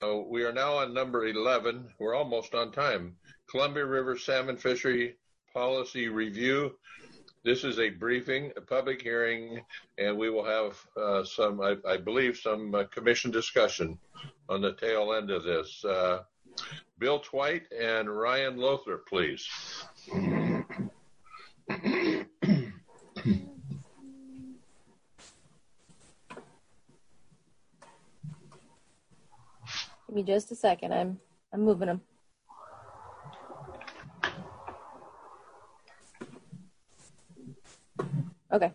We are now on number 11. We're almost on time. Columbia River Salmon Fishery Policy Review. This is a briefing, a public hearing, and we will have I believe, some commission discussion on the tail end of this. Bill Twite and Ryan Lothrop, please. Give me just a second. I'm moving them. Okay.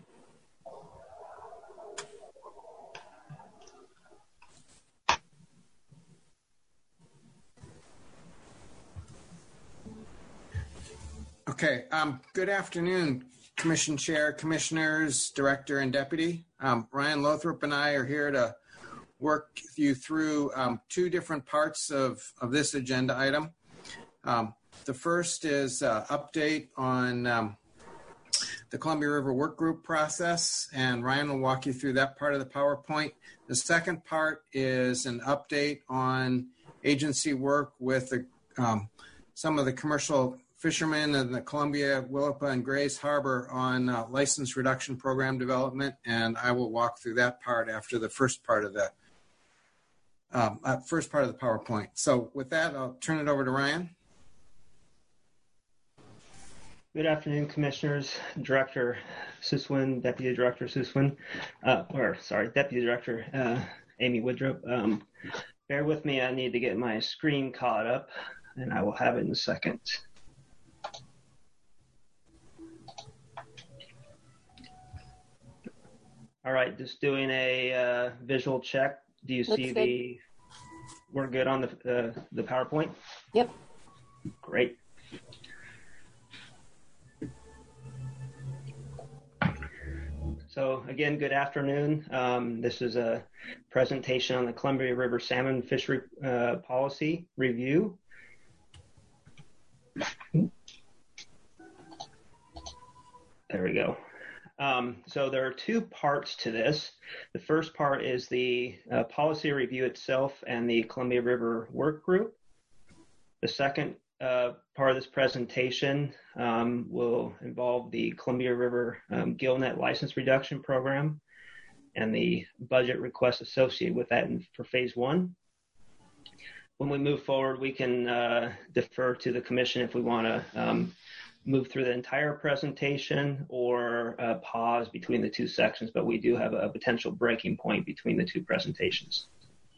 Okay. Good afternoon, Commission Chair, Commissioners, Director, and Deputy. Ryan Lothrop and I are here to work you through two different parts of this agenda item. The first is update on the Columbia River Work Group process, and Ryan will walk you through that part of the PowerPoint. The second part is an update on agency work with some of the commercial fishermen in the Columbia, Willapa, and Grays Harbor on license reduction program development, and I will walk through that part after the first part of the PowerPoint. So with that, I'll turn it over to Ryan. Good afternoon, Commissioners, Director Sussman, Deputy Director Sussman, Deputy Director Amy Woodrup. Bear with me, I need to get my screen caught up, and I will have it in a second. All right, just doing a visual check. Do you see we're good on the PowerPoint? Yep. Great. So again, good afternoon. This is a presentation on the Columbia River Salmon Fishery Policy Review. There we go. So there are two parts to this. The first part is the policy review itself and the Columbia River Work Group. The second part of this presentation will involve the Columbia River gillnet license reduction program and the budget request associated with that for phase one. When we move forward, we can defer to the commission if we want to move through the entire presentation or pause between the two sections, but we do have a potential breaking point between the two presentations.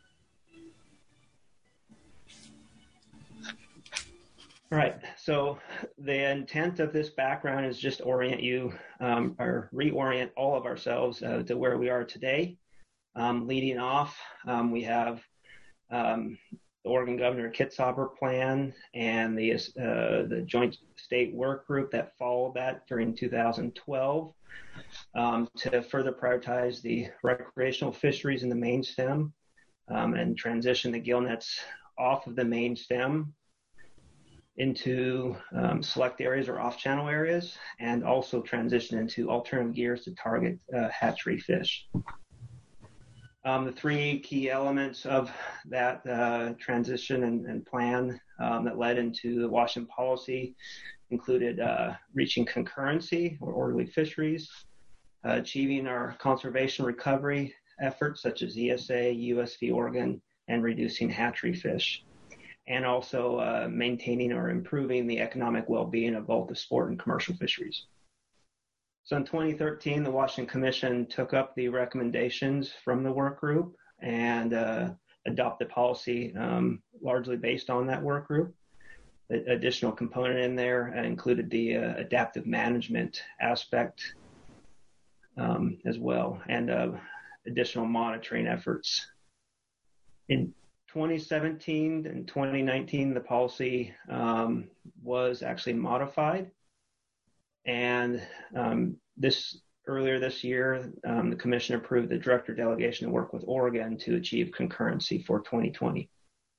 All right, so the intent of this background is just orient you or reorient all of ourselves to where we are today. Leading off, we have the Oregon Governor Kitzhaber plan and the Joint State Work Group that followed that during 2012 to further prioritize the recreational fisheries in the main stem and transition the gillnets off of the main stem into select areas or off-channel areas, and also transition into alternative gears to target hatchery fish. The three key elements of that transition and plan that led into the Washington policy included reaching concurrency or orderly fisheries, achieving our conservation recovery efforts such as ESA, USV Oregon, and reducing hatchery fish, and also maintaining or improving the economic well-being of both the sport and commercial fisheries. So in 2013, the Washington Commission took up the recommendations from the work group and adopted policy largely based on that work group. The additional component in there included the adaptive management aspect as well, and additional monitoring efforts. In 2017 and 2019, the policy was actually modified, and earlier this year, the Commission approved the director delegation to work with Oregon to achieve concurrency for 2020.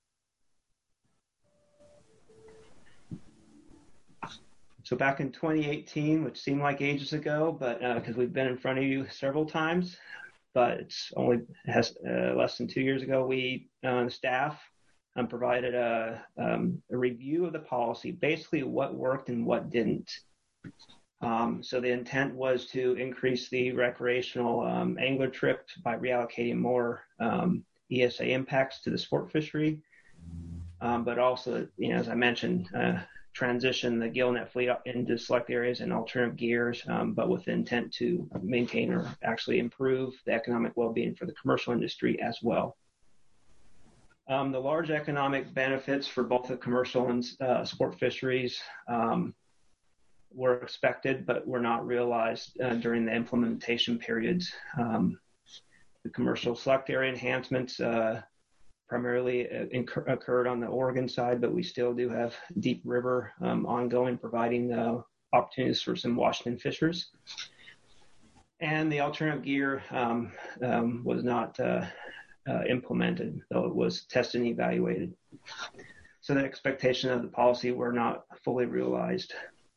So back in 2018, which seemed like ages ago, but because we've been in front of you several times, but it has less than 2 years ago, we, the staff, provided a review of the policy, basically what worked and what didn't. So the intent was to increase the recreational angler trip by reallocating more ESA impacts to the sport fishery, but also, as I mentioned, transition the gillnet fleet into select areas and alternative gears, but with the intent to maintain or actually improve the economic well-being for the commercial industry as well. The large economic benefits for both the commercial and sport fisheries were expected, but were not realized during the implementation periods. The commercial select area enhancements primarily occurred on the Oregon side, but we still do have Deep River ongoing, providing opportunities for some Washington fishers. And the alternative gear was not implemented, though it was tested and evaluated. So the expectation of the policy were not fully realized.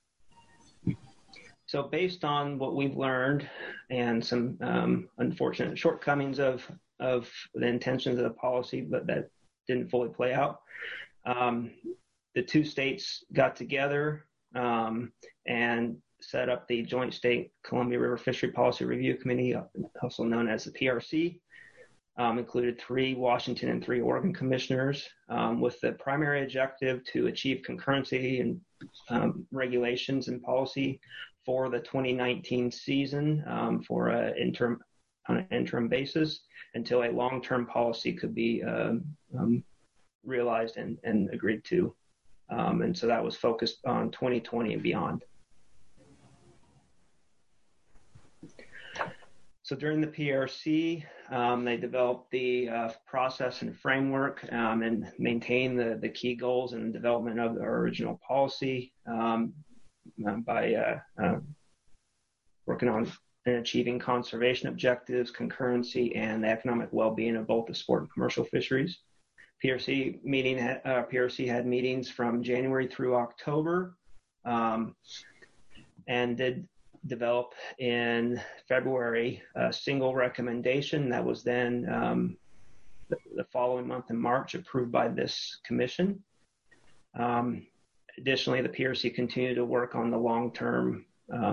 So based on what we've learned and some unfortunate shortcomings of the intentions of the policy, but that didn't fully play out, the two states got together and set up the Joint State Columbia River Fishery Policy Review Committee, also known as the PRC. Included 3 Washington and 3 Oregon commissioners, with the primary objective to achieve concurrency and regulations and policy for the 2019 season on an interim basis until a long-term policy could be realized and agreed to. And so that was focused on 2020 and beyond. So during the PRC, they developed the process and framework and maintained the key goals and development of the original policy by working on and achieving conservation objectives, concurrency, and the economic well-being of both the sport and commercial fisheries. PRC had meetings from January through October, and did develop in February a single recommendation that was then the following month in March approved by this commission. Additionally, the PRC continued to work on the long-term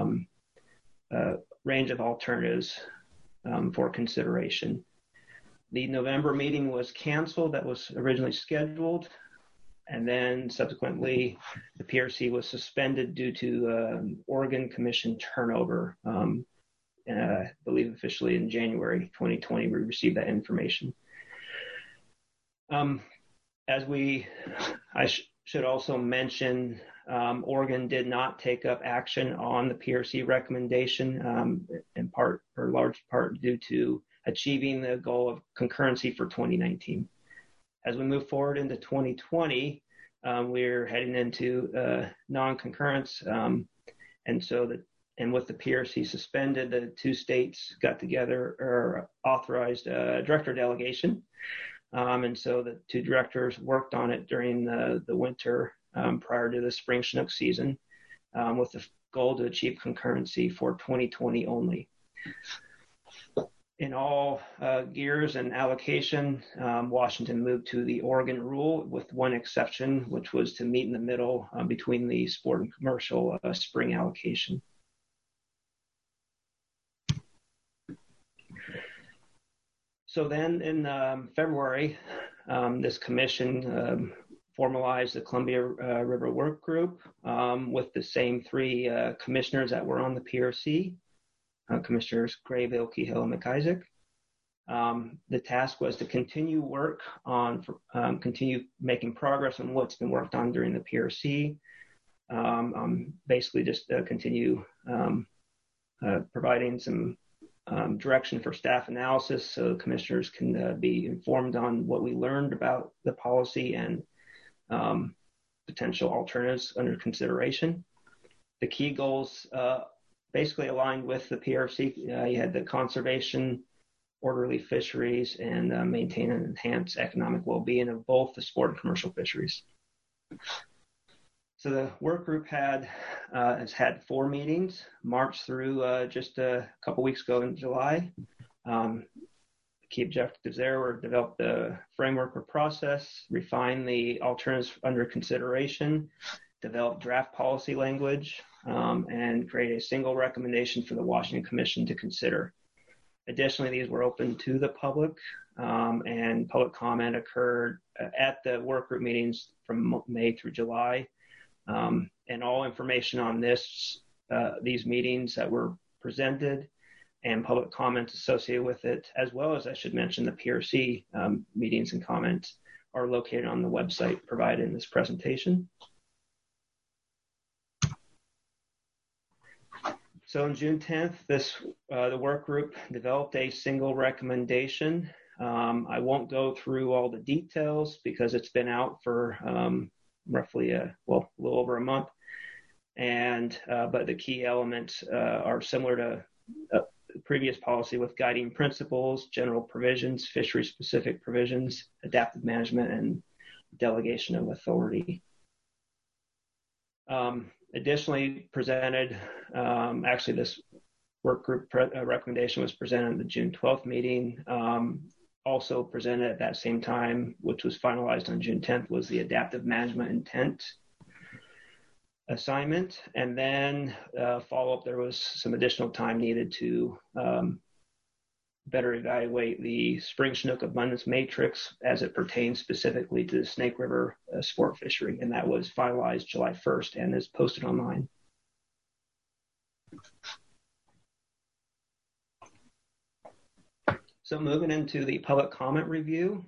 range of alternatives for consideration. The November meeting was canceled that was originally scheduled, and then subsequently the PRC was suspended due to Oregon Commission turnover. I believe officially in January 2020 we received that information. I should also mention Oregon did not take up action on the PRC recommendation, in part or large part due to achieving the goal of concurrency for 2019. As we move forward into 2020, we're heading into non-concurrence, and with the PRC suspended, the two states got together or authorized a director delegation, and so the two directors worked on it during the winter prior to the spring Chinook season, with the goal to achieve concurrency for 2020 only. In all gears and allocation, Washington moved to the Oregon rule with one exception, which was to meet in the middle between the sport and commercial spring allocation. So then in February, this commission formalized the Columbia River Work Group with the same 3 commissioners that were on the PRC. Commissioners Graybill, Kehill, and McIsaac. The task was to continue work on, continue making progress on what's been worked on during the PRC. Basically just continue providing some direction for staff analysis so commissioners can be informed on what we learned about the policy and potential alternatives under consideration. The key goals basically aligned with the PRC. You had the conservation, orderly fisheries, and maintain and enhance economic well-being of both the sport and commercial fisheries. So the work group has had 4 meetings, March through just a couple weeks ago in July. key objectives there were develop the framework or process, refine the alternatives under consideration, develop draft policy language, and create a single recommendation for the Washington Commission to consider. Additionally, these were open to the public, and public comment occurred at the work group meetings from May through July. And all information on these meetings that were presented and public comments associated with it, as well as I should mention the PRC meetings and comments, are located on the website provided in this presentation. So on June 10th, the work group developed a single recommendation. I won't go through all the details because it's been out for roughly a little over a month. But the key elements are similar to previous policy with guiding principles, general provisions, fishery-specific provisions, adaptive management, and delegation of authority. Additionally, presented, actually this work group recommendation was presented at the June 12th meeting. Also presented at that same time, which was finalized on June 10th, was the adaptive management intent assignment. And then follow-up, there was some additional time needed to better evaluate the spring Chinook abundance matrix as it pertains specifically to the Snake River sport fishery. And that was finalized July 1st and is posted online. So moving into the public comment review,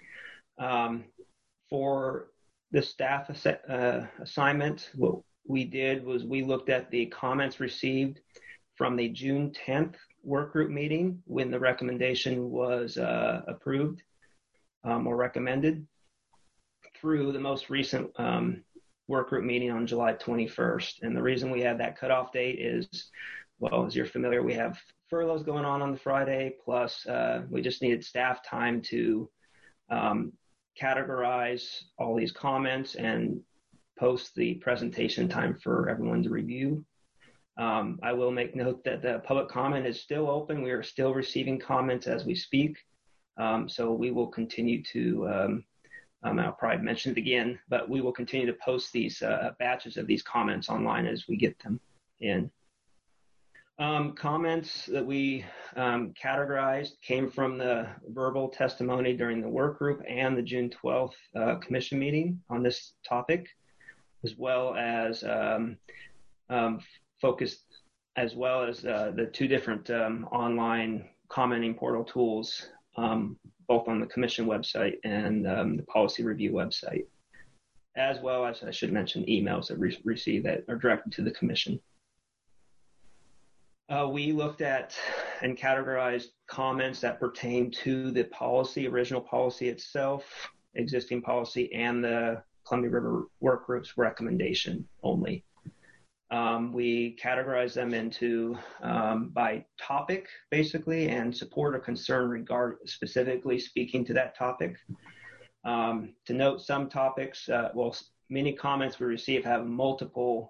for the staff assignment, what we did was we looked at the comments received from the June 10th work group meeting when the recommendation was approved or recommended through the most recent work group meeting on July 21st. And the reason we had that cutoff date is, well, as you're familiar, we have furloughs going on the Friday, plus we just needed staff time to categorize all these comments and post the presentation time for everyone to review. I will make note that the public comment is still open. We are still receiving comments as we speak. So we will continue to, I'll probably mention it again, but we will continue to post these batches of these comments online as we get them in. Comments that we categorized came from the verbal testimony during the work group and the June 12th commission meeting on this topic, as well as focused, as well as the two different online commenting portal tools, both on the commission website and the policy review website, as well as, I should mention, emails that we receive that are directed to the commission. We looked at and categorized comments that pertain to the policy, original policy itself, existing policy, and the Columbia River Work Group's recommendation only. We categorized them into by topic, basically, and support or concern specifically speaking to that topic. To note some topics, many comments we receive have multiple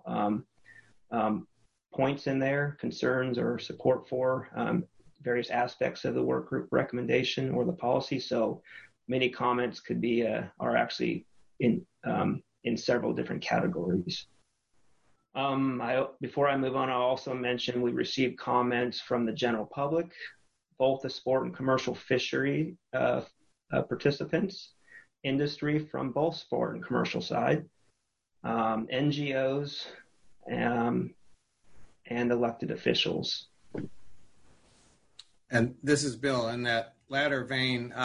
points in there, concerns or support for various aspects of the work group recommendation or the policy. So many comments could be are actually in several different categories. Before I move on, I'll also mention we received comments from the general public, both the sport and commercial fishery participants, industry from both sport and commercial side, NGOs, and elected officials. And this is Bill. In that latter vein,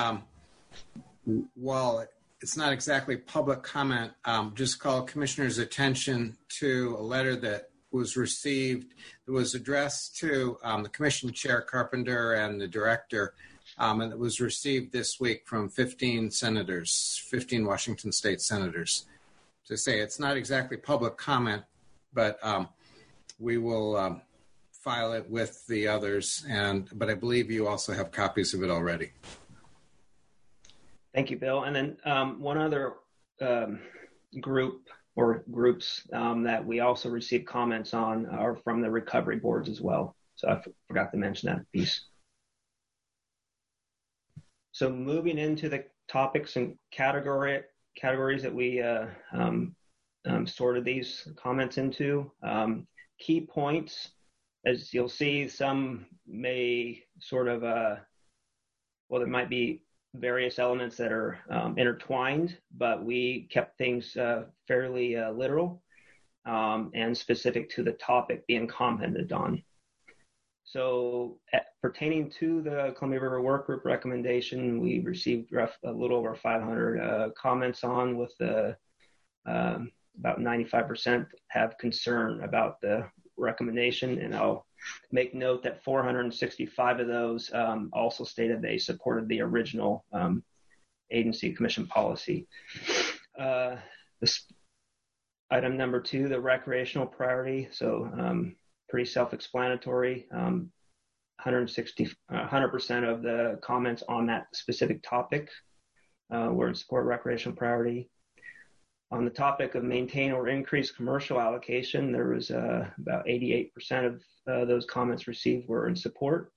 while it's not exactly public comment, just call commissioners' attention to a letter that was received. It was addressed to the commission chair, Carpenter, and the director, and it was received this week from 15 senators, 15 Washington state senators. To say it's not exactly public comment, but we will file it with the others, but I believe you also have copies of it already. Thank you, Bill. And then one other group or groups that we also received comments on are from the recovery boards as well. So I forgot to mention that piece. So moving into the topics and categories that we sorted these comments into. Key points, as you'll see, some may sort of, there might be various elements that are intertwined, but we kept things fairly literal and specific to the topic being commented on. So pertaining to the Columbia River Workgroup recommendation, we received a little over 500 comments on, with about 95% have concern about the recommendation. And I'll make note that 465 of those also stated they supported the original agency commission policy. This item number 2, the recreational priority. So pretty self-explanatory. 100% of the comments on that specific topic were in support of recreational priority. On the topic of maintain or increase commercial allocation, there was about 88% of those comments received were in support.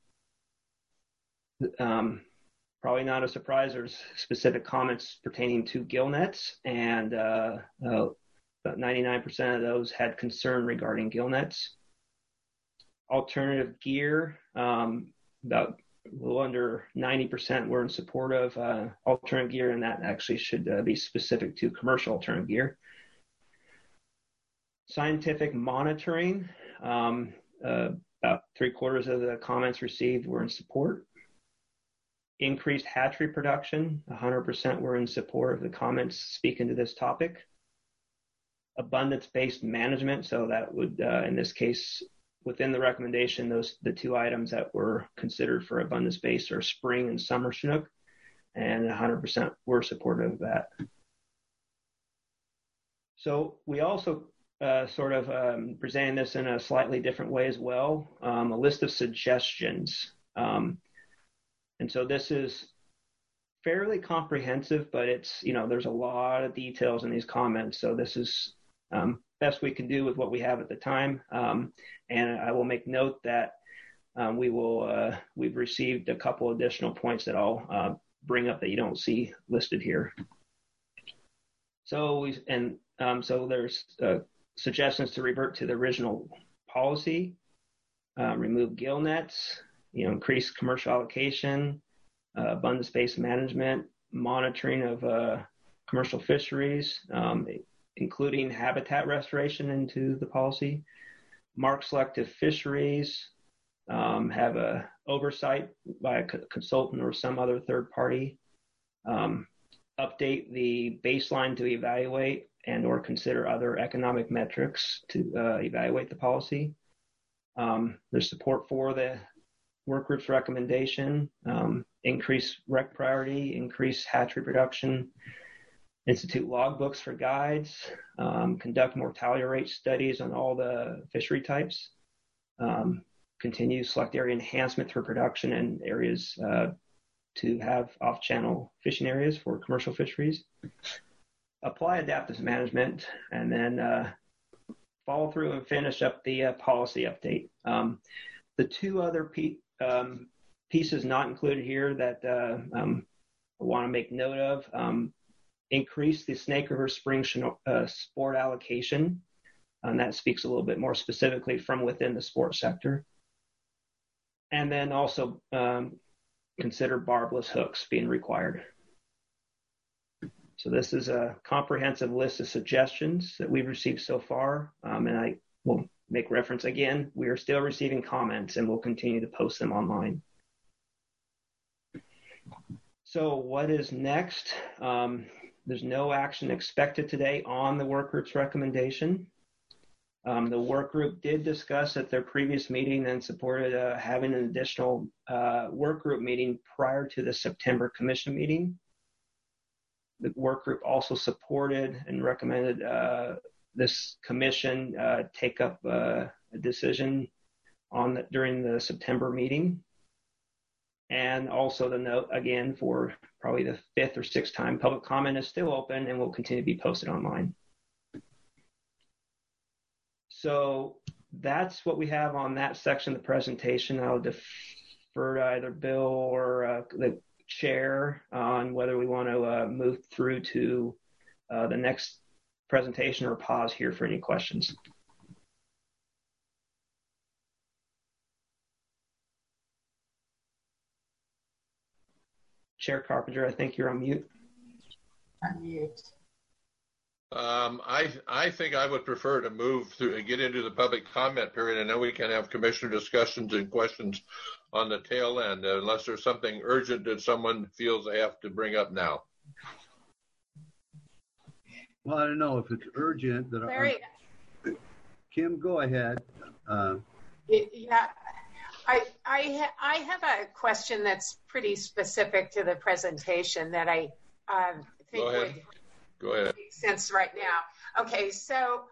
Probably not a surprise, there's specific comments pertaining to gill nets, and about 99% of those had concern regarding gill nets. Alternative gear, about a little under 90% were in support of alternative gear, and that actually should be specific to commercial alternative gear. Scientific monitoring, about 3/4 of the comments received were in support. Increased hatchery production, 100% were in support of the comments speaking to this topic. Abundance-based management, so that would, in this case, within the recommendation, the 2 items that were considered for abundance-based are spring and summer Chinook, and 100% were supportive of that. So we also presenting this in a slightly different way as well, a list of suggestions. And so this is fairly comprehensive, but it's, there's a lot of details in these comments. So this is best we can do with what we have at the time. And I will make note that we've received a couple additional points that I'll bring up that you don't see listed here. So there's suggestions to revert to the original policy, remove gill nets, increase commercial allocation, abundance-based management, monitoring of commercial fisheries, including habitat restoration into the policy, mark selective fisheries, have a oversight by a consultant or some other third party, update the baseline to evaluate and or consider other economic metrics to evaluate the policy. There's support for the work group's recommendation, increase rec priority, increase hatchery production, institute logbooks for guides, conduct mortality rate studies on all the fishery types, continue select area enhancement for production and areas to have off-channel fishing areas for commercial fisheries, apply adaptive management, and then follow through and finish up the policy update. The 2 other pieces not included here that I want to make note of, increase the Snake River Spring sport allocation, and that speaks a little bit more specifically from within the sport sector. And then also consider barbless hooks being required. So this is a comprehensive list of suggestions that we've received so far, and I will make reference again, we are still receiving comments and we'll continue to post them online. So what is next? There's no action expected today on the work group's recommendation. The work group did discuss at their previous meeting and supported having an additional work group meeting prior to the September commission meeting. The work group also supported and recommended this commission take up a decision on during the September meeting. And also the note, again, for probably the 5th or 6th time, public comment is still open and will continue to be posted online. So that's what we have on that section of the presentation. I'll defer to either Bill or the chair on whether we want to move through to the next presentation or pause here for any questions. Chair Carpenter, I think you're on mute. Unmute. I think I would prefer to move through and get into the public comment period, and then we can have commissioner discussions and questions on the tail end, unless there's something urgent that someone feels they have to bring up now. Well, I don't know if it's urgent. Larry, Kim, go ahead. yeah, I have a question that's pretty specific to the pretation that I think would make sense right now. Okay, so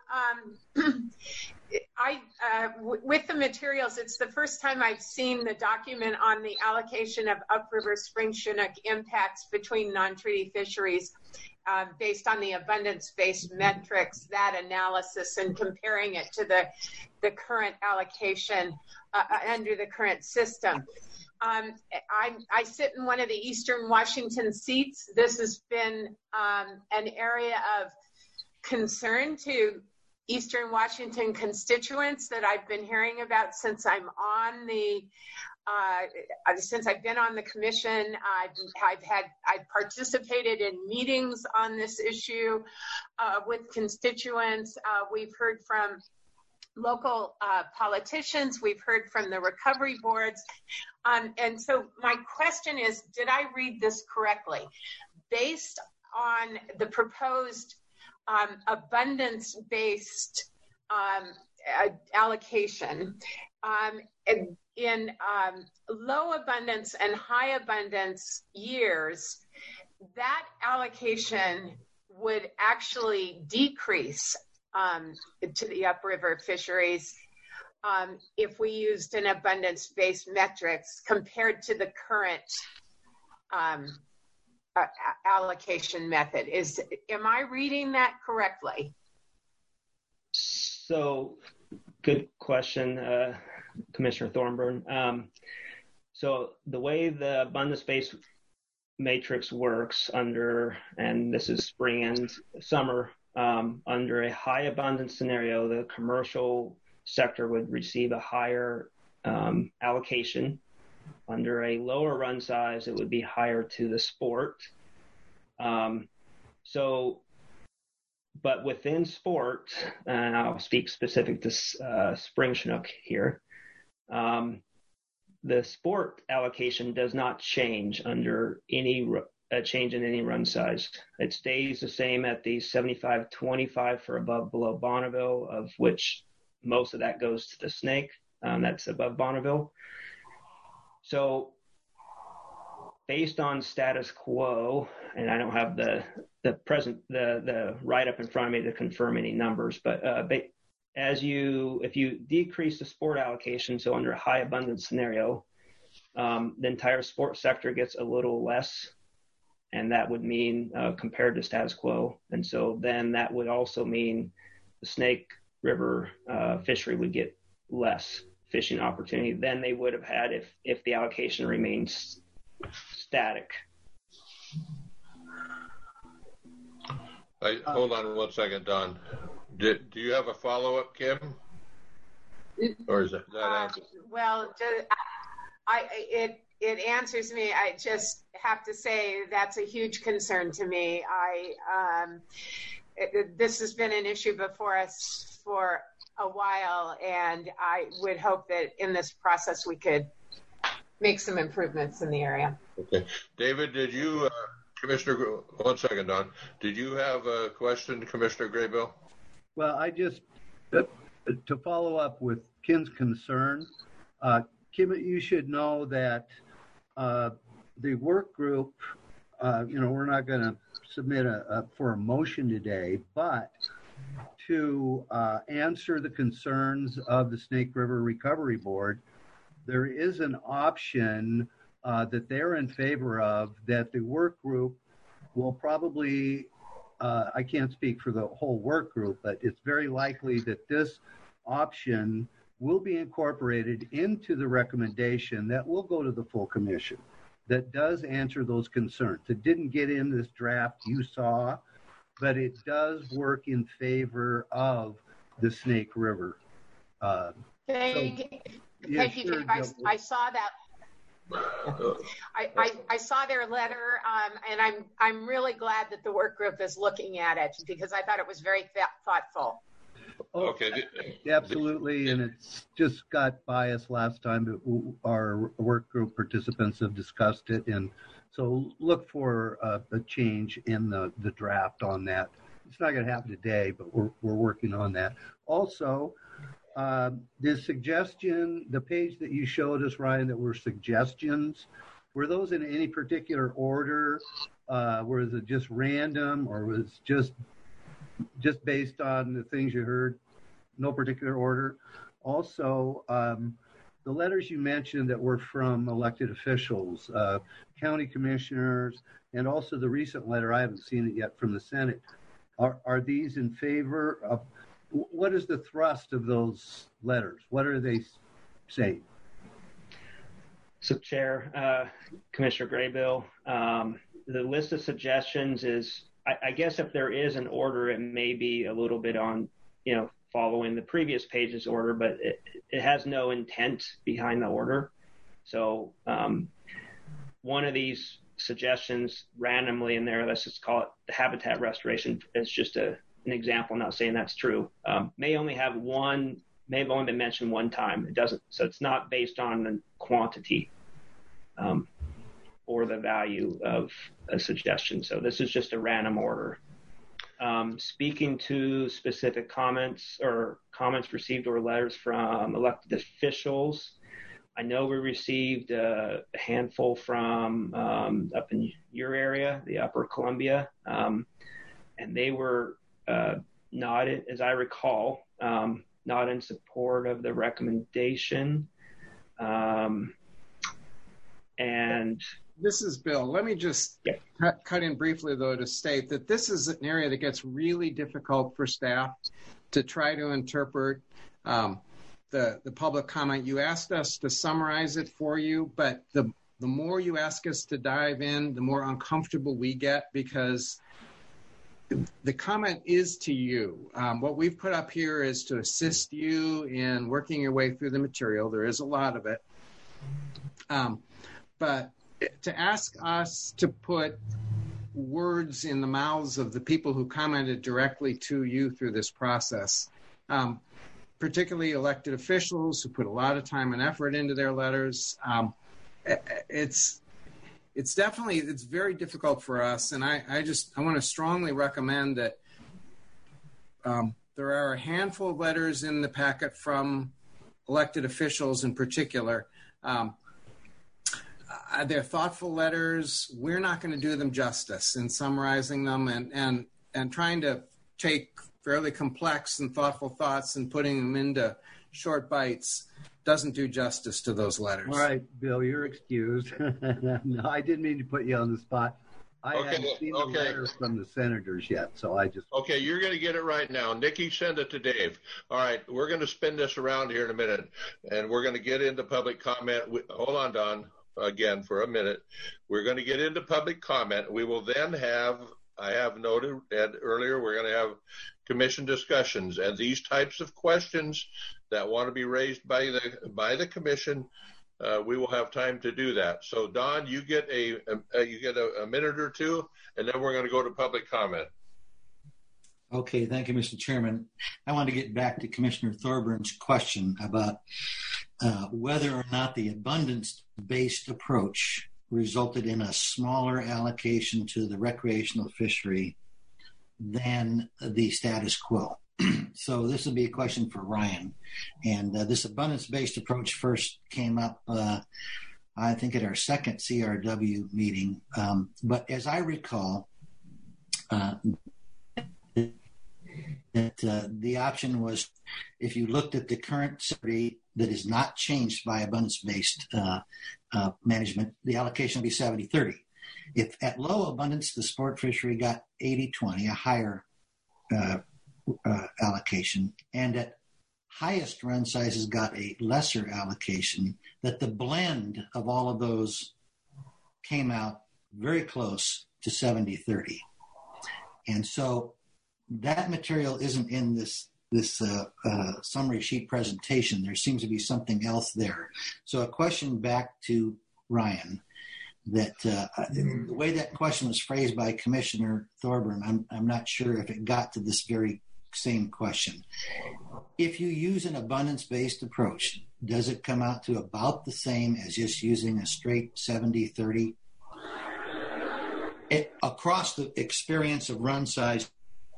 with the materials, it's the first time I've seen the document on the allocation of upriver spring Chinook impacts between non-treaty fisheries based on the abundance-based metrics, that analysis, and comparing it to the current allocation under the current system. I sit in one of the Eastern Washington seats. This has been an area of concern to Eastern Washington constituents that I've been hearing about since I'm on the since I've been on the commission. I've participated in meetings on this issue with constituents. We've heard from local politicians. We've heard from the recovery boards. And so my question is, did I read this correctly? Based on the proposed abundance-based allocation, in low abundance and high abundance years, that allocation would actually decrease to the upriver fisheries if we used an abundance-based metrics compared to the current allocation method. Am I reading that correctly? So, good question, Commissioner Thornburn. So the way the abundance-based matrix works under, and this is spring and summer, under a high abundance scenario, the commercial sector would receive a higher allocation. Under a lower run size, it would be higher to the sport. But within sport, and I'll speak specific to spring Chinook here, the sport allocation does not change under any change in any run size. It stays the same at the 75-25 for above below Bonneville, of which most of that goes to the snake. That's above Bonneville. So based on status quo, and I don't have the write-up in front of me to confirm any numbers, but if you decrease the sport allocation, so under a high abundance scenario, the entire sport sector gets a little less, and that would mean compared to status quo. And so then that would also mean the Snake River fishery would get less fishing opportunity than they would have had if the allocation remains static. Hold on 1 second, Don. Do you have a follow-up, Kim? Or is that answer? Well, it answers me. I just have to say that's a huge concern to me. This has been an issue before us for a while, and I would hope that in this process we could make some improvements in the area. Okay. David, did you, Commissioner, 1 second, Don. Did you have a question, Commissioner Graybill? Well, I just, to follow up with Kim's concern, Kim, you should know that the work group, we're not going to submit for a motion today, but to answer the concerns of the Snake River Recovery Board, there is an option that they're in favor of that the work group will probably, I can't speak for the whole work group, but it's very likely that this option will be incorporated into the recommendation that will go to the full commission. that does answer those concerns. It didn't get in this draft you saw, but it does work in favor of the Snake River. Thank you. Sure, I saw that. I saw their letter, and I'm really glad that the work group is looking at it because I thought it was very thoughtful. Okay. Absolutely, and it's just got bias last time, but our work group participants have discussed it, and so look for a change in the draft on that. It's not going to happen today, but we're working on that. Also, the suggestion, the page that you showed us, Ryan, that were suggestions, were those in any particular order? Was it just random, or was just based on the things you heard? No particular order. Also, the letters you mentioned that were from elected officials, county commissioners, and also the recent letter, I haven't seen it yet, from the Senate. Are these in favor of, what is the thrust of those letters? What are they saying? So, Chair, Commissioner Graybill, the list of suggestions is, I guess if there is an order, it may be a little bit on, following the previous page's order, but it has no intent behind the order. So one of these suggestions randomly in there, let's just call it the habitat restoration. It's just an example, I'm not saying that's true. May have only been mentioned one time. It doesn't, so it's not based on the quantity or the value of a suggestion. So this is just a random order. Speaking to specific comments received or letters from elected officials, I know we received a handful from up in your area, the Upper Columbia, and they were not, as I recall, not in support of the recommendation. And this is Bill. Let me just cut in briefly, though, to state that this is an area that gets really difficult for staff to try to interpret the public comment. You asked us to summarize it for you, but the more you ask us to dive in, the more uncomfortable we get because the comment is to you. What we've put up here is to assist you in working your way through the material. There is a lot of it. But to ask us to put words in the mouths of the people who commented directly to you through this process, particularly elected officials who put a lot of time and effort into their letters, it's very difficult for us. And I want to strongly recommend that there are a handful of letters in the packet from elected officials in particular. They're thoughtful letters. We're not going to do them justice in summarizing them and trying to take fairly complex and thoughtful thoughts and putting them into short bites doesn't do justice to those letters. All right, Bill, you're excused. No, I didn't mean to put you on the spot. I haven't seen the letters from the senators yet, so I just... Okay, you're going to get it right now. Nikki, send it to Dave. All right, we're going to spin this around here in a minute, and we're going to get into public comment. Hold on, Don, again for a minute. We're going to get into public comment. We will then have, I have noted earlier, we're going to have commission discussions, and these types of questions that want to be raised by the commission, we will have time to do that. So Don, you get a minute or two, and then we're going to go to public comment. Okay, thank you, Mr. Chairman. I want to get back to Commissioner Thorburns' question about whether or not the abundance-based approach resulted in a smaller allocation to the recreational fishery than the status quo. So this would be a question for Ryan. And this abundance-based approach first came up, I think, at our second CRW meeting. But as I recall, the option was if you looked at the current survey that is not changed by abundance-based management, the allocation would be 70-30. If at low abundance, the sport fishery got 80-20, a higher allocation, and at highest run sizes got a lesser allocation, that the blend of all of those came out very close to 70-30. And so that material isn't in this summary sheet presentation. There seems to be something else there. So a question back to Ryan, that the way that question was phrased by Commissioner Thorburn, I'm not sure if it got to this very same question. If you use an abundance-based approach, does it come out to about the same as just using a straight 70-30? Across the experience of run size,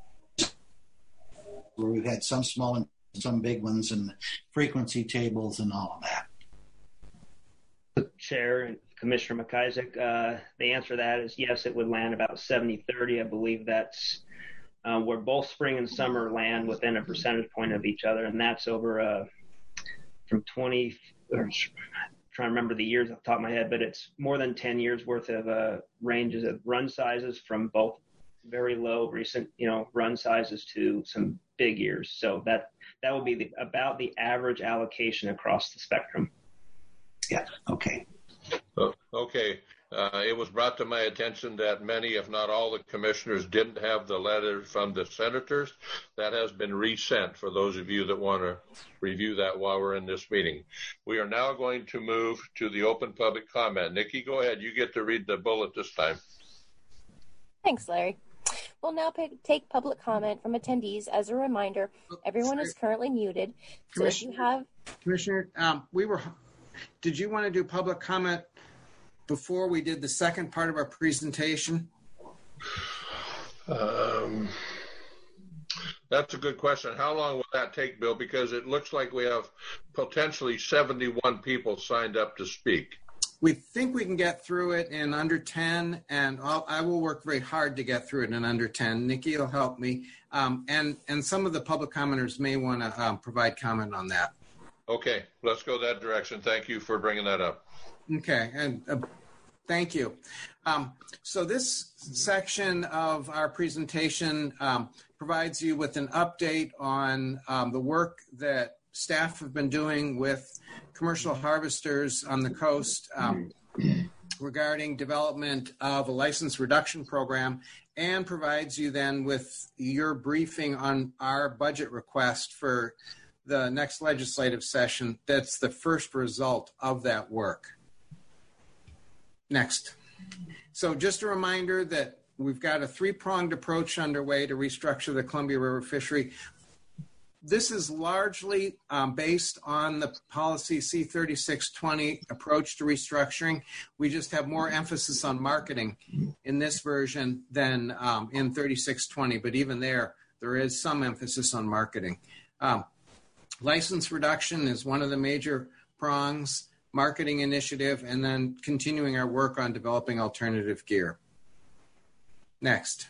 where we've had some small and some big ones and frequency tables and all of that. Chair and Commissioner McIsaac, the answer to that is yes, it would land about 70-30. I believe that's where both spring and summer land within a percentage point of each other, and that's over from 20, or I'm trying to remember the years off the top of my head, but it's more than 10 years worth of ranges of run sizes, from both very low recent run sizes to some big years. So that would be about the average allocation across the spectrum. Yeah. Okay. Okay. It was brought to my attention that many, if not all, the commissioners didn't have the letter from the senators. That has been resent for those of you that want to review that while we're in this meeting. We are now going to move to the open public comment. Nikki, go ahead. You get to read the bullet this time. Thanks, Larry. We'll now take public comment from attendees. As a reminder, everyone is currently muted. So if you have... Commissioner, did you want to do public comment before we did the second part of our presentation? That's a good question. How long will that take, Bill? Because it looks like we have potentially 71 people signed up to speak. We think we can get through it in under 10, and I will work very hard to get through it in under 10. Nikki will help me. And some of the public commenters may want to provide comment on that. Okay, let's go that direction. Thank you for bringing that up. Okay, and thank you. So this section of our presentation provides you with an update on the work that staff have been doing with commercial harvesters on the coast regarding development of a license reduction program, and provides you then with your briefing on our budget request for the next legislative session. That's the first result of that work. Next. So just a reminder that we've got a three-pronged approach underway to restructure the Columbia River fishery. This is largely based on the policy C3620 approach to restructuring. We just have more emphasis on marketing in this version than in 3620, but even there is some emphasis on marketing. License reduction is one of the major prongs, marketing initiative, and then continuing our work on developing alternative gear. Next.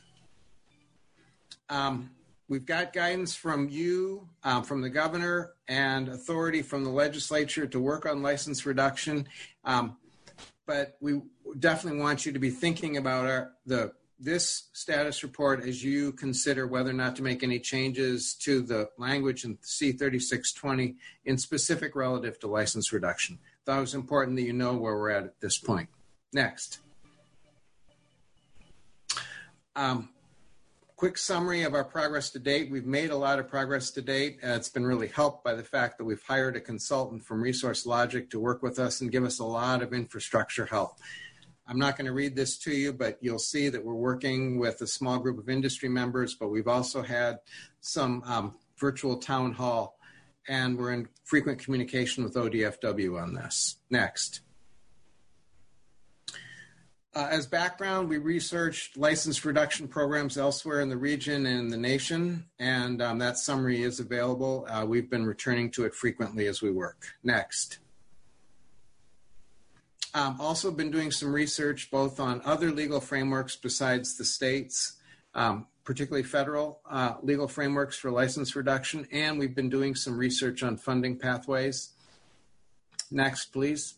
We've got guidance from you, from the governor, and authority from the legislature to work on license reduction. But we definitely want you to be thinking about this status report as you consider whether or not to make any changes to the language in C3620 in specific relative to license reduction. Thought it was important that you know where we're at this point. Next. Quick summary of our progress to date. We've made a lot of progress to date. It's been really helped by the fact that we've hired a consultant from Resource Logic to work with us and give us a lot of infrastructure help. I'm not going to read this to you, but you'll see that we're working with a small group of industry members, but we've also had some virtual town hall, and we're in frequent communication with ODFW on this. Next. As background, we researched license reduction programs elsewhere in the region and the nation, and that summary is available. We've been returning to it frequently as we work. Next. Also been doing some research both on other legal frameworks besides the states, particularly federal legal frameworks for license reduction, and we've been doing some research on funding pathways. Next, please.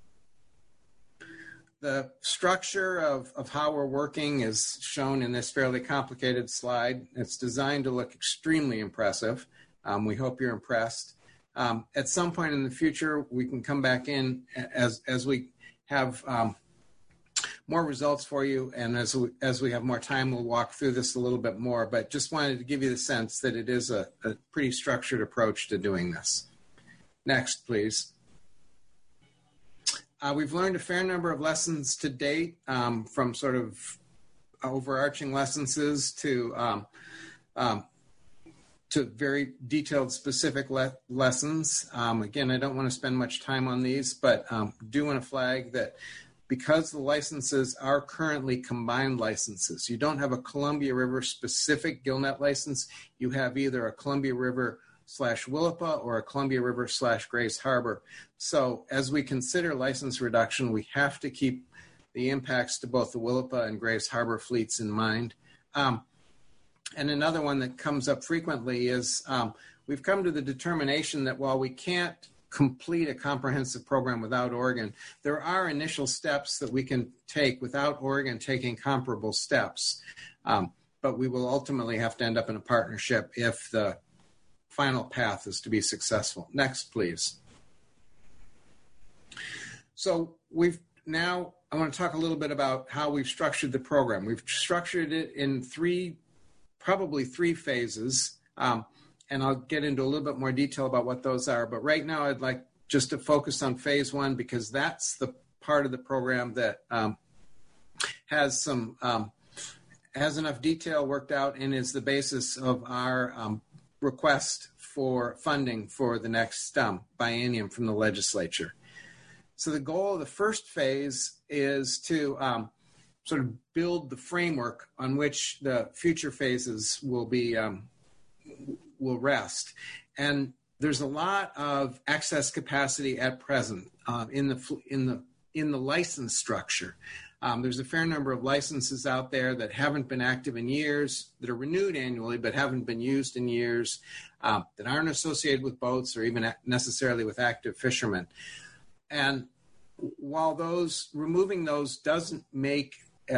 The structure of how we're working is shown in this fairly complicated slide. It's designed to look extremely impressive. We hope you're impressed. At some point in the future, we can come back in as we have more results for you, and as we have more time, we'll walk through this a little bit more, but just wanted to give you the sense that it is a pretty structured approach to doing this. Next, please. We've learned a fair number of lessons to date, from sort of overarching lessons to very detailed, specific lessons. Again, I don't want to spend much time on these, but do want to flag that because the licenses are currently combined licenses, you don't have a Columbia River specific gillnet license. You have either a Columbia River /Willapa or a Columbia River /Grays Harbor. So as we consider license reduction, we have to keep the impacts to both the Willapa and Grays Harbor fleets in mind. And another one that comes up frequently is we've come to the determination that while we can't complete a comprehensive program without Oregon, there are initial steps that we can take without Oregon taking comparable steps. But we will ultimately have to end up in a partnership if the final path is to be successful. Next, please. So I want to talk a little bit about how we've structured the program. We've structured it in probably three phases, and I'll get into a little bit more detail about what those are. But right now, I'd like just to focus on phase one, because that's the part of the program that has enough detail worked out and is the basis of our request for funding for the next biennium from the legislature. So the goal of the first phase is to sort of build the framework on which the future phases will rest. And there's a lot of excess capacity at present in the license structure. There's a fair number of licenses out there that haven't been active in years, that are renewed annually but haven't been used in years, that aren't associated with boats or even necessarily with active fishermen. And while removing those doesn't make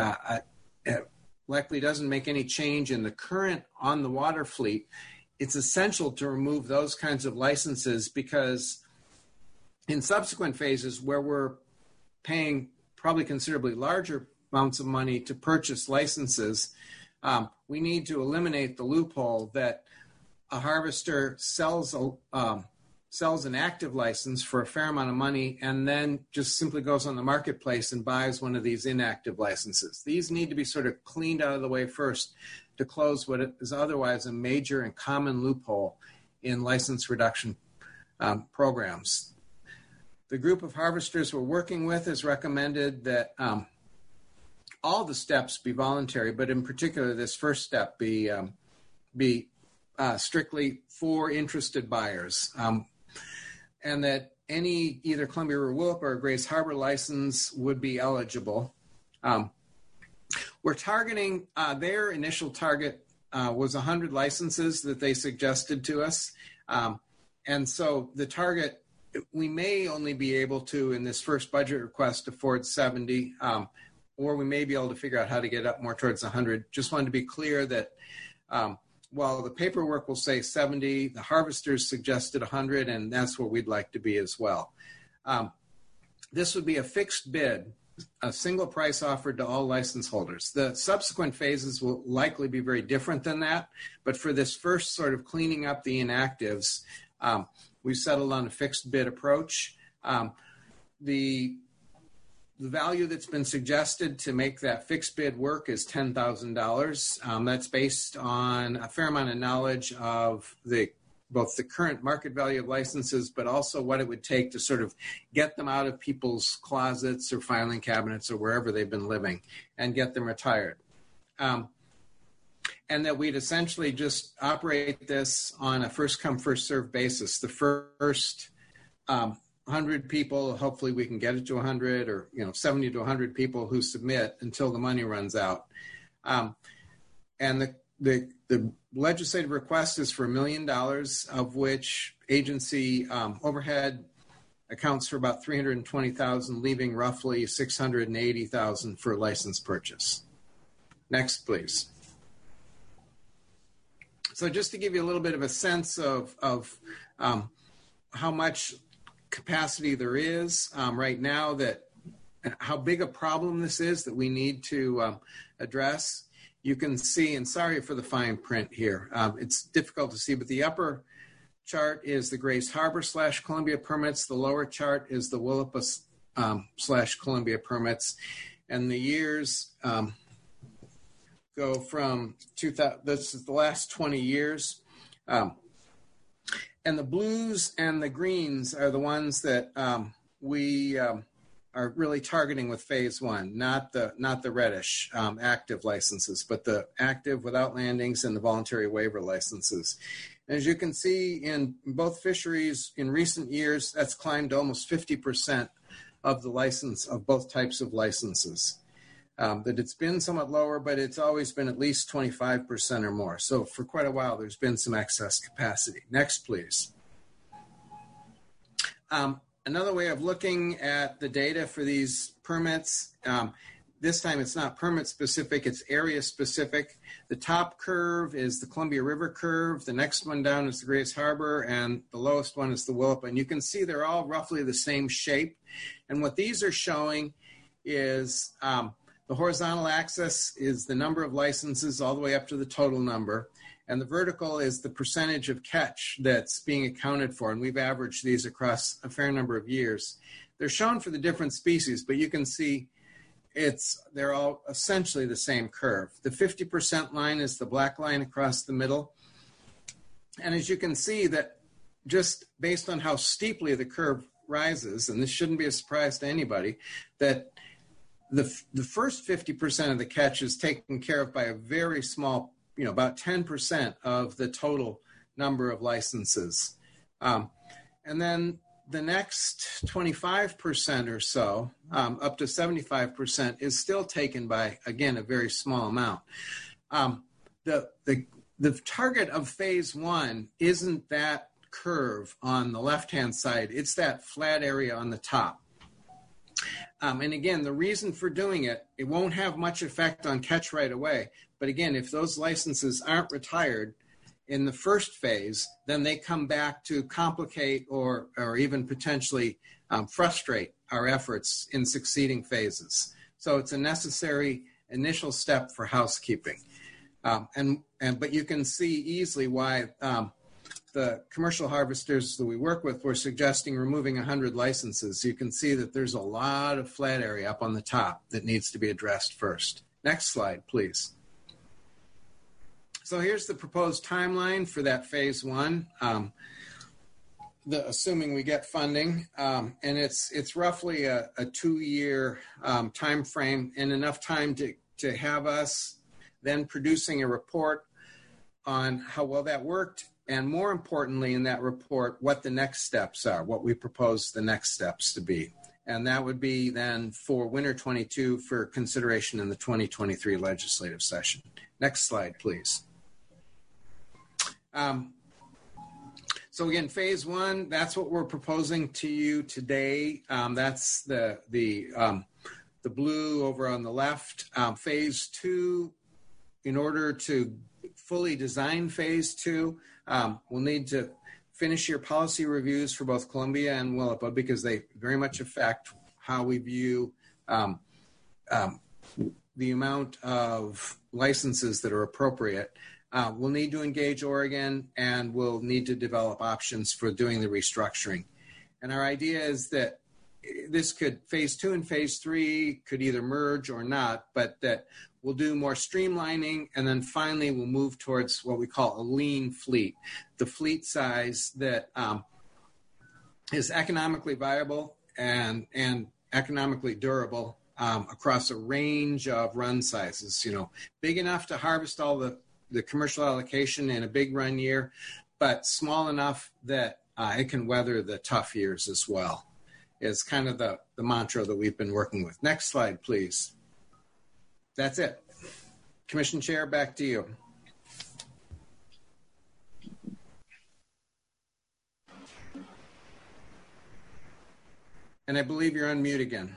likely doesn't make any change in the current on the water fleet, it's essential to remove those kinds of licenses, because in subsequent phases where we're paying probably considerably larger amounts of money to purchase licenses, we need to eliminate the loophole that a harvester sells an active license for a fair amount of money and then just simply goes on the marketplace and buys one of these inactive licenses. These need to be sort of cleaned out of the way first to close what is otherwise a major and common loophole in license reduction programs. The group of harvesters we're working with has recommended that all the steps be voluntary, but in particular this first step be strictly for interested buyers, and that any either Columbia River Willapa or Grays Harbor license would be eligible. We're targeting, their initial target was 100 licenses that they suggested to us. And so the target, we may only be able to, in this first budget request, afford 70, or we may be able to figure out how to get up more towards 100. Just wanted to be clear that while the paperwork will say 70, the harvesters suggested 100, and that's where we'd like to be as well. This would be a fixed bid, a single price offered to all license holders. The subsequent phases will likely be very different than that, but for this first sort of cleaning up the inactives, we've settled on a fixed bid approach. The value that's been suggested to make that fixed bid work is $10,000. That's based on a fair amount of knowledge of both the current market value of licenses, but also what it would take to sort of get them out of people's closets or filing cabinets or wherever they've been living and get them retired. And that we'd essentially just operate this on a first-come, first-served basis. The first 100 people, hopefully we can get it to 100, or 70 to 100 people who submit until the money runs out. And the legislative request is for $1 million, of which agency overhead accounts for about $320,000, leaving roughly $680,000 for license purchase. Next, please. So just to give you a little bit of a sense of how much capacity there is right now, that how big a problem this is that we need to address. You can see, and sorry for the fine print here, it's difficult to see, but the upper chart is the Grays Harbor / Columbia permits. The lower chart is the Willapa / Columbia permits. And the years go from 2000, this is the last 20 years. And the blues and the greens are the ones that we are really targeting with phase one, not the reddish active licenses, but the active without landings and the voluntary waiver licenses. As you can see in both fisheries in recent years, that's climbed to almost 50% of the license of both types of licenses. That it's been somewhat lower, but it's always been at least 25% or more. So for quite a while, there's been some excess capacity. Next, please. Another way of looking at the data for these permits, this time it's not permit specific, it's area specific. The top curve is the Columbia River curve. The next one down is the Grays Harbor, and the lowest one is the Willapa. And you can see they're all roughly the same shape. And what these are showing is the horizontal axis is the number of licenses all the way up to the total number. And the vertical is the percentage of catch that's being accounted for. And we've averaged these across a fair number of years. They're shown for the different species, but you can see they're all essentially the same curve. The 50% line is the black line across the middle. And as you can see that just based on how steeply the curve rises, and this shouldn't be a surprise to anybody, that the first 50% of the catch is taken care of by a very small, about 10% of the total number of licenses. And then the next 25% or so, up to 75%, is still taken by, again, a very small amount. The target of phase one isn't that curve on the left-hand side. It's that flat area on the top. And again, the reason for doing it won't have much effect on catch right away. But again, if those licenses aren't retired in the first phase, then they come back to complicate or even potentially frustrate our efforts in succeeding phases. So it's a necessary initial step for housekeeping. But you can see easily why the commercial harvesters that we work with were suggesting removing 100 licenses. You can see that there's a lot of flat area up on the top that needs to be addressed first. Next slide, please. So here's the proposed timeline for that phase one, assuming we get funding. And it's roughly a 2-year time frame, and enough time to have us then producing a report on how well that worked, and more importantly in that report, what the next steps are, what we propose the next steps to be. And that would be then for winter 22 for consideration in the 2023 legislative session. Next slide, please. So again, phase one, that's what we're proposing to you today. That's the blue over on the left. Phase two, in order to fully design phase two, we'll need to finish your policy reviews for both Columbia and Willapa because they very much affect how we view the amount of licenses that are appropriate. We'll need to engage Oregon, and we'll need to develop options for doing the restructuring. And our idea is that phase two and phase three could either merge or not, but that we'll do more streamlining, and then finally we'll move towards what we call a lean fleet, the fleet size that is economically viable and economically durable across a range of run sizes. Big enough to harvest all the commercial allocation in a big run year, but small enough that it can weather the tough years as well, is kind of the mantra that we've been working with. Next slide, please. That's it. Commission Chair, back to you. And I believe you're on mute again.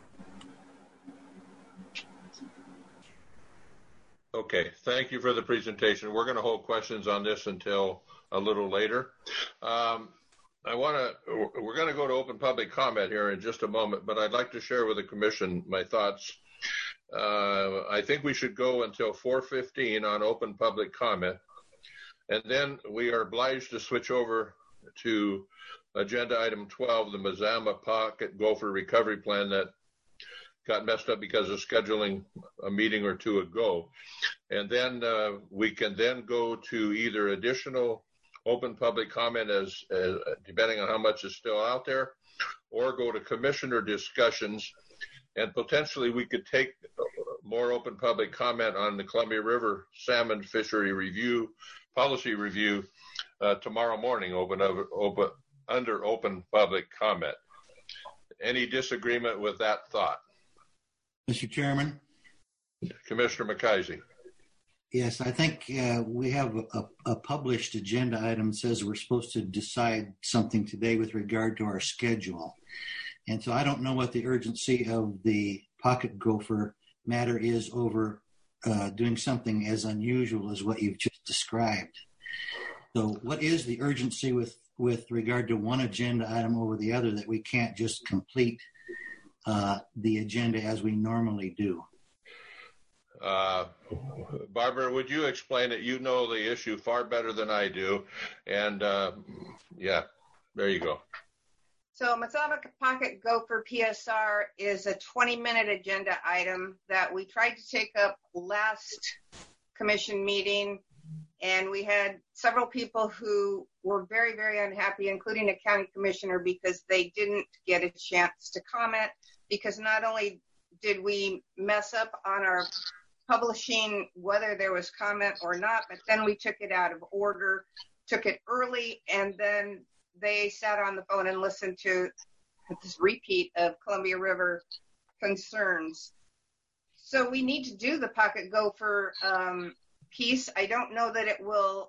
Okay, thank you for the presentation. We're going to hold questions on this until a little later. we're going to go to open public comment here in just a moment, but I'd like to share with the commission my thoughts. I think we should go until 4:15 on open public comment, and then we are obliged to switch over to agenda item 12, the Mazama Pocket Gopher Recovery Plan that got messed up because of scheduling a meeting or two ago. And then we can then go to either additional open public comment as depending on how much is still out there, or go to commissioner discussions, and potentially we could take more open public comment on the Columbia River salmon fishery review, policy review tomorrow morning under open public comment. Any disagreement with that thought? Mr. Chairman? Commissioner McKisey. Yes, I think we have a published agenda item that says we're supposed to decide something today with regard to our schedule. And so I don't know what the urgency of the pocket gopher matter is over doing something as unusual as what you've just described. So what is the urgency with regard to one agenda item over the other that we can't just complete the agenda as we normally do? Barbara, would you explain it? You know the issue far better than I do. And yeah, there you go. So Mazama Pocket Gopher PSR is a 20-minute agenda item that we tried to take up last commission meeting, and we had several people who were very, very unhappy, including a county commissioner, because they didn't get a chance to comment, because not only did we mess up on our publishing whether there was comment or not, but then we took it out of order, took it early, and then they sat on the phone and listened to this repeat of Columbia River concerns. So we need to do the pocket gopher piece. I don't know that it will,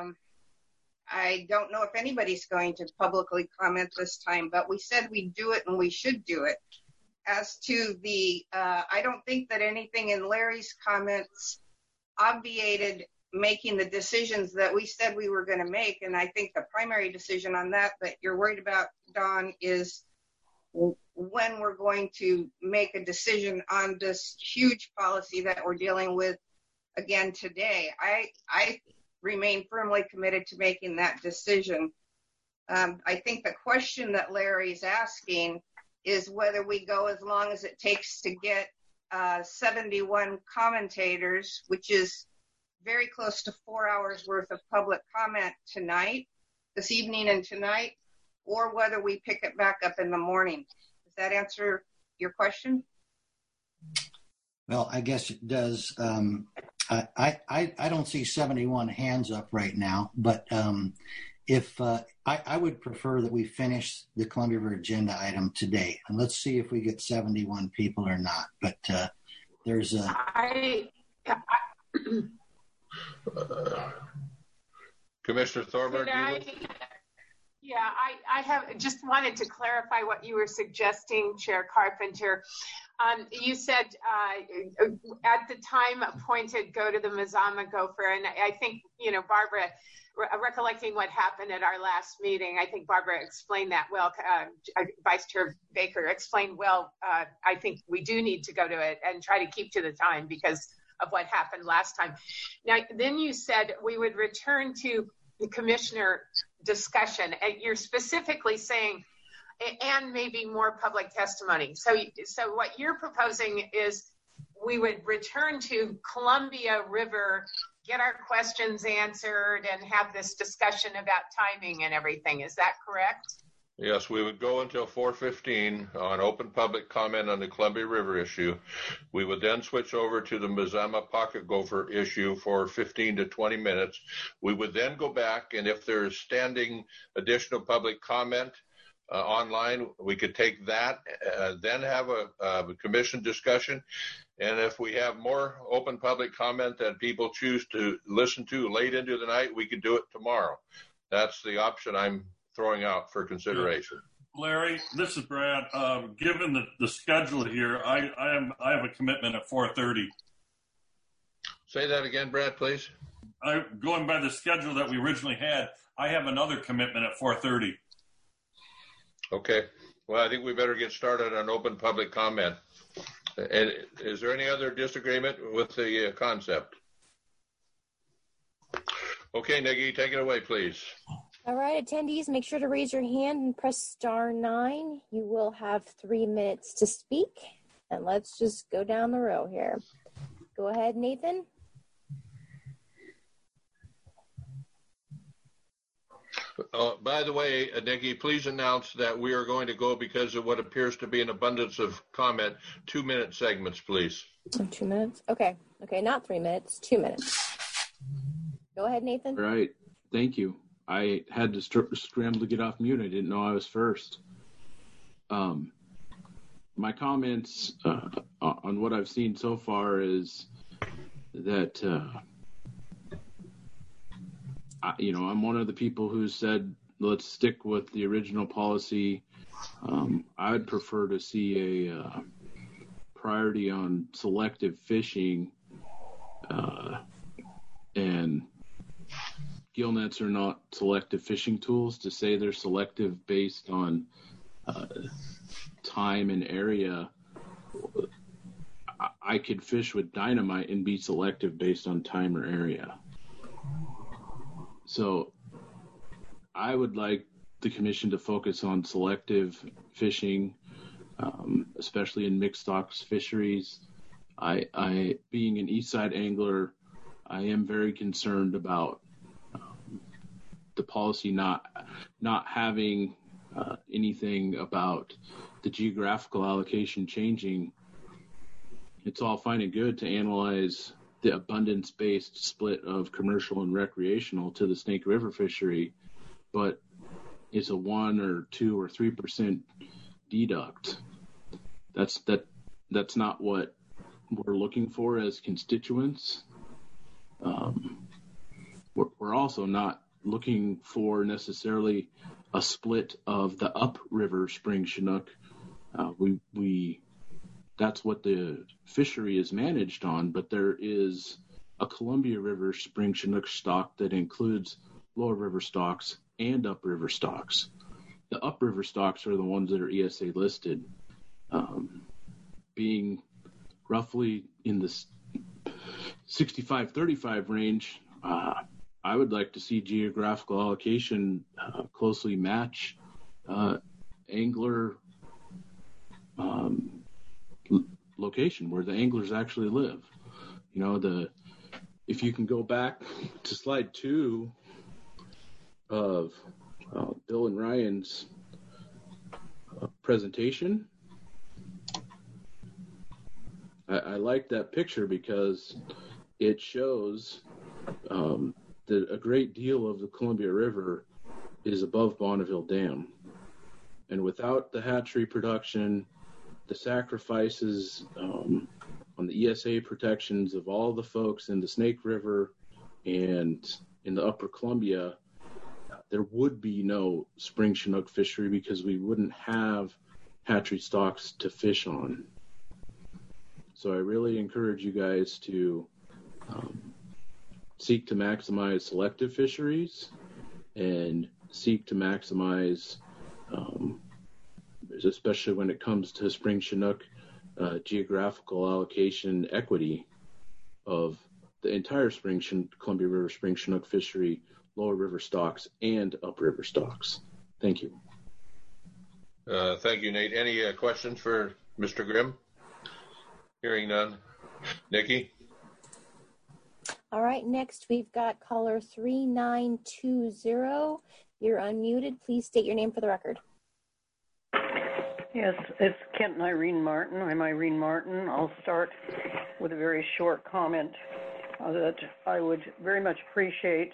I don't know if anybody's going to publicly comment this time, but we said we'd do it and we should do it. As to the, I don't think that anything in Larry's comments obviated making the decisions that we said we were going to make. And I think the primary decision on that you're worried about, Don, is when we're going to make a decision on this huge policy that we're dealing with again today. I remain firmly committed to making that decision. I think the question that Larry's asking is whether we go as long as it takes to get 71 commentators, which is very close to 4 hours worth of public comment this evening and tonight, or whether we pick it back up in the morning. Does that answer your question? Well, I guess it does. I don't see 71 hands up right now, but if I would prefer that we finish the Columbia River agenda item today, and let's see if we get 71 people or not. But there's a. Commissioner Thorburn, I have just wanted to clarify what you were suggesting, Chair Carpenter. You said at the time appointed, go to the Mazama Gopher, and I think, Barbara, recollecting what happened at our last meeting, I think Barbara explained that well. Vice Chair Baker explained well. I think we do need to go to it and try to keep to the time because of what happened last time. Now, then you said we would return to the commissioner discussion, and you're specifically saying, and maybe more public testimony. So what you're proposing is we would return to Columbia River, get our questions answered, and have this discussion about timing and everything. Is that correct? Yes, we would go until 4:15 on open public comment on the Columbia River issue. We would then switch over to the Mazama Pocket Gopher issue for 15 to 20 minutes. We would then go back, and if there's standing additional public comment online, we could take that, then have a commission discussion. And if we have more open public comment that people choose to listen to late into the night, we could do it tomorrow. That's the option I'm throwing out for consideration. Larry, this is Brad. Given the schedule here, I have a commitment at 4:30. Say that again, Brad, please. Going by the schedule that we originally had, I have another commitment at 4:30. Okay. Well, I think we better get started on open public comment. And is there any other disagreement with the concept? Okay, Nikki, take it away, please. All right, attendees, make sure to raise your hand and press *9. You will have 3 minutes to speak. And let's just go down the row here. Go ahead, Nathan. By the way, Nikki, please announce that we are going to go, because of what appears to be an abundance of comment, 2-minute segments, please. 2 minutes? Okay. Okay, not 3 minutes, 2 minutes. Go ahead, Nathan. All right. Thank you. I had to scramble to get off mute. I didn't know I was first. My comments on what I've seen so far is that, I'm one of the people who said, let's stick with the original policy. I'd prefer to see a priority on selective fishing, and gill nets are not selective fishing tools. To say they're selective based on time and area, I could fish with dynamite and be selective based on time or area. So I would like the commission to focus on selective fishing, especially in mixed stocks fisheries. I being an east side angler, I am very concerned about the policy not having anything about the geographical allocation changing. It's all fine and good to analyze the abundance-based split of commercial and recreational to the Snake River fishery, but it's a 1 or 2 or 3% deduct. That's not what we're looking for as constituents. We're also not looking for necessarily a split of the upriver spring Chinook. That's what the fishery is managed on, but there is a Columbia River spring Chinook stock that includes lower river stocks and upriver stocks. The upriver stocks are the ones that are ESA listed, being roughly in the 65-35 range. I would like to see geographical allocation closely match angler location where the anglers actually live. If you can go back to slide 2 of Bill and Ryan's presentation, I like that picture because it shows that a great deal of the Columbia River is above Bonneville Dam. And without the hatchery production, the sacrifices on the ESA protections of all the folks in the Snake River and in the upper Columbia, there would be no spring Chinook fishery because we wouldn't have hatchery stocks to fish on. So I really encourage you guys to seek to maximize selective fisheries and seek to maximize, especially when it comes to spring Chinook, geographical allocation equity of the entire Columbia River spring Chinook fishery, lower river stocks, and upriver stocks. Thank you. Thank you, Nate. Any questions for Mr. Grimm? Hearing none. Nikki? All right, next we've got caller 3920. You're unmuted. Please state your name for the record. Yes, it's Kent and Irene Martin. I'm Irene Martin. I'll start with a very short comment that I would very much appreciate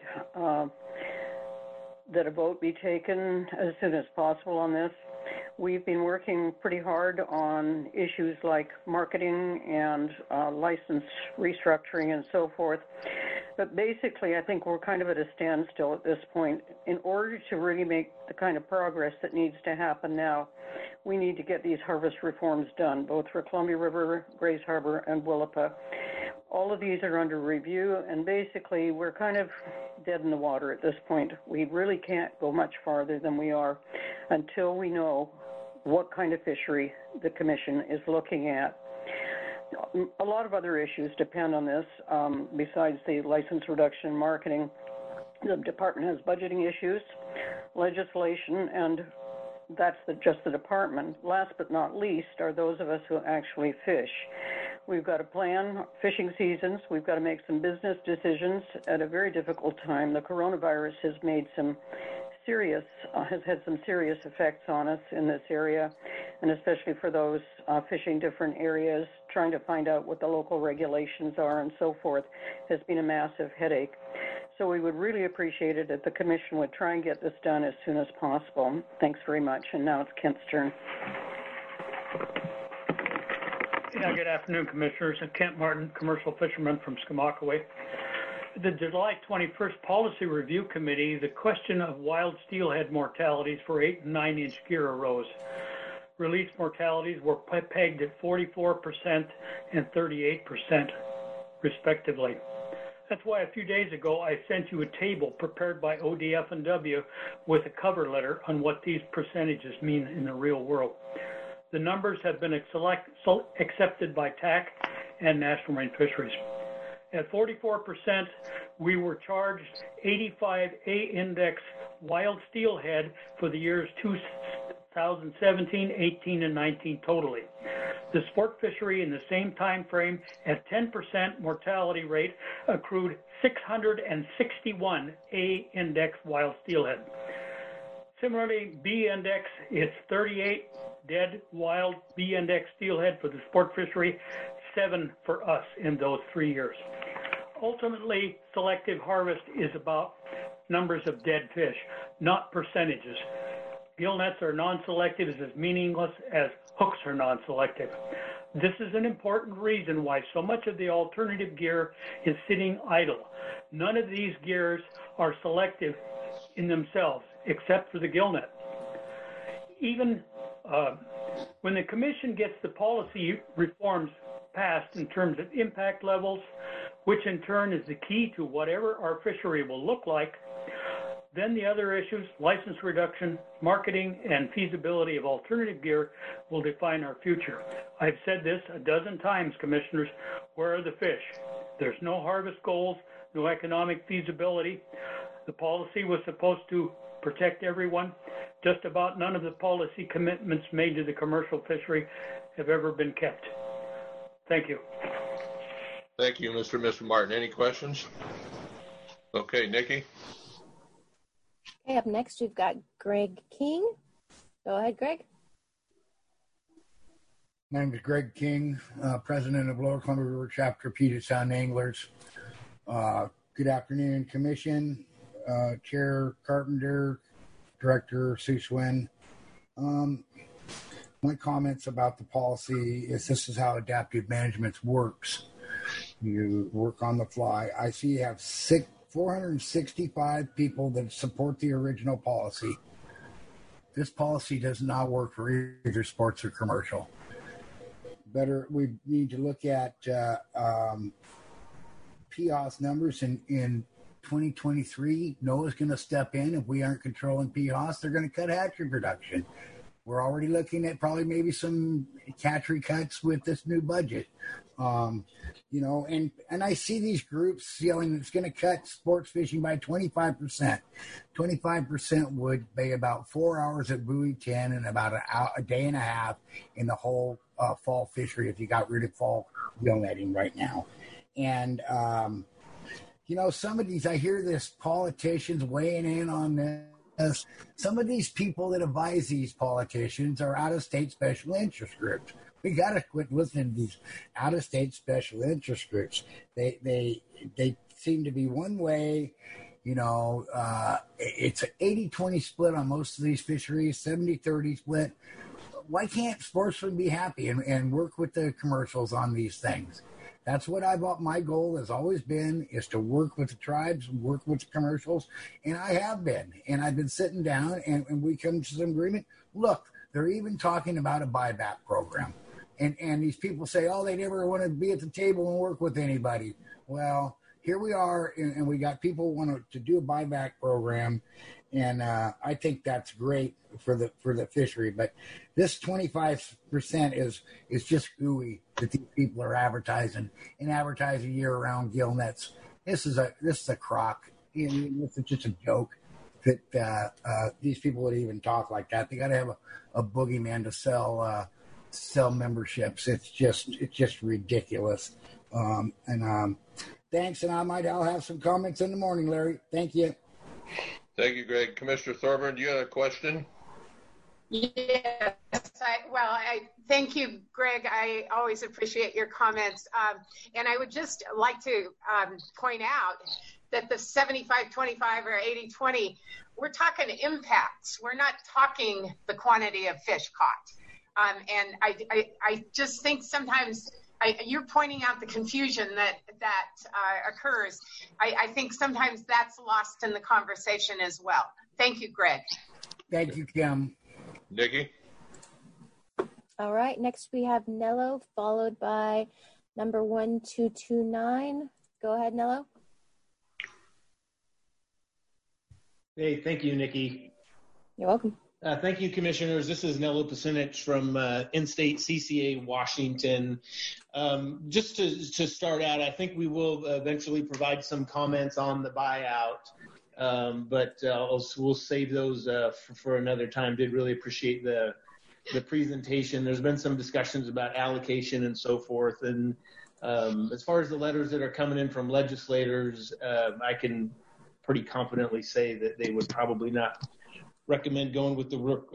that a vote be taken as soon as possible on this. We've been working pretty hard on issues like marketing and license restructuring and so forth. But basically, I think we're kind of at a standstill at this point. In order to really make the kind of progress that needs to happen now, we need to get these harvest reforms done, both for Columbia River, Grays Harbor, and Willapa. All of these are under review, and basically we're kind of dead in the water at this point. We really can't go much farther than we are until we know what kind of fishery the Commission is looking at. A lot of other issues depend on this. Besides the license reduction and marketing, the department has budgeting issues, legislation, and that's just the department. Last but not least are those of us who actually fish. We've got to plan fishing seasons. We've got to make some business decisions at a very difficult time. The coronavirus has had some serious effects on us in this area, and especially for those fishing different areas, trying to find out what the local regulations are and so forth has been a massive headache. So we would really appreciate it if the Commission would try and get this done as soon as possible. Thanks very much. And now it's Kent's turn. Yeah, good afternoon, Commissioners. I'm Kent Martin, commercial fisherman from Skamakaway. The July 21st Policy Review Committee, the question of wild steelhead mortalities for 8 and 9-inch gear arose. Released mortalities were pegged at 44% and 38%, respectively. That's why a few days ago I sent you a table prepared by ODF&W with a cover letter on what these percentages mean in the real world. The numbers have been accepted by TAC and National Marine Fisheries. At 44%, we were charged 85 A-index wild steelhead for the years 2017, 18, and 19 totally. The sport fishery in the same time frame at 10% mortality rate accrued 661 A-index wild steelhead. Similarly, B-index, it's 38 dead wild B-index steelhead for the sport fishery, 7 for us in those 3 years. Ultimately, selective harvest is about numbers of dead fish, not percentages. Gill nets are non-selective is as meaningless as hooks are non-selective. This is an important reason why so much of the alternative gear is sitting idle. None of these gears are selective in themselves, except for the gill net. Even when the Commission gets the policy reforms passed in terms of impact levels, which in turn is the key to whatever our fishery will look like, then the other issues, license reduction, marketing, and feasibility of alternative gear will define our future. I've said this a dozen times, Commissioners, where are the fish? There's no harvest goals, no economic feasibility. The policy was supposed to protect everyone. Just about none of the policy commitments made to the commercial fishery have ever been kept. Thank you. Thank you, Mr. Martin. Any questions? Okay, Nikki. Okay, up next we've got Greg King. Go ahead, Greg. My name is Greg King, president of Lower Columbia River Chapter Puget Sound Anglers. Good afternoon, Commission, Chair Carpenter, Director Sue Swin. My comments about the policy is this is how adaptive management works. You work on the fly. I see you have 465 people that support the original policy. This policy does not work for either sports or commercial. We need to look at PHOS numbers in 2023. NOAA's going to step in. If we aren't controlling PHOS, they're going to cut hatchery production. We're already looking at probably maybe some hatchery cuts with this new budget. And I see these groups yelling it's going to cut sports fishing by 25%. 25% would be about 4 hours at buoy 10 and about a day and a half in the whole fall fishery if you got rid of fall gill netting right now. And, some of these, I hear this politicians weighing in on this. Some of these people that advise these politicians are out-of-state special interest groups. We got to quit listening to these out-of-state special interest groups. They seem to be one way. It's an 80-20 split on most of these fisheries, 70-30 split. Why can't sportsmen be happy and work with the commercials on these things? That's what my goal has always been, is to work with the tribes, work with the commercials, and I have been. And I've been sitting down, and we come to some agreement. Look, they're even talking about a buyback program. And these people say, oh, they never want to be at the table and work with anybody. Well, here we are, and we got people want to do a buyback program, and I think that's great for the fishery. But this 25% is just gooey that these people are advertising year round gill nets. This is a crock. This is just a joke that these people would even talk like that. They got to have a boogeyman to sell memberships. It's just ridiculous. Thanks, and I'll have some comments in the morning, Larry. Thank you. Thank you, Greg. Commissioner Thorburn, do you have a question? Yes. I thank you, Greg. I always appreciate your comments. And I would just like to point out that the 75-25 or 80-20, we're talking impacts. We're not talking the quantity of fish caught. And I just think sometimes you're pointing out the confusion that occurs. I think sometimes that's lost in the conversation as well. Thank you, Greg. Thank you, Kim. Nikki? All right, next we have Nello, followed by number 1229. Go ahead, Nello. Hey, thank you, Nikki. You're welcome. Thank you, commissioners. This is Nello Pasinich from in-state CCA Washington. Just to start out, I think we will eventually provide some comments on the buyout, but we'll save those for another time. Did really appreciate the presentation. There's been some discussions about allocation and so forth. And as far as the letters that are coming in from legislators, I can pretty confidently say that they would probably not recommend going with the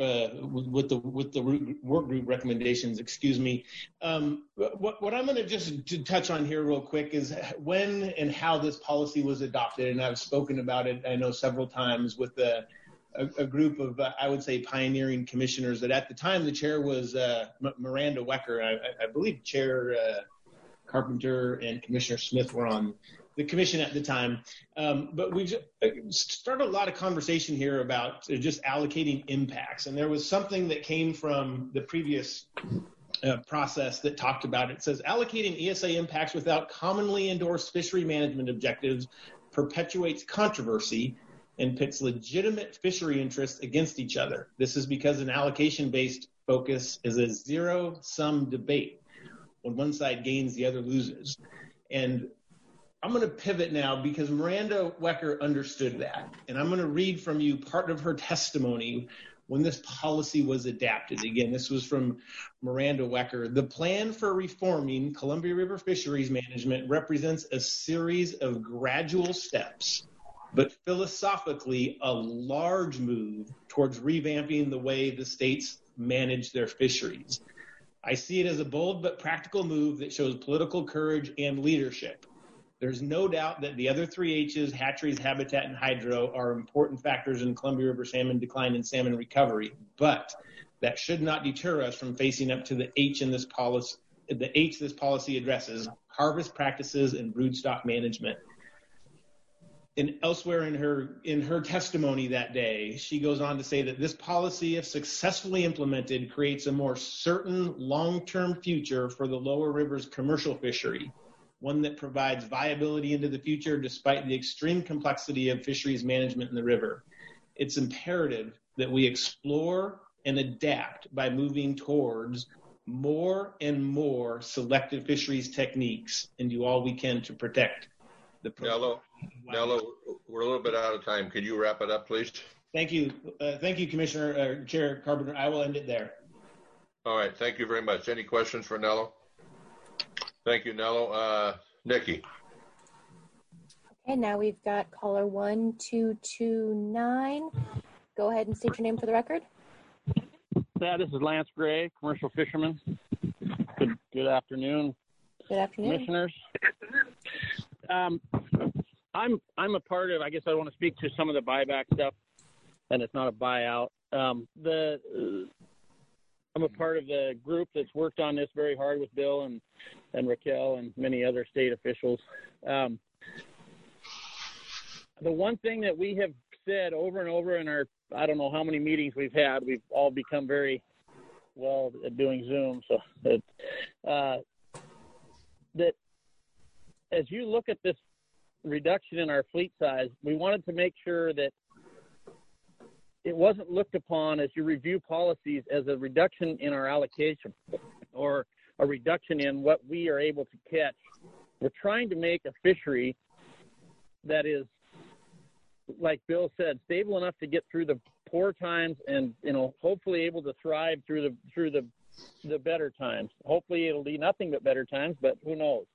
work group recommendations. Excuse me. What I'm going to just touch on here real quick is when and how this policy was adopted, and I've spoken about it, I know, several times with a group of I would say pioneering commissioners. That at the time the chair was Miranda Wecker. I believe Chair Carpenter and Commissioner Smith were on the commission at the time. But we've started a lot of conversation here about just allocating impacts. And there was something that came from the previous process that talked about it. It says allocating ESA impacts without commonly endorsed fishery management objectives perpetuates controversy and pits legitimate fishery interests against each other. This is because an allocation-based focus is a zero-sum debate. When one side gains, the other loses. And I'm going to pivot now because Miranda Wecker understood that. And I'm going to read from you part of her testimony when this policy was adapted. Again, this was from Miranda Wecker. The plan for reforming Columbia River fisheries management represents a series of gradual steps, but philosophically a large move towards revamping the way the states manage their fisheries. I see it as a bold but practical move that shows political courage and leadership. There's no doubt that the other three H's, hatcheries, habitat, and hydro, are important factors in Columbia River salmon decline and salmon recovery, but that should not deter us from facing up to the H in this policy. The H this policy addresses: harvest practices and broodstock management. And elsewhere in her testimony that day, she goes on to say that this policy, if successfully implemented, creates a more certain long-term future for the lower rivers commercial fishery, one that provides viability into the future despite the extreme complexity of fisheries management in the river. It's imperative that we explore and adapt by moving towards more and more selective fisheries techniques and do all we can to protect the program. Nello, we're a little bit out of time. Could you wrap it up, please? Thank you. Thank you, Commissioner Chair Carpenter. I will end it there. All right. Thank you very much. Any questions for Nello? Thank you, Nello. Nikki. Okay, now we've got caller 1229. Go ahead and state your name for the record. Yeah, this is Lance Gray, commercial fisherman. Good afternoon. Good afternoon, commissioners. I'm a part of. I guess I want to speak to some of the buyback stuff, and it's not a buyout. I'm a part of the group that's worked on this very hard with Bill and Raquel and many other state officials. The one thing that we have said over and over in our, I don't know how many meetings we've had, we've all become very well at doing Zoom. So that as you look at this reduction in our fleet size, we wanted to make sure that it wasn't looked upon as you review policies as a reduction in our allocation or a reduction in what we are able to catch. We're trying to make a fishery that is, like Bill said, stable enough to get through the poor times and, hopefully able to thrive through the better times. Hopefully it'll be nothing but better times, but who knows?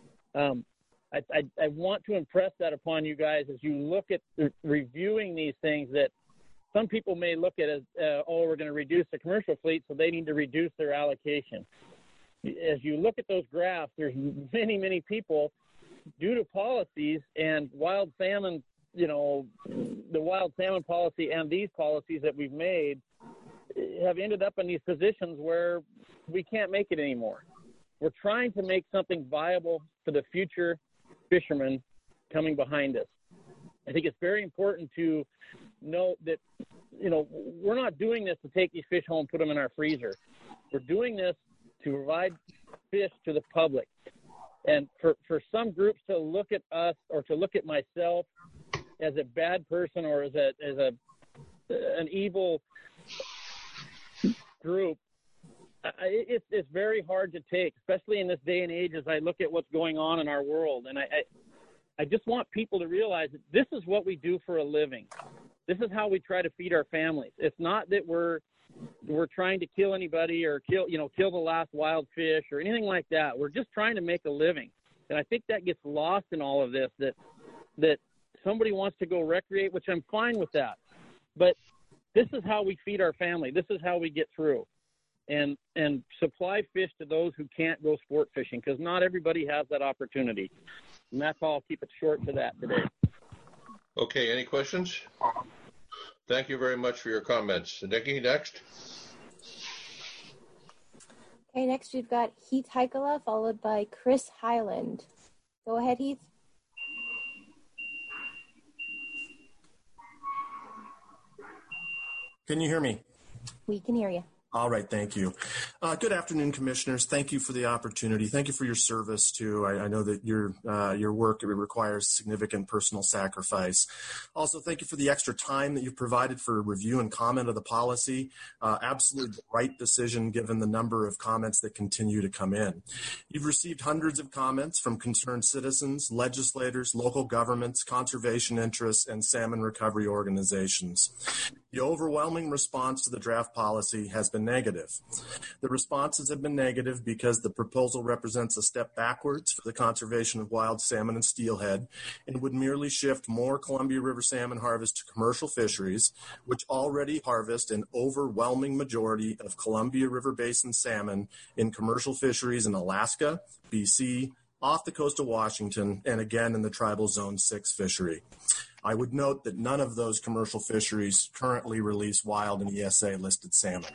I want to impress that upon you guys as you look at reviewing these things, that some people may look at it as, we're going to reduce the commercial fleet, so they need to reduce their allocation. As you look at those graphs, there's many, many people, due to policies and wild salmon, the wild salmon policy and these policies that we've made, have ended up in these positions where we can't make it anymore. We're trying to make something viable for the future fishermen coming behind us. I think it's very important to note that, we're not doing this to take these fish home and put them in our freezer. We're doing this to provide fish to the public. And for some groups to look at us or to look at myself as a bad person or as an evil group, it's very hard to take, especially in this day and age as I look at what's going on in our world. And I just want people to realize that this is what we do for a living. This is how we try to feed our families. It's not that we're trying to kill anybody or kill the last wild fish or anything like that. We're just trying to make a living. And I think that gets lost in all of this, that somebody wants to go recreate, which I'm fine with that. But this is how we feed our family. This is how we get through and supply fish to those who can't go sport fishing, because not everybody has that opportunity. And that's all. I'll keep it short to that today. Okay, any questions? Thank you very much for your comments. Nikki, next. Okay, next we've got Heath Heikala, followed by Chris Highland. Go ahead, Heath. Can you hear me? We can hear you. All right, thank you. Good afternoon, commissioners. Thank you for the opportunity. Thank you for your service, too. I know that your work requires significant personal sacrifice. Also, thank you for the extra time that you've provided for review and comment of the policy. Absolutely the right decision given the number of comments that continue to come in. You've received hundreds of comments from concerned citizens, legislators, local governments, conservation interests, and salmon recovery organizations. The overwhelming response to the draft policy has been negative. The responses have been negative because the proposal represents a step backwards for the conservation of wild salmon and steelhead and would merely shift more Columbia River salmon harvest to commercial fisheries, which already harvest an overwhelming majority of Columbia River Basin salmon in commercial fisheries in Alaska, BC, off the coast of Washington, and again in the Tribal Zone 6 fishery. I would note that none of those commercial fisheries currently release wild and ESA-listed salmon.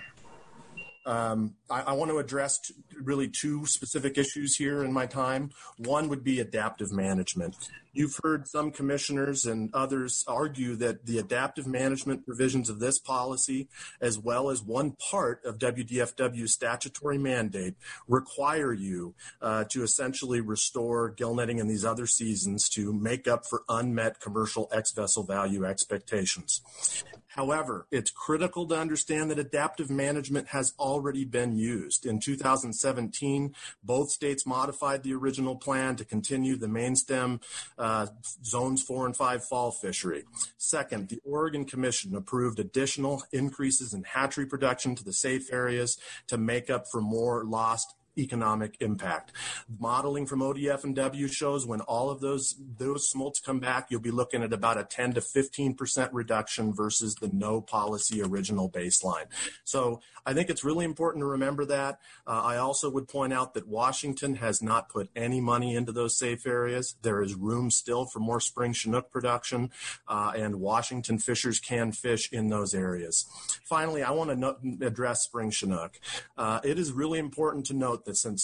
I want to address really two specific issues here in my time. One would be adaptive management. You've heard some commissioners and others argue that the adaptive management provisions of this policy, as well as one part of WDFW's statutory mandate, require you to essentially restore gill netting in these other seasons to make up for unmet commercial ex-vessel value expectations. However, it's critical to understand that adaptive management has already been used. In 2017, both states modified the original plan to continue the main stem zones 4 and 5 fall fishery. Second, the Oregon Commission approved additional increases in hatchery production to the safe areas to make up for more lost economic impact. Modeling from ODF and W shows when all of those smolts come back, you'll be looking at about a 10 to 15% reduction versus the no policy original baseline. So I think it's really important to remember that. I also would point out that Washington has not put any money into those safe areas. There is room still for more spring Chinook production, and Washington fishers can fish in those areas. Finally, I want to address spring Chinook. It is really important to note that since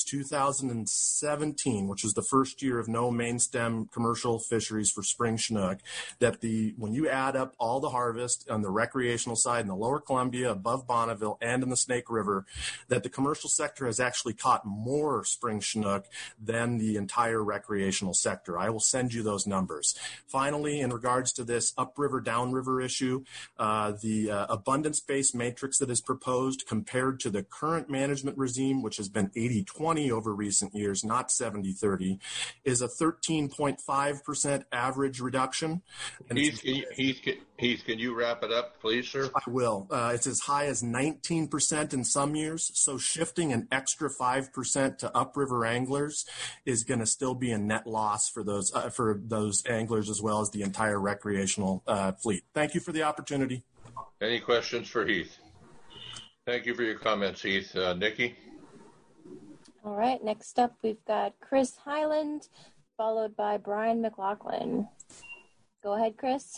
2017, which was the first year of no main stem commercial fisheries for spring Chinook, that when you add up all the harvest on the recreational side in the lower Columbia, above Bonneville, and in the Snake River, that the commercial sector has actually caught more spring Chinook than the entire recreational sector. I will send you those numbers. Finally, in regards to this upriver, downriver issue, the abundance-based matrix that is proposed compared to the current management regime, which has been 80-20 over recent years, not 70-30, is a 13.5% average reduction. And Heath, can you wrap it up, please, sir? I will. It's as high as 19% in some years, so shifting an extra 5% to upriver anglers is going to still be a net loss for those anglers as well as the entire recreational fleet. Thank you for the opportunity. Any questions for Heath? Thank you for your comments, Heath. Nikki? All right, next up we've got Chris Highland, followed by Brian McLaughlin. Go ahead, Chris.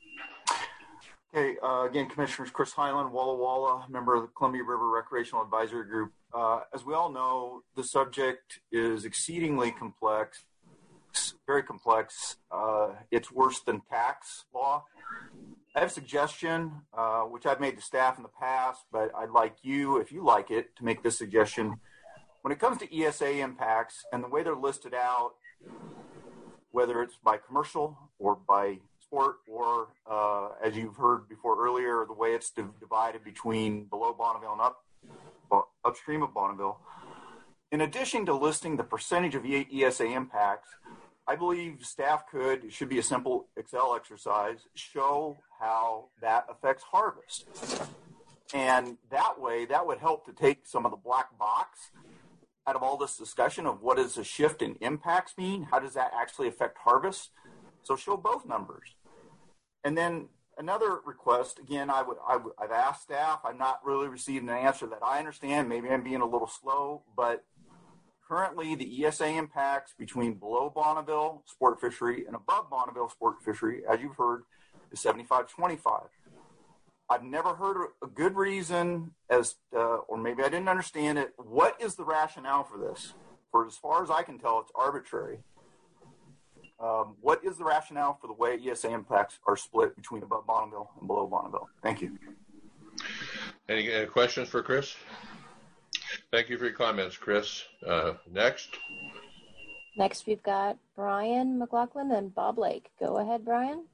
Okay, again, Commissioners, Chris Highland, Walla Walla, member of the Columbia River Recreational Advisory Group. As we all know, the subject is exceedingly complex, very complex. It's worse than tax law. I have a suggestion, which I've made to staff in the past, but I'd like you, if you like it, to make this suggestion. When it comes to ESA impacts and the way they're listed out, whether it's by commercial or by sport or, as you've heard before earlier, the way it's divided between below Bonneville and upstream of Bonneville, in addition to listing the percentage of ESA impacts, I believe staff it should be a simple Excel exercise, show how that affects harvest. And that way, that would help to take some of the black box out of all this discussion of what does a shift in impacts mean? How does that actually affect harvest? So show both numbers. And then another request, again, I've asked staff, I'm not really receiving an answer that I understand. Maybe I'm being a little slow, but currently, the ESA impacts between below Bonneville sport fishery and above Bonneville sport fishery, as you've heard, is 75-25. I've never heard a good reason or maybe I didn't understand it. What is the rationale for this? For as far as I can tell, it's arbitrary. What is the rationale for the way ESA impacts are split between above Bonneville and below Bonneville? Thank you. Any questions for Chris? Thank you for your comments, Chris. Next. Next, we've got Brian McLaughlin and Bob Lake. Go ahead, Brian.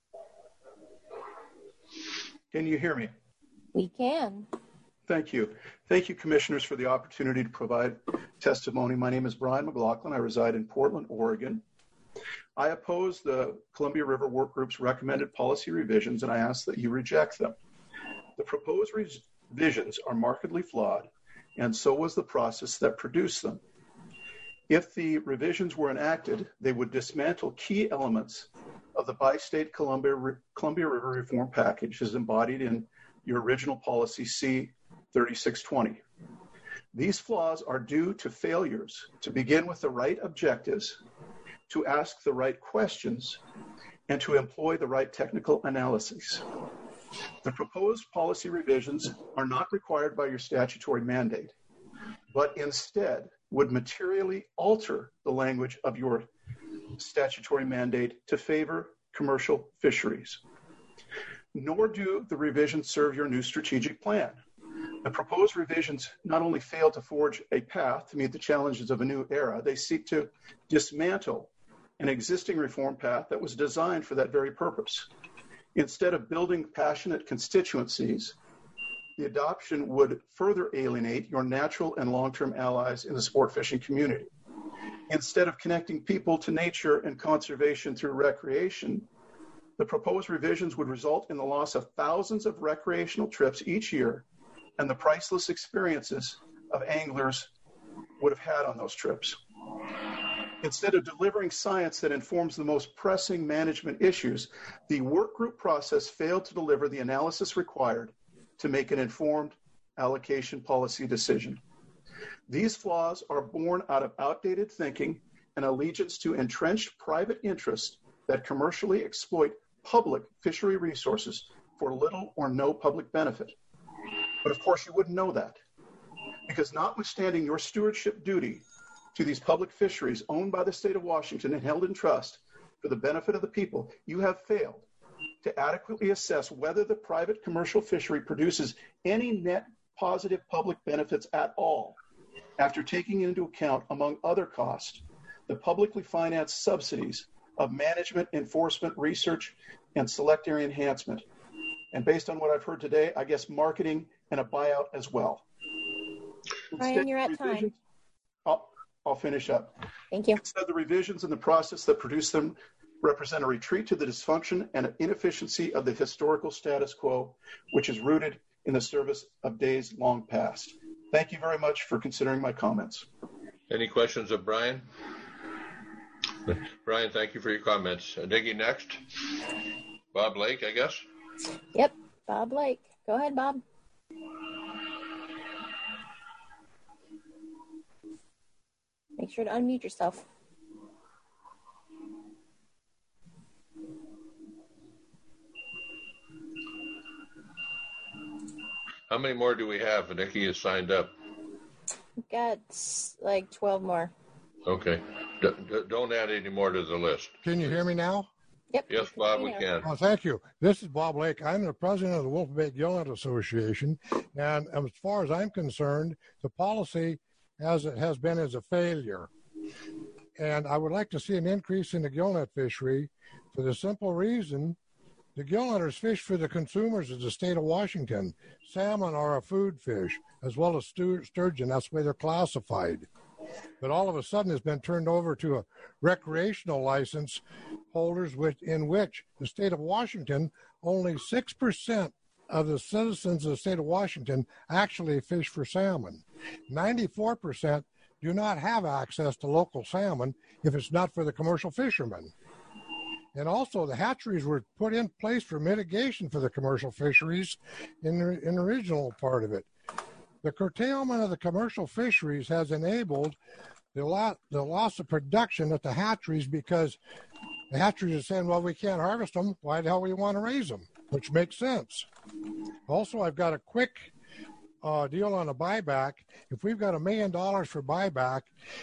Can you hear me? We can. Thank you. Thank you, Commissioners, for the opportunity to provide testimony. My name is Brian McLaughlin. I reside in Portland, Oregon. I oppose the Columbia River Work Group's recommended policy revisions, and I ask that you reject them. The proposed revisions are markedly flawed, and so was the process that produced them. If the revisions were enacted, they would dismantle key elements of the bi-state Columbia River Reform Package as embodied in your original policy C-3620. These flaws are due to failures to begin with the right objectives, to ask the right questions, and to employ the right technical analyses. The proposed policy revisions are not required by your statutory mandate, but instead would materially alter the language of your statutory mandate to favor commercial fisheries. Nor do the revisions serve your new strategic plan. The proposed revisions not only fail to forge a path to meet the challenges of a new era, they seek to dismantle an existing reform path that was designed for that very purpose. Instead of building passionate constituencies, the adoption would further alienate your natural and long-term allies in the sport fishing community. Instead of connecting people to nature and conservation through recreation, the proposed revisions would result in the loss of thousands of recreational trips each year and the priceless experiences of anglers would have had on those trips. Instead of delivering science that informs the most pressing management issues, the work group process failed to deliver the analysis required to make an informed allocation policy decision. These flaws are born out of outdated thinking and allegiance to entrenched private interests that commercially exploit public fishery resources for little or no public benefit. But of course, you wouldn't know that. because notwithstanding your stewardship duty to these public fisheries owned by the state of Washington and held in trust for the benefit of the people, you have failed to adequately assess whether the private commercial fishery produces any net positive public benefits at all, after taking into account, among other costs, the publicly financed subsidies of management, enforcement, research, and select area enhancement. And based on what I've heard today, I guess marketing and a buyout as well. Ryan, you're at time. I'll finish up. Thank you. Instead, the revisions in the process that produce them represent a retreat to the dysfunction and inefficiency of the historical status quo, which is rooted in the service of days long past. Thank you very much for considering my comments. Any questions of Brian? Brian, thank you for your comments. Nikki, next. Bob Lake, I guess. Yep, Bob Lake. Go ahead, Bob. Make sure to unmute yourself. How many more do we have? Nikki is signed up. We've got like 12 more. Okay. Don't add any more to the list. Can you hear me now? Yep. Yes, Bob, we can. Oh, thank you. This is Bob Lake. I'm the president of the Wolf Bay Gillnet Association. And as far as I'm concerned, the policy as it has been is a failure. And I would like to see an increase in the gillnet fishery for the simple reason the gillnetters fish for the consumers of the state of Washington. Salmon are a food fish, as well as sturgeon. That's the way they're classified. But all of a sudden it's been turned over to a recreational license holders, in which the state of Washington, only 6% of the citizens of the state of Washington actually fish for salmon. 94% do not have access to local salmon if it's not for the commercial fishermen. And also the hatcheries were put in place for mitigation for the commercial fisheries in the original part of it. The curtailment of the commercial fisheries has enabled the loss of production at the hatcheries, because the hatcheries are saying, well, we can't harvest them. Why the hell we want to raise them? Which makes sense. Also, I've got a quick deal on a buyback. If we've got $1 million for buyback,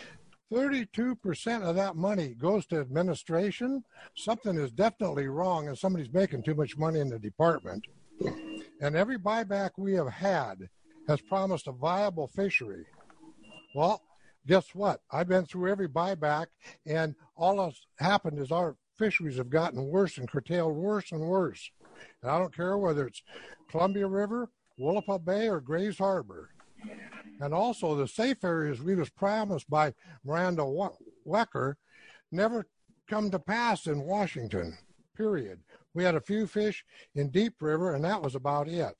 32% of that money goes to administration. Something is definitely wrong, and somebody's making too much money in the department. And every buyback we have had has promised a viable fishery. Well, guess what? I've been through every buyback, and all that's happened is our fisheries have gotten worse and curtailed worse and worse. And I don't care whether it's Columbia River, Willapa Bay, or Grays Harbor. And also the safe areas we was promised by Miranda Wecker never come to pass in Washington, period. We had a few fish in Deep River, and that was about it.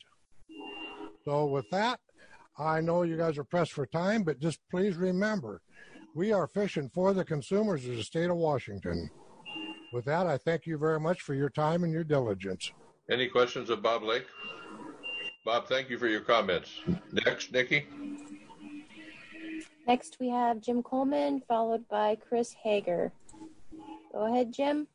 So with that, I know you guys are pressed for time, but just please remember, we are fishing for the consumers of the state of Washington. With that, I thank you very much for your time and your diligence. Any questions of Bob Lake? Bob, thank you for your comments. Next, Nikki. Next, we have Jim Coleman, followed by Chris Hager. Go ahead, Jim.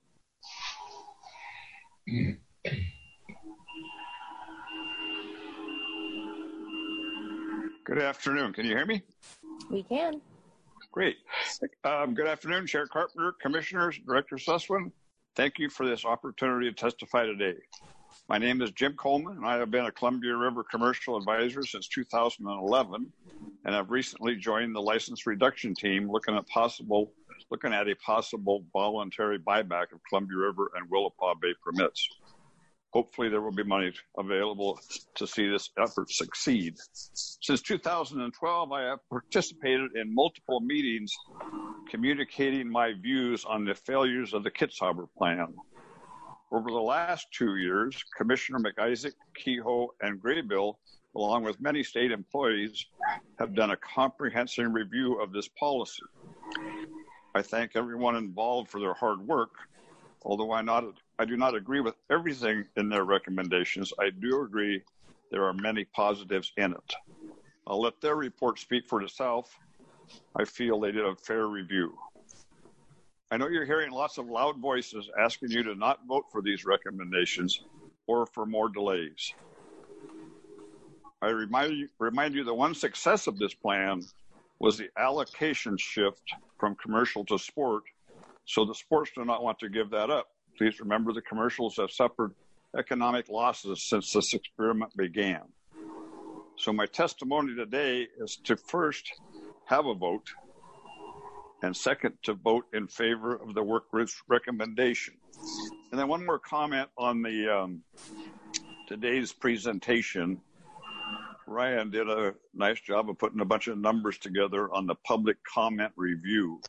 Good afternoon. Can you hear me? We can. Great. Good afternoon, Chair Carpenter, Commissioners, Director Sussman. Thank you for this opportunity to testify today. My name is Jim Coleman, and I have been a Columbia River commercial advisor since 2011, and I've recently joined the license reduction team looking at a possible voluntary buyback of Columbia River and Willapa Bay permits. Hopefully there will be money available to see this effort succeed. Since 2012, I have participated in multiple meetings communicating my views on the failures of the Kitzhaber plan. Over the last 2 years, Commissioner McIsaac, Kehoe, and Graybill, along with many state employees, have done a comprehensive review of this policy. I thank everyone involved for their hard work. Although I do not agree with everything in their recommendations, I do agree there are many positives in it. I'll let their report speak for itself. I feel they did a fair review. I know you're hearing lots of loud voices asking you to not vote for these recommendations or for more delays. I remind you the one success of this plan was the allocation shift from commercial to sport. So the sports do not want to give that up. Please remember the commercials have suffered economic losses since this experiment began. So my testimony today is to first have a vote, and second, to vote in favor of the work group's recommendation. And then one more comment on the today's presentation. Ryan did a nice job of putting a bunch of numbers together on the public comment review.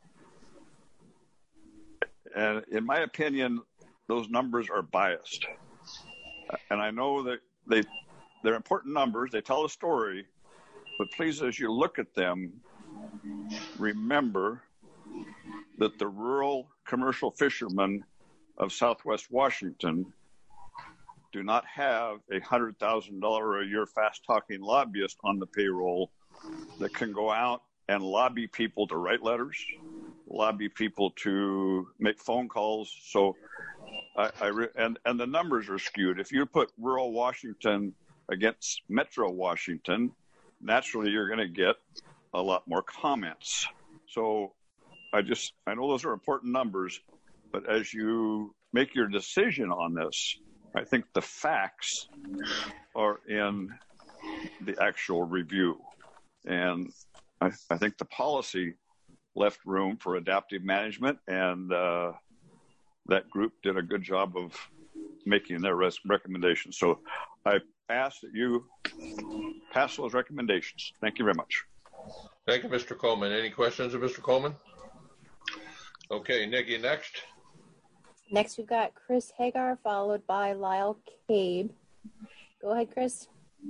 And in my opinion, those numbers are biased. And I know that they're important numbers, they tell a story, but please, as you look at them, remember that the rural commercial fishermen of Southwest Washington do not have a $100,000 a year fast-talking lobbyist on the payroll that can go out and lobby people to write letters, lobby people to make phone calls. So, and the numbers are skewed. If you put rural Washington against Metro Washington, naturally you're going to get a lot more comments. So I know those are important numbers, but as you make your decision on this, I think the facts are in the actual review. And I think the policy left room for adaptive management, and that group did a good job of making their recommendations. So I ask that you pass those recommendations. Thank you very much. Thank you, Mr. Coleman. Any questions of Mr. Coleman? Okay, Nikki, next. Next, we've got Chris Hagar, followed by Lyle Cabe. Go ahead, Chris.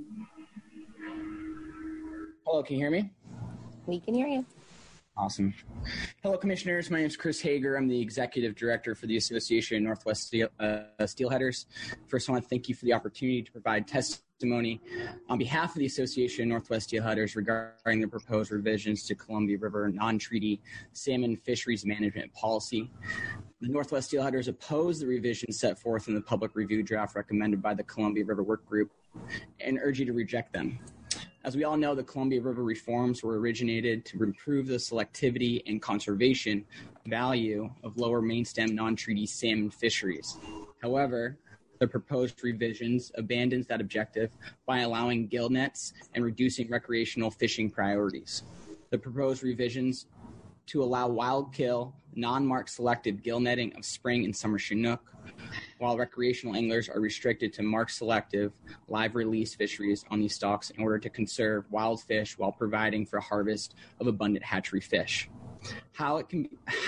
Hello, can you hear me? We can hear you. Awesome. Hello, Commissioners. My name is Chris Hager. I'm the Executive Director for the Association of Northwest Steelheaders. First, I want to thank you for the opportunity to provide testimony on behalf of the Association of Northwest Steelheaders regarding the proposed revisions to Columbia River non-treaty salmon fisheries management policy. The Northwest Steelheaders oppose the revisions set forth in the public review draft recommended by the Columbia River Work Group and urge you to reject them. As we all know, the Columbia River reforms were originated to improve the selectivity and conservation value of lower mainstem non-treaty salmon fisheries. However, the proposed revisions abandons that objective by allowing gill nets and reducing recreational fishing priorities. The proposed revisions to allow wild kill, non-mark selected gill netting of spring and summer Chinook, while recreational anglers are restricted to mark selective live release fisheries on these stocks in order to conserve wild fish while providing for harvest of abundant hatchery fish. How can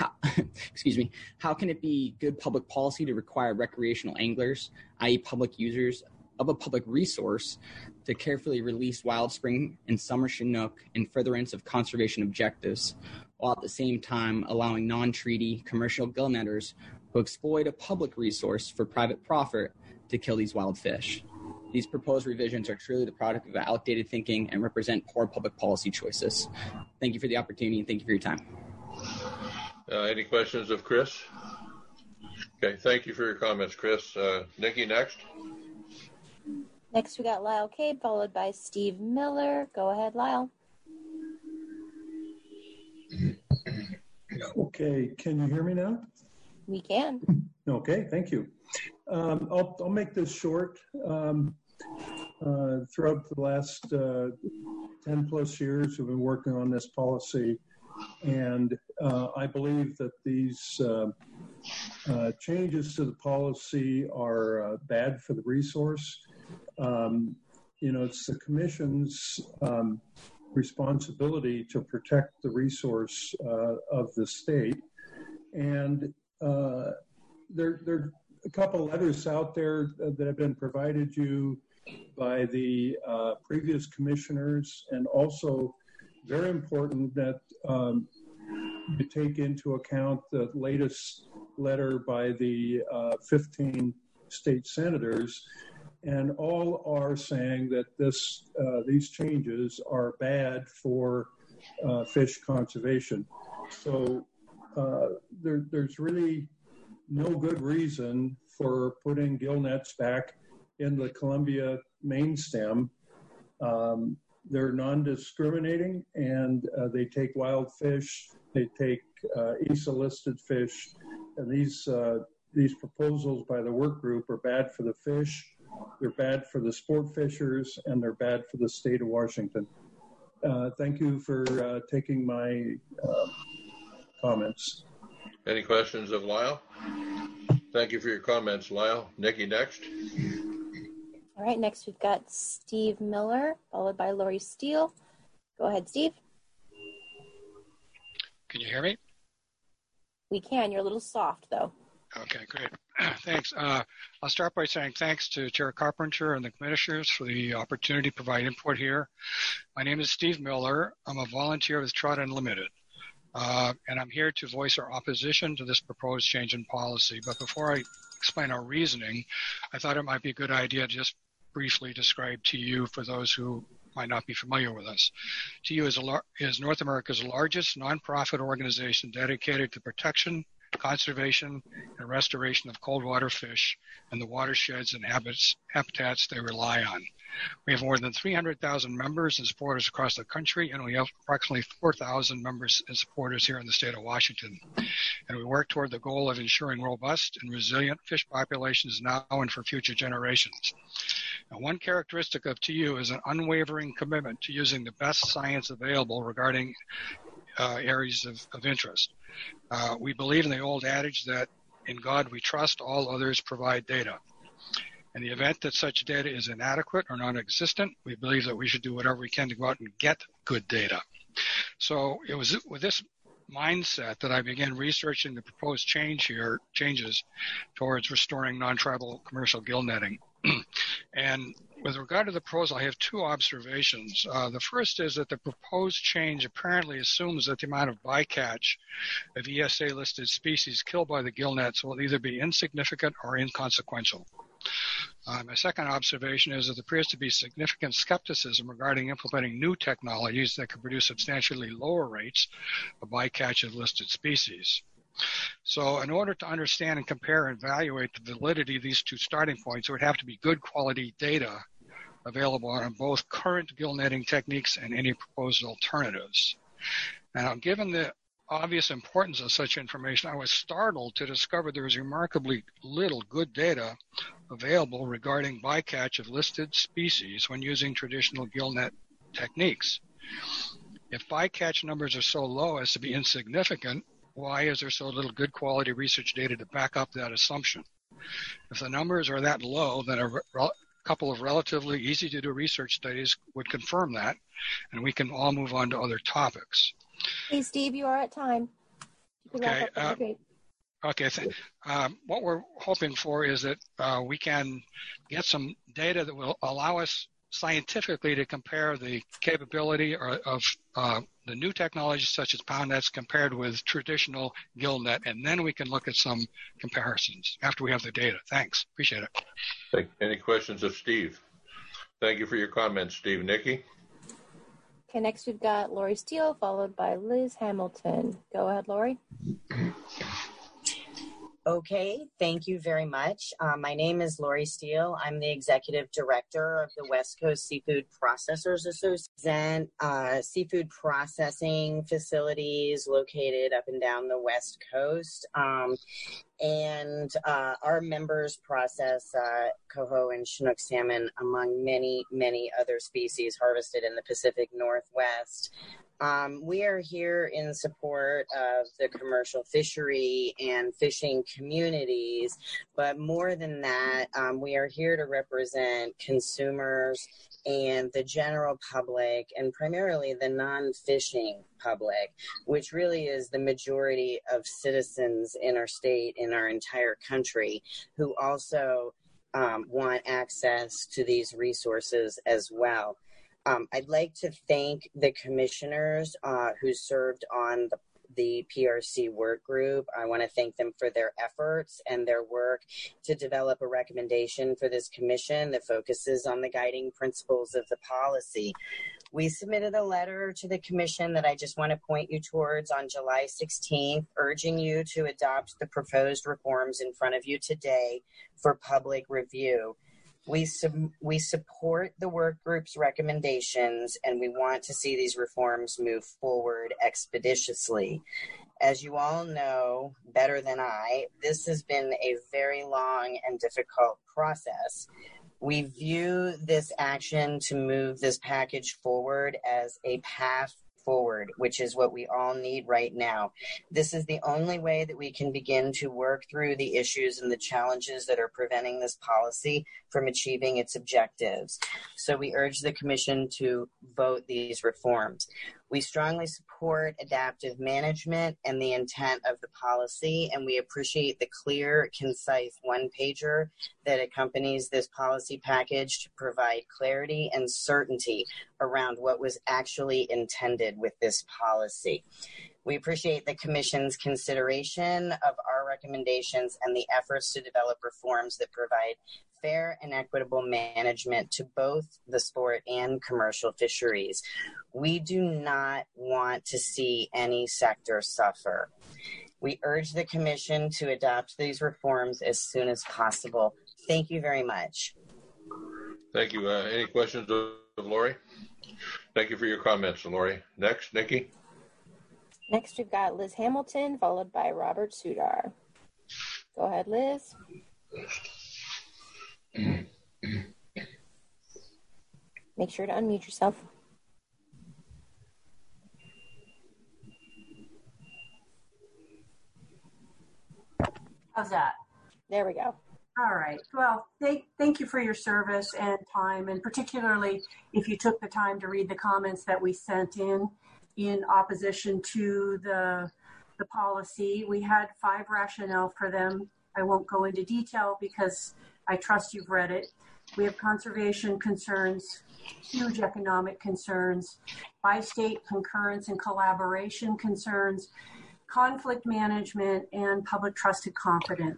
it be good public policy to require recreational anglers, i.e. public users of a public resource, to carefully release wild spring and summer Chinook in furtherance of conservation objectives, while at the same time allowing non-treaty commercial gill netters who exploit a public resource for private profit to kill these wild fish? These proposed revisions are truly the product of outdated thinking and represent poor public policy choices. Thank you for the opportunity and thank you for your time. Any questions of Chris? Okay, thank you for your comments, Chris. Nikki, next. Next, we got Lyle Cabe, followed by Steve Miller. Go ahead, Lyle. Okay, can you hear me now? We can. Okay, thank you. I'll make this short. Throughout the last 10 plus years, we've been working on this policy, and I believe that these changes to the policy are bad for the resource. It's the Commission's responsibility to protect the resource of the state, and there are a couple letters out there that have been provided you by the previous commissioners, and also very important that you take into account the latest letter by the 15 state senators, and all are saying that these changes are bad for fish conservation. So there's really no good reason for putting gill nets back in the Columbia main stem They're non-discriminating, and they take wild fish, they take ESA-listed fish, and these proposals by the work group are bad for the fish, they're bad for the sport fishers, and they're bad for the state of Washington. Thank you for taking my comments. Any questions of Lyle? Thank you for your comments, Lyle. Nikki, next. All right, next we've got Steve Miller, followed by Lori Steele. Go ahead, Steve. Can you hear me? We can. You're a little soft, though. Okay, great. Thanks. I'll start by saying thanks to Chair Carpenter and the commissioners for the opportunity to provide input here. My name is Steve Miller. I'm a volunteer with Trout Unlimited, and I'm here to voice our opposition to this proposed change in policy. But before I explain our reasoning, I thought it might be a good idea to just briefly describe TU for those who might not be familiar with us. TU is North America's largest nonprofit organization dedicated to protection, conservation, and restoration of cold water fish and the watersheds and habitats they rely on. We have more than 300,000 members and supporters across the country, and we have approximately 4,000 members and supporters here in the state of Washington. And we work toward the goal of ensuring robust and resilient fish populations now and for future generations. Now, one characteristic of TU is an unwavering commitment to using the best science available regarding areas of interest. We believe in the old adage that in God we trust, all others provide data. In the event that such data is inadequate or non-existent, we believe that we should do whatever we can to go out and get good data. So it was with this mindset that I began researching the proposed changes towards restoring non-tribal commercial gill netting. And with regard to the proposal, I have two observations. The first is that the proposed change apparently assumes that the amount of bycatch of ESA-listed species killed by the gill nets will either be insignificant or inconsequential. My second observation is that there appears to be significant skepticism regarding implementing new technologies that could produce substantially lower rates of bycatch of listed species. So in order to understand and compare and evaluate the validity of these two starting points, there would have to be good quality data available on both current gill netting techniques and any proposed alternatives. Now, given the obvious importance of such information, I was startled to discover there is remarkably little good data available regarding bycatch of listed species when using traditional gill net techniques. If bycatch numbers are so low as to be insignificant, why is there so little good quality research data to back up that assumption? If the numbers are that low, then a couple of relatively easy to do research studies would confirm that, and we can all move on to other topics. Hey, Steve, you are at time. Okay. Okay. What we're hoping for is that we can get some data that will allow us scientifically to compare the capability of the new technologies such as pound nets compared with traditional gill net, and then we can look at some comparisons after we have the data. Thanks. Appreciate it. Any questions of Steve? Thank you for your comments, Steve. Nikki? Okay, next we've got Lori Steele, followed by Liz Hamilton. Go ahead, Lori. Okay, thank you very much. My name is Lori Steele. I'm the Executive Director of the West Coast Seafood Processors Association, seafood processing facilities located up and down the West Coast. And our members process coho and Chinook salmon, among many, many other species harvested in the Pacific Northwest. We are here in support of the commercial fishery and fishing communities, but more than that, we are here to represent consumers and the general public, and primarily the non-fishing public, which really is the majority of citizens in our state, in our entire country, who also want access to these resources as well. I'd like to thank the commissioners who served on the PRC work group. I want to thank them for their efforts and their work to develop a recommendation for this commission that focuses on the guiding principles of the policy. We submitted a letter to the commission that I just want to point you towards on July 16th, urging you to adopt the proposed reforms in front of you today for public review. We support the work group's recommendations, and we want to see these reforms move forward expeditiously. As you all know better than I, this has been a very long and difficult process. We view this action to move this package forward as a path forward, which is what we all need right now. This is the only way that we can begin to work through the issues and the challenges that are preventing this policy from achieving its objectives. So we urge the Commission to vote these reforms. We strongly support adaptive management and the intent of the policy, and we appreciate the clear, concise one-pager that accompanies this policy package to provide clarity and certainty around what was actually intended with this policy. We appreciate the Commission's consideration of our recommendations and the efforts to develop reforms that provide fair and equitable management to both the sport and commercial fisheries. We do not want to see any sector suffer. We urge the Commission to adopt these reforms as soon as possible. Thank you very much. Thank you. Any questions of Lori? Thank you for your comments, Lori. Next, Nikki. Next, we've got Liz Hamilton, followed by Robert Sudar. Go ahead, Liz. Make sure to unmute yourself. How's that? There we go. All right. Well, thank you for your service and time, and particularly if you took the time to read the comments that we sent in opposition to the policy. We had 5 rationale for them. I won't go into detail because I trust you've read it. We have conservation concerns, huge economic concerns, bi-state concurrence and collaboration concerns, conflict management, and public trusted confidence.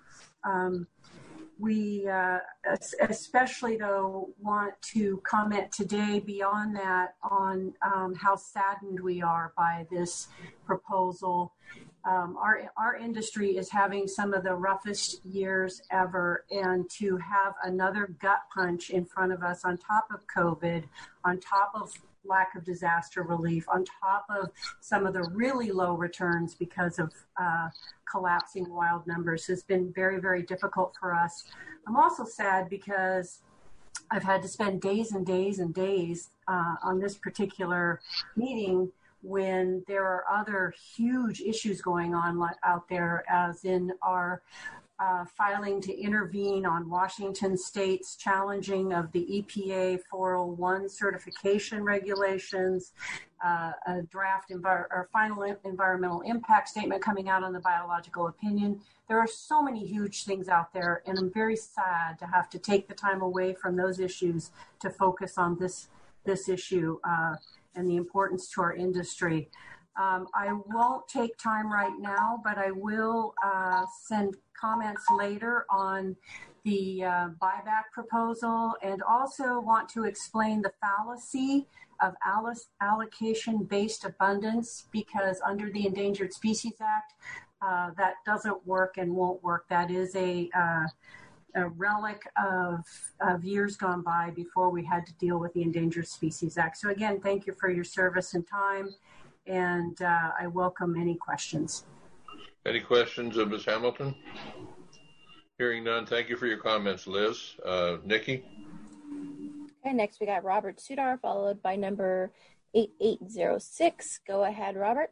We especially, though, want to comment today beyond that on how saddened we are by this proposal. Our industry is having some of the roughest years ever, and to have another gut punch in front of us on top of COVID, on top of lack of disaster relief, on top of some of the really low returns because of collapsing wild numbers has been very, very difficult for us. I'm also sad because I've had to spend days and days and days on this particular meeting when there are other huge issues going on out there, as in our filing to intervene on Washington State's challenging of the EPA 401 certification regulations, a draft or final environmental impact statement coming out on the biological opinion. There are so many huge things out there, and I'm very sad to have to take the time away from those issues to focus on this issue and the importance to our industry. I won't take time right now, but I will send comments later on the buyback proposal, and also want to explain the fallacy of allocation-based abundance, because under the Endangered Species Act, that doesn't work and won't work. That is a relic of years gone by before we had to deal with the Endangered Species Act. So again, thank you for your service and time, and I welcome any questions. Any questions of Ms. Hamilton? Hearing none, thank you for your comments, Liz. Nikki? Okay, next we got Robert Sudar, followed by number 8806. Go ahead, Robert.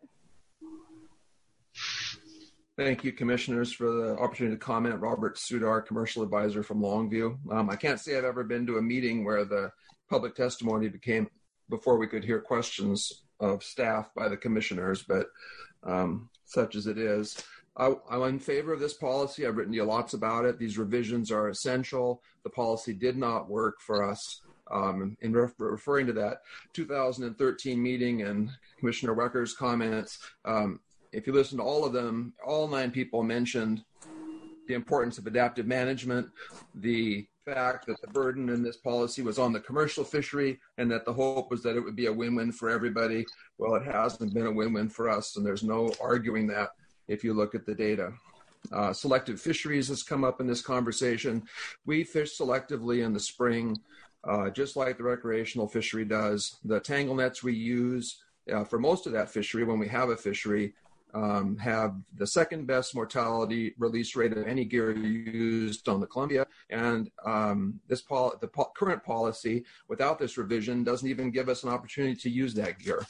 Thank you, Commissioners, for the opportunity to comment. Robert Sudar, Commercial Advisor from Longview. I can't say I've ever been to a meeting where the public testimony became before we could hear questions of staff by the Commissioners, but such as it is. I'm in favor of this policy. I've written to you lots about it. These revisions are essential. The policy did not work for us. In referring to that 2013 meeting and Commissioner Wecker's comments, if you listen to all of them, all 9 people mentioned the importance of adaptive management, the fact that the burden in this policy was on the commercial fishery, and that the hope was that it would be a win-win for everybody. Well, it hasn't been a win-win for us, and there's no arguing that if you look at the data. Selective fisheries has come up in this conversation. We fish selectively in the spring, just like the recreational fishery does. The tangle nets we use for most of that fishery, when we have a fishery, have the second best mortality release rate of any gear used on the Columbia. And the current policy, without this revision, doesn't even give us an opportunity to use that gear.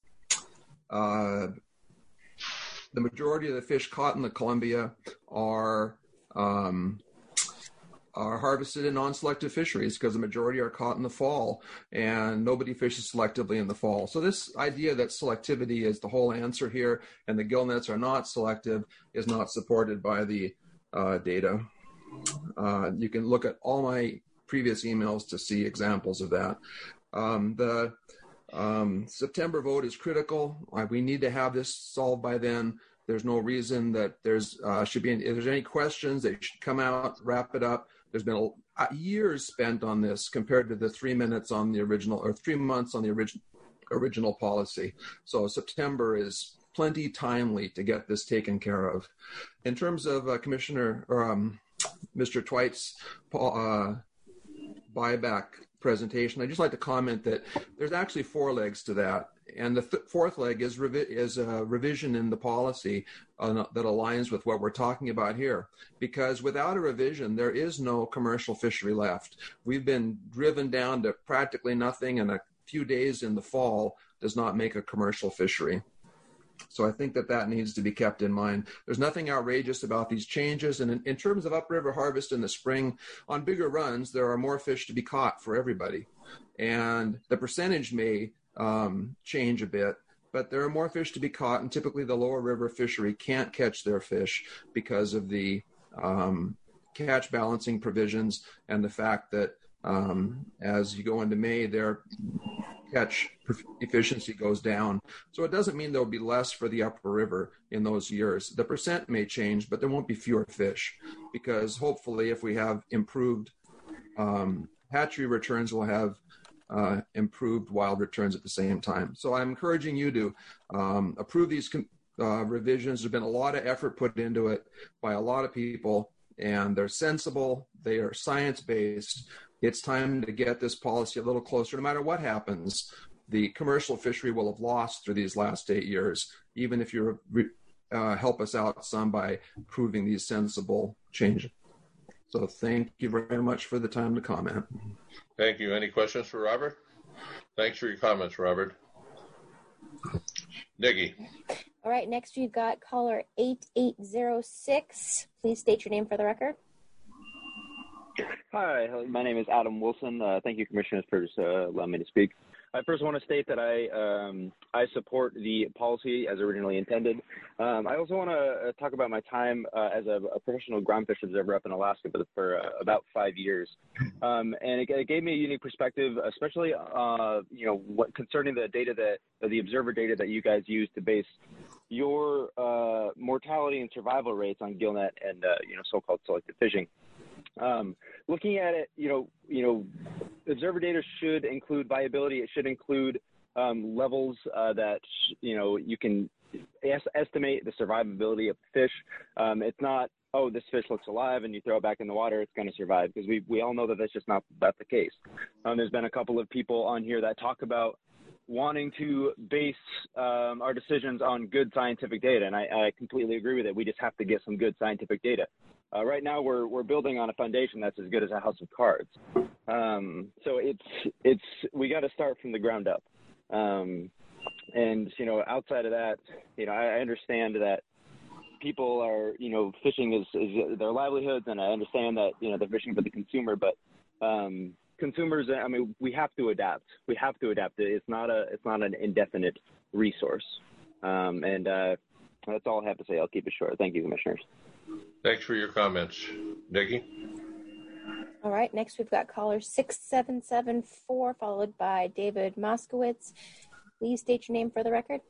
The majority of the fish caught in the Columbia are harvested in non-selective fisheries because the majority are caught in the fall, and nobody fishes selectively in the fall. So this idea that selectivity is the whole answer here and the gill nets are not selective is not supported by the data. You can look at all my previous emails to see examples of that. The September vote is critical. We need to have this solved by then. There's no reason that if there's any questions, they should come out, wrap it up. There's been years spent on this compared to the 3 minutes on the original, or 3 months on the original policy. So September is plenty timely to get this taken care of. In terms of Mr. Twight's buyback presentation, I'd just like to comment that there's actually 4 legs to that. And the fourth leg is a revision in the policy that aligns with what we're talking about here. Because without a revision, there is no commercial fishery left. We've been driven down to practically nothing, and a few days in the fall does not make a commercial fishery. So I think that needs to be kept in mind. There's nothing outrageous about these changes. And in terms of upriver harvest in the spring, on bigger runs, there are more fish to be caught for everybody. And the percentage may change a bit, but there are more fish to be caught, and typically the lower river fishery can't catch their fish because of the catch balancing provisions and the fact that as you go into May, their catch efficiency goes down. So it doesn't mean there'll be less for the upper river in those years. The percent may change, but there won't be fewer fish, because hopefully if we have improved hatchery returns, we'll have improved wild returns at the same time. So I'm encouraging you to approve these revisions. There's been a lot of effort put into it by a lot of people, and they're sensible. They are science-based. It's time to get this policy a little closer. No matter what happens, the commercial fishery will have lost through these last 8 years, even if you help us out some by proving these sensible changes. So thank you very much for the time to comment. Thank you. Any questions for Robert? Thanks for your comments, Robert. Nikki. All right, next we've got caller 8806. Please state your name for the record. Hi, my name is Adam Wilson. Thank you, Commissioners, for allowing me to speak. I first want to state that I support the policy as originally intended. I also want to talk about my time as a professional groundfish observer up in Alaska for about 5 years, and it gave me a unique perspective, especially concerning the data the observer data that you guys use to base your mortality and survival rates on gillnet and so-called selective fishing. Looking at it, observer data should include viability. It should include levels that, you can estimate the survivability of the fish. It's not, oh, this fish looks alive and you throw it back in the water, it's going to survive, because we all know that that's just not the case. There's been a couple of people on here that talk about wanting to base our decisions on good scientific data, and I completely agree with it. We just have to get some good scientific data. Right now, we're building on a foundation that's as good as a house of cards. So we got to start from the ground up. And outside of that, I understand that people are, fishing is their livelihoods, and I understand that they're fishing for the consumer, but consumers, we have to adapt. We have to adapt. It's not an indefinite resource. And that's all I have to say. I'll keep it short. Thank you, Commissioners. Thanks for your comments. Nikki? All right, next we've got caller 6774, followed by David Moskowitz. Please state your name for the record.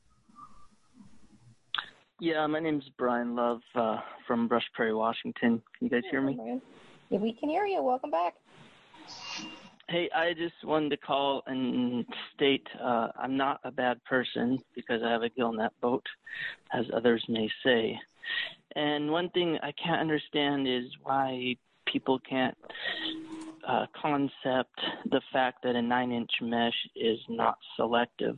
Yeah, my name's Brian Love from Brush Prairie, Washington. Can you guys hear me? Yeah, we can hear you. Welcome back. Hey, I just wanted to call and state I'm not a bad person because I have a gillnet boat, as others may say. And one thing I can't understand is why people can't concept the fact that a 9-inch mesh is not selective.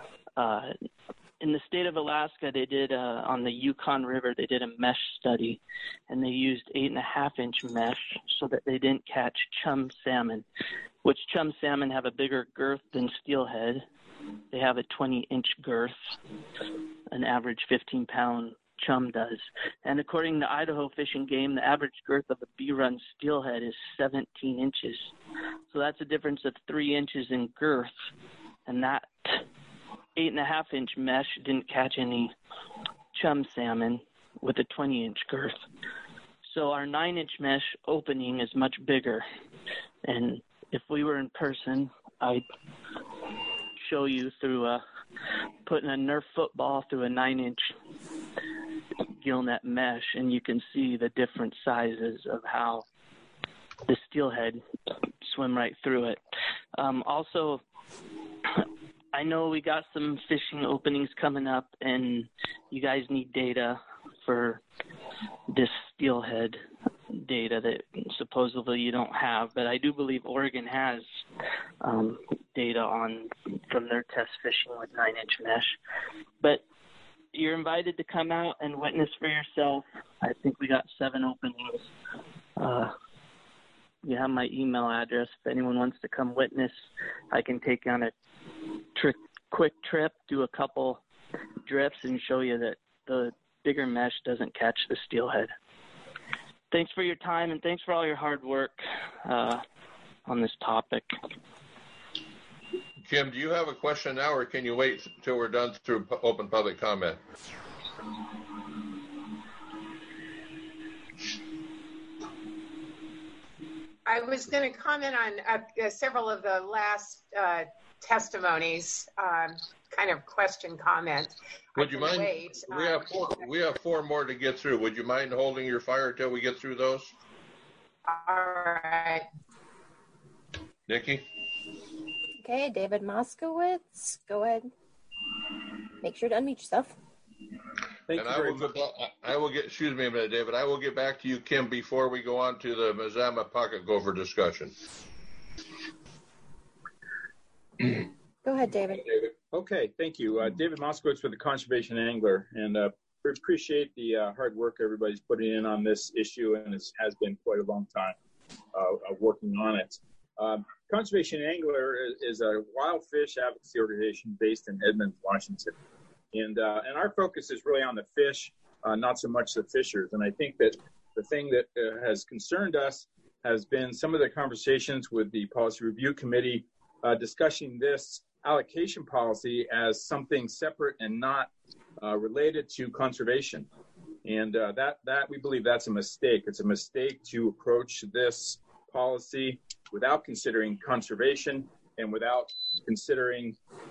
In the state of Alaska, they did on the Yukon River, they did a mesh study, and they used 8.5-inch mesh so that they didn't catch chum salmon, which chum salmon have a bigger girth than steelhead. They have a 20-inch girth, an average 15-pound chum does. And according to Idaho Fish and Game, the average girth of a B-run steelhead is 17 inches. So that's a difference of 3 inches in girth. And that 8.5-inch mesh didn't catch any chum salmon with a 20-inch girth. So our 9-inch mesh opening is much bigger. And if we were in person, I'd show you through putting a Nerf football through a 9-inch gillnet mesh, and you can see the different sizes of how the steelhead swim right through it. Also, I know we got some fishing openings coming up, and you guys need data for this steelhead data that supposedly you don't have, but I do believe Oregon has data from their test fishing with 9-inch mesh. But you're invited to come out and witness for yourself. I think we got 7 openings. You have my email address. If anyone wants to come witness, I can take you on a quick trip, do a couple drifts, and show you that the bigger mesh doesn't catch the steelhead. Thanks for your time, and thanks for all your hard work on this topic. Kim, do you have a question now, or can you wait till we're done through open public comment? I was going to comment on several of the last testimonies, kind of question comment. Would you mind? Wait. We have 4 more to get through. Would you mind holding your fire till we get through those? All right. Nikki? Okay, David Moskowitz, go ahead. Make sure to unmute yourself. Thank you very much. I will get, excuse me a minute, David. I will get back to you, Kim, before we go on to the Mazama pocket gopher discussion. Go ahead, David. Okay, thank you. David Moskowitz with the Conservation Angler, and we appreciate the hard work everybody's putting in on this issue, and it has been quite a long time working on it. Conservation Angler is a wild fish advocacy organization based in Edmonds, Washington. And our focus is really on the fish, not so much the fishers. And I think that the thing that has concerned us has been some of the conversations with the Policy Review Committee discussing this allocation policy as something separate and not related to conservation. And that we believe that's a mistake. It's a mistake to approach this policy without considering conservation and without considering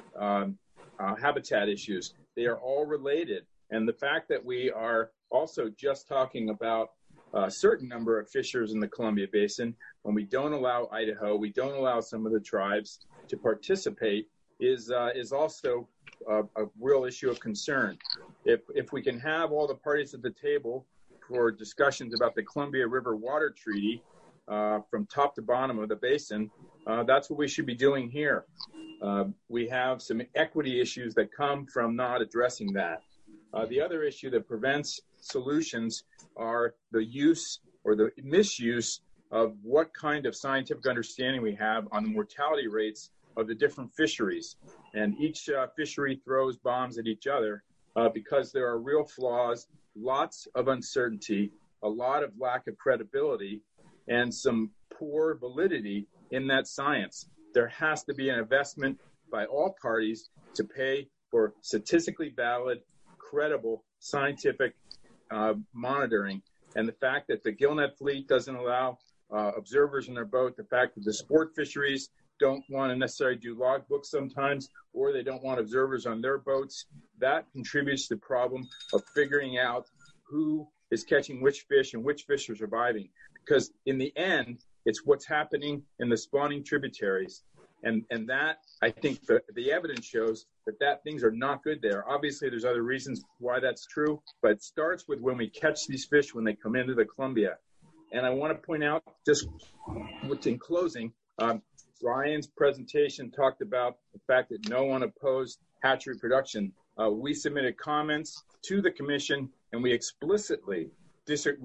habitat issues. They are all related. And the fact that we are also just talking about a certain number of fishers in the Columbia Basin, when we don't allow Idaho, we don't allow some of the tribes to participate, is also a real issue of concern. If we can have all the parties at the table for discussions about the Columbia River Water Treaty from top to bottom of the basin, that's what we should be doing here. We have some equity issues that come from not addressing that. The other issue that prevents solutions are the use or the misuse of what kind of scientific understanding we have on the mortality rates of the different fisheries. And each fishery throws bombs at each other because there are real flaws, lots of uncertainty, a lot of lack of credibility, and some poor validity in that science. There has to be an investment by all parties to pay for statistically valid, credible, scientific monitoring. And the fact that the gillnet fleet doesn't allow observers in their boat, the fact that the sport fisheries don't want to necessarily do logbooks sometimes, or they don't want observers on their boats, that contributes to the problem of figuring out who is catching which fish and which fish are surviving. Because in the end, it's what's happening in the spawning tributaries. And that, I think the evidence shows that things are not good there. Obviously, there's other reasons why that's true, but it starts with when we catch these fish when they come into the Columbia. And I want to point out, just in closing, Ryan's presentation talked about the fact that no one opposed hatchery production. We submitted comments to the commission, and we explicitly said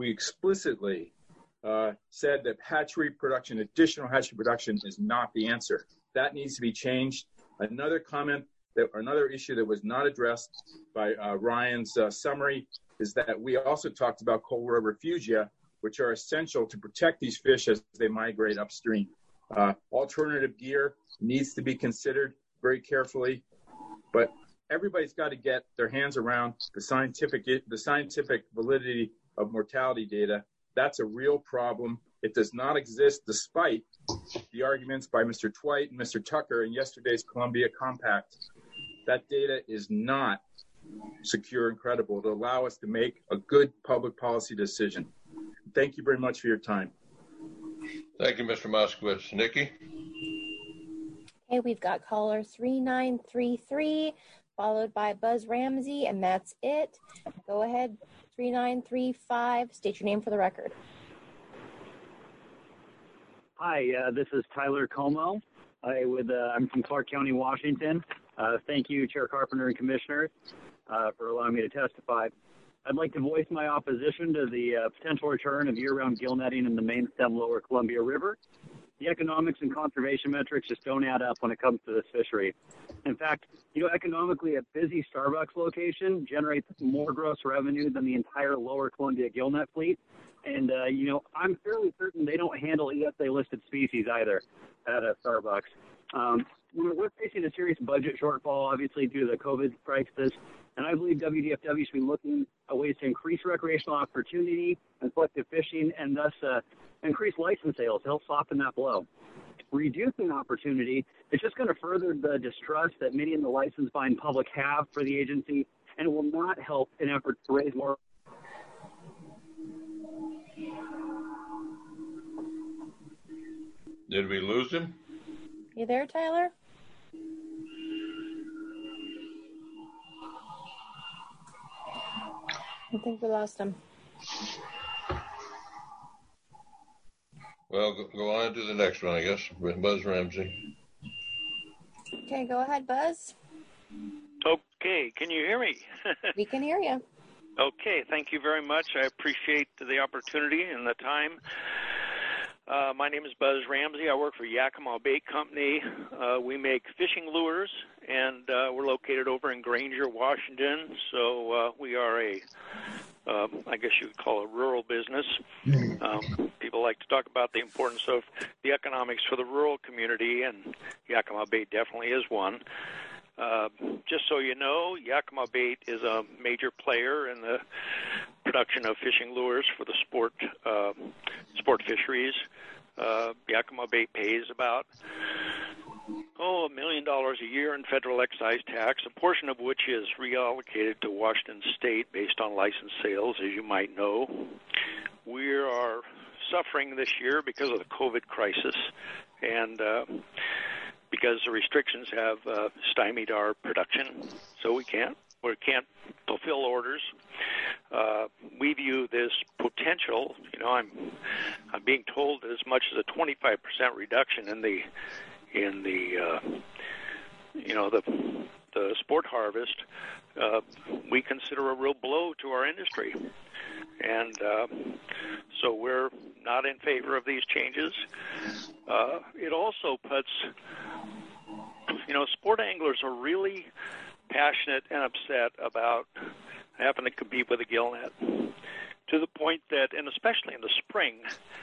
that additional hatchery production is not the answer. That needs to be changed. Another issue that was not addressed by Ryan's summary is that we also talked about cold water refugia, which are essential to protect these fish as they migrate upstream. Alternative gear needs to be considered very carefully, but everybody's got to get their hands around the scientific validity of mortality data. That's a real problem. It does not exist despite the arguments by Mr. Twite and Mr. Tucker in yesterday's Columbia Compact. That data is not secure and credible to allow us to make a good public policy decision. Thank you very much for your time. Thank you, Mr. Moskowitz. Nikki? Okay, we've got caller 3933, followed by Buzz Ramsey, and that's it. Go ahead, 3935. State your name for the record. Hi, this is Tyler Como. I'm from Clark County, Washington. Thank you, Chair Carpenter and Commissioners, for allowing me to testify. I'd like to voice my opposition to the potential return of year-round gill netting in the main stem lower Columbia River. The economics and conservation metrics just don't add up when it comes to this fishery. In fact, economically, a busy Starbucks location generates more gross revenue than the entire lower Columbia gill net fleet. And, I'm fairly certain they don't handle ESA-listed species either at a Starbucks. We're facing a serious budget shortfall, obviously, due to the COVID crisis. And I believe WDFW should be looking at ways to increase recreational opportunity and selective fishing and thus increase license sales to help soften that blow. Reducing opportunity is just going to further the distrust that many in the license-buying public have for the agency, and it will not help in efforts to raise more. Did we lose him? You there, Tyler? I think we lost him. Well, go on to the next one, I guess, with Buzz Ramsey. Okay, go ahead, Buzz. Okay, can you hear me? We can hear you. Okay, thank you very much. I appreciate the opportunity and the time. My name is Buzz Ramsey. I work for Yakima Bait Company. We make fishing lures, and we're located over in Granger, Washington. So we are I guess you would call it a rural business. People like to talk about the importance of the economics for the rural community, and Yakima Bait definitely is one. Just so you know, Yakima Bait is a major player in the production of fishing lures for the sport fisheries. Yakima Bait pays about $1 million a year in federal excise tax, a portion of which is reallocated to Washington State based on license sales, as you might know. We are suffering this year because of the COVID crisis, and because the restrictions have stymied our production, so we can't fulfill orders. We view this potential. I'm being told as much as a 25% reduction in the sport harvest. We consider a real blow to our industry, and so we're not in favor of these changes. It also puts, sport anglers are really passionate and upset about having to compete with a gill net, to the point that, and especially in the spring,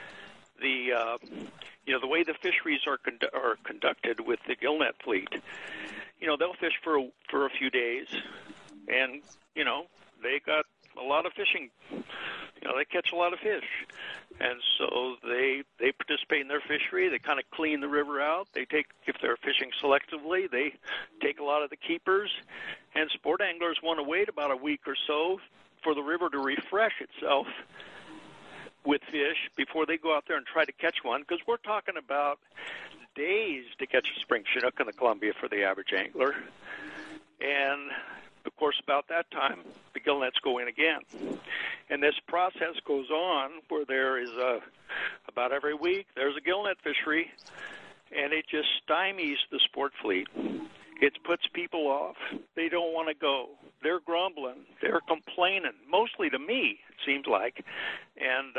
the way the fisheries are conducted with the gill net fleet, they'll fish for a few days, and they got a lot of fishing. They catch a lot of fish, and so they participate in their fishery. They kind of clean the river out. If they're fishing selectively, they take a lot of the keepers, and sport anglers want to wait about a week or so for the river to refresh itself with fish before they go out there and try to catch one, because we're talking about days to catch a spring Chinook in the Columbia for the average angler. And, of course, about that time, the gill nets go in again. And this process goes on where there is about every week, there's a gill net fishery, and it just stymies the sport fleet. It puts people off. They don't want to go. They're grumbling. They're complaining, mostly to me, it seems like. And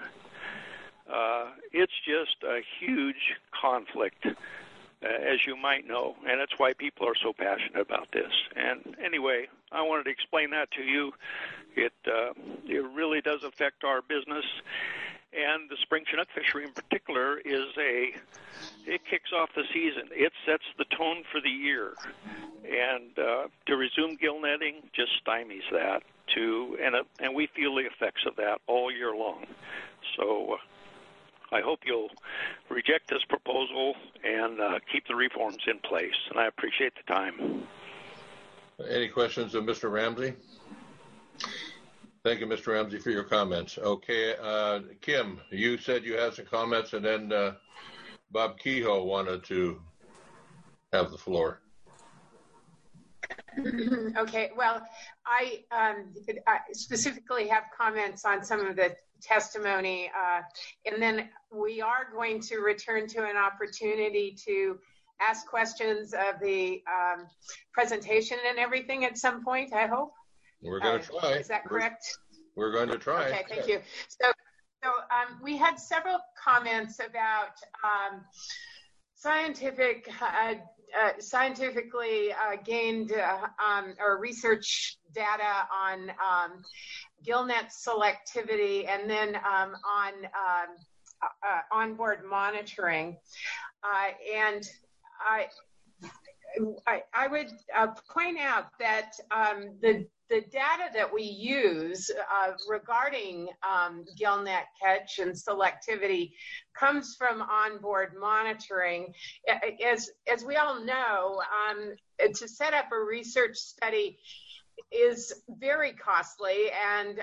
it's just a huge conflict, as you might know, and that's why people are so passionate about this. And anyway, I wanted to explain that to you. It really does affect our business. And the spring Chinook fishery in particular it kicks off the season. It sets the tone for the year. And to resume gill netting just stymies that too. And we feel the effects of that all year long. So I hope you'll reject this proposal and keep the reforms in place. And I appreciate the time. Any questions of Mr. Ramsey? Thank you, Mr. Ramsey, for your comments. Okay, Kim, you said you had some comments, and then Bob Kehoe wanted to have the floor. Okay, well, I specifically have comments on some of the testimony, and then we are going to return to an opportunity to ask questions of the presentation and everything at some point, I hope. We're going to try. Is that correct? We're going to try. Okay, thank you. So we had several comments about scientifically gained or research data on gillnet selectivity, and then on onboard monitoring. And I would point out that the data that we use regarding gillnet catch and selectivity comes from onboard monitoring. As we all know, to set up a research study is very costly and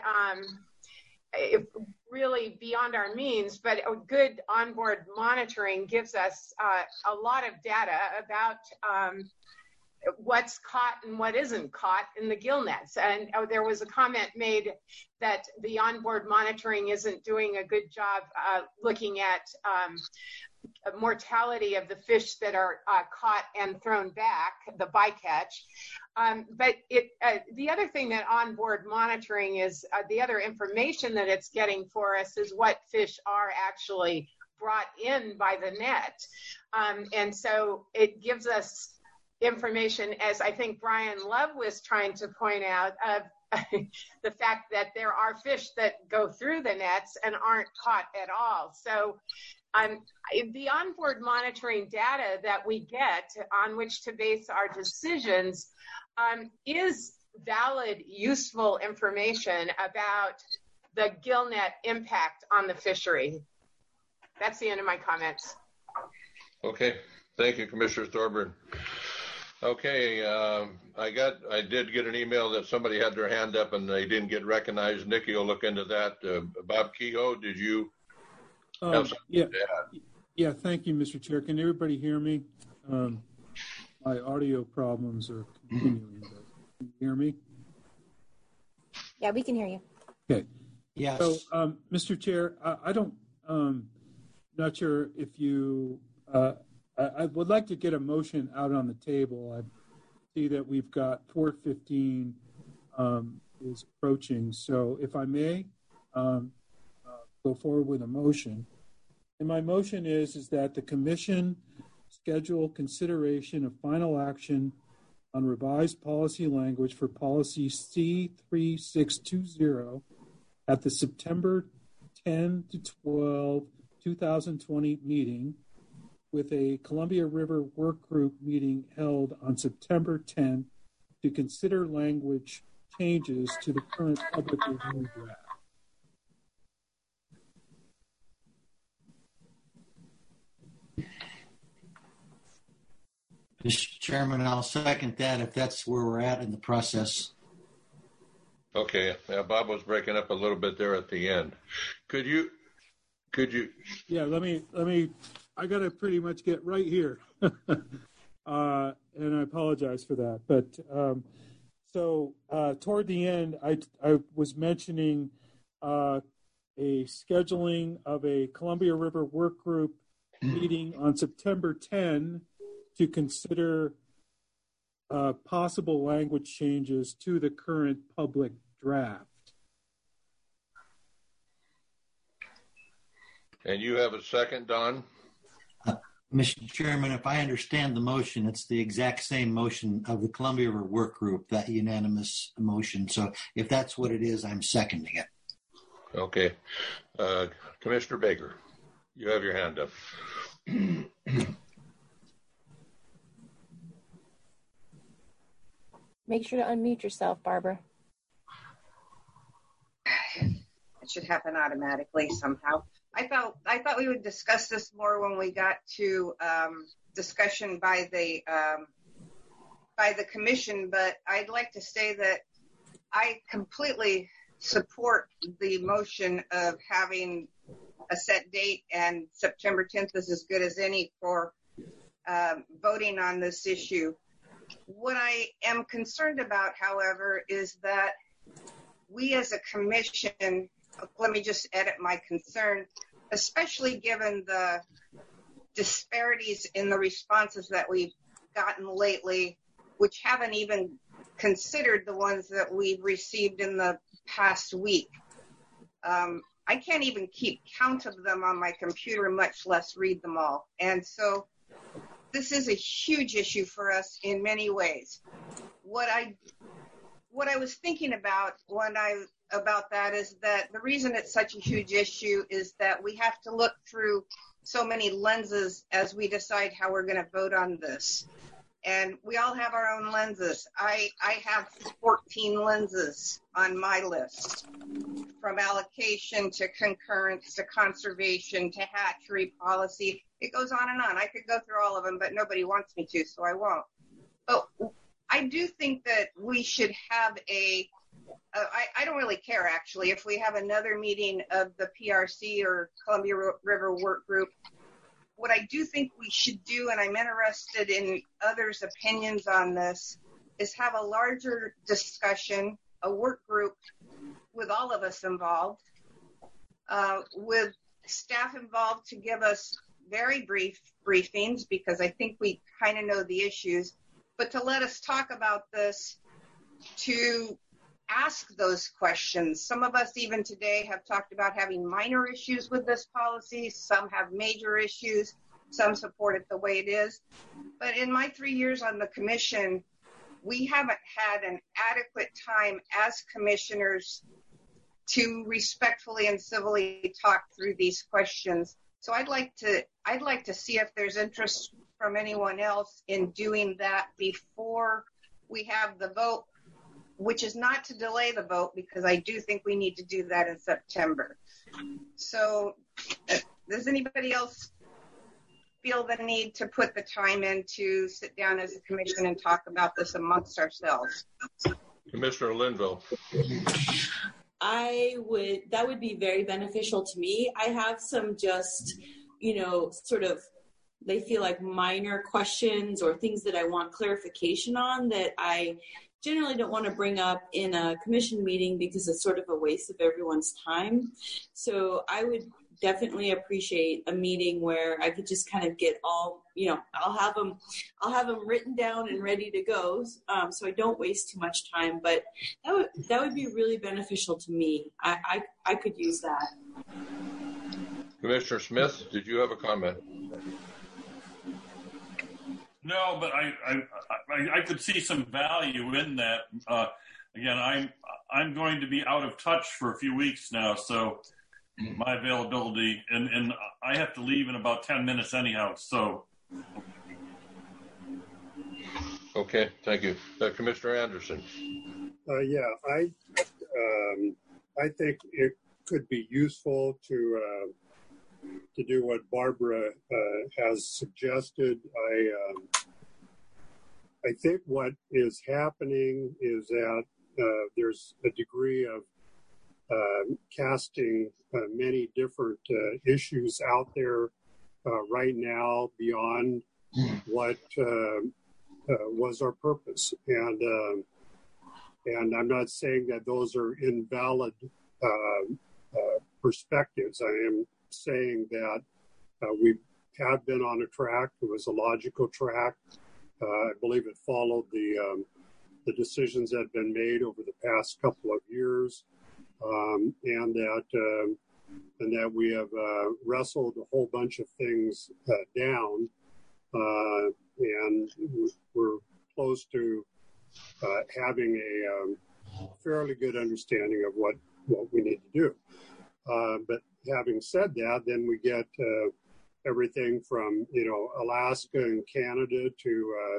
really beyond our means, but a good onboard monitoring gives us a lot of data about what's caught and what isn't caught in the gill nets. And there was a comment made that the onboard monitoring isn't doing a good job looking at mortality of the fish that are caught and thrown back, the bycatch. But the other thing that onboard monitoring is, the other information that it's getting for us is what fish are actually brought in by the net. And so it gives us information, as I think Brian Love was trying to point out, of the fact that there are fish that go through the nets and aren't caught at all. So the onboard monitoring data that we get on which to base our decisions is valid, useful information about the gill net impact on the fishery. That's the end of my comments. Okay, thank you, Commissioner Thorburn. Okay, I did get an email that somebody had their hand up and they didn't get recognized. Nikki will look into that. Bob Kehoe, did you have something to add? Yeah, thank you, Mr. Chair. Can everybody hear me? My audio problems are continuing. But can you hear me? Yeah, we can hear you. Okay. Yes. So, Mr. Chair, I don't, not sure if you, I would like to get a motion out on the table. I see that we've got 4:15 is approaching. So if I may go forward with a motion. And my motion is that the commission schedule consideration of final action on revised policy language for policy C3620 at the September 10 to 12, 2020 meeting, with a Columbia River work group meeting held on September 10 to consider language changes to the current public review draft. Mr. Chairman, I'll second that if that's where we're at in the process. Okay, Bob was breaking up a little bit there at the end. Could you? Yeah, let me I got to pretty much get right here. And I apologize for that. But so toward the end, I was mentioning a scheduling of a Columbia River work group meeting on September 10 to consider possible language changes to the current public draft. And you have a second, Don? Mr. Chairman, if I understand the motion, it's the exact same motion of the Columbia River Work Group, that unanimous motion. So if that's what it is, I'm seconding it. Okay. Commissioner Baker, you have your hand up. Make sure to unmute yourself, Barbara. It should happen automatically somehow. I thought we would discuss this more when we got to discussion by the commission, but I'd like to say that I completely support the motion of having a set date, and September 10th is as good as any for voting on this issue. What I am concerned about, however, is that we as a commission, let me just edit my concern, especially given the disparities in the responses that we've gotten lately, which haven't even considered the ones that we've received in the past week. I can't even keep count of them on my computer, much less read them all. And so this is a huge issue for us in many ways. What I was thinking about about that is that the reason it's such a huge issue is that we have to look through so many lenses as we decide how we're going to vote on this. And we all have our own lenses. I have 14 lenses on my list, from allocation to concurrence to conservation to hatchery policy. It goes on and on. I could go through all of them, but nobody wants me to, so I won't. But I do think that we should have I don't really care, actually, if we have another meeting of the PRC or Columbia River Work Group. What I do think we should do, and I'm interested in others' opinions on this, is have a larger discussion, a work group with all of us involved, with staff involved to give us very brief briefings, because I think we kind of know the issues, but to let us talk about this, to ask those questions. Some of us even today have talked about having minor issues with this policy. Some have major issues. Some support it the way it is. But in my 3 years on the commission, we haven't had an adequate time as commissioners to respectfully and civilly talk through these questions. So I'd like to see if there's interest from anyone else in doing that before we have the vote, which is not to delay the vote, because I do think we need to do that in September. So does anybody else feel the need to put the time in to sit down as a commission and talk about this amongst ourselves? Commissioner Linville. That would be very beneficial to me. I have some just, sort of, they feel like minor questions or things that I want clarification on that I generally don't want to bring up in a commission meeting because it's sort of a waste of everyone's time. So I would definitely appreciate a meeting where I could just kind of get all, I'll have them written down and ready to go, so I don't waste too much time. But that would be really beneficial to me. I could use that. Commissioner Smith, did you have a comment? No, but I could see some value in that. Again, I'm going to be out of touch for a few weeks now, so my availability, and I have to leave in about 10 minutes anyhow. So. Okay, thank you, Commissioner Anderson. I think it could be useful to do what Barbara has suggested. I think what is happening is that there's a degree of casting many different issues out there right now beyond what was our purpose. And I'm not saying that those are invalid perspectives. I am saying that we have been on a track. It was a logical track. I believe it followed the decisions that have been made over the past couple of years, and that we have wrestled a whole bunch of things down, and we're close to having a fairly good understanding of what we need to do. But having said that, then we get everything from Alaska and Canada to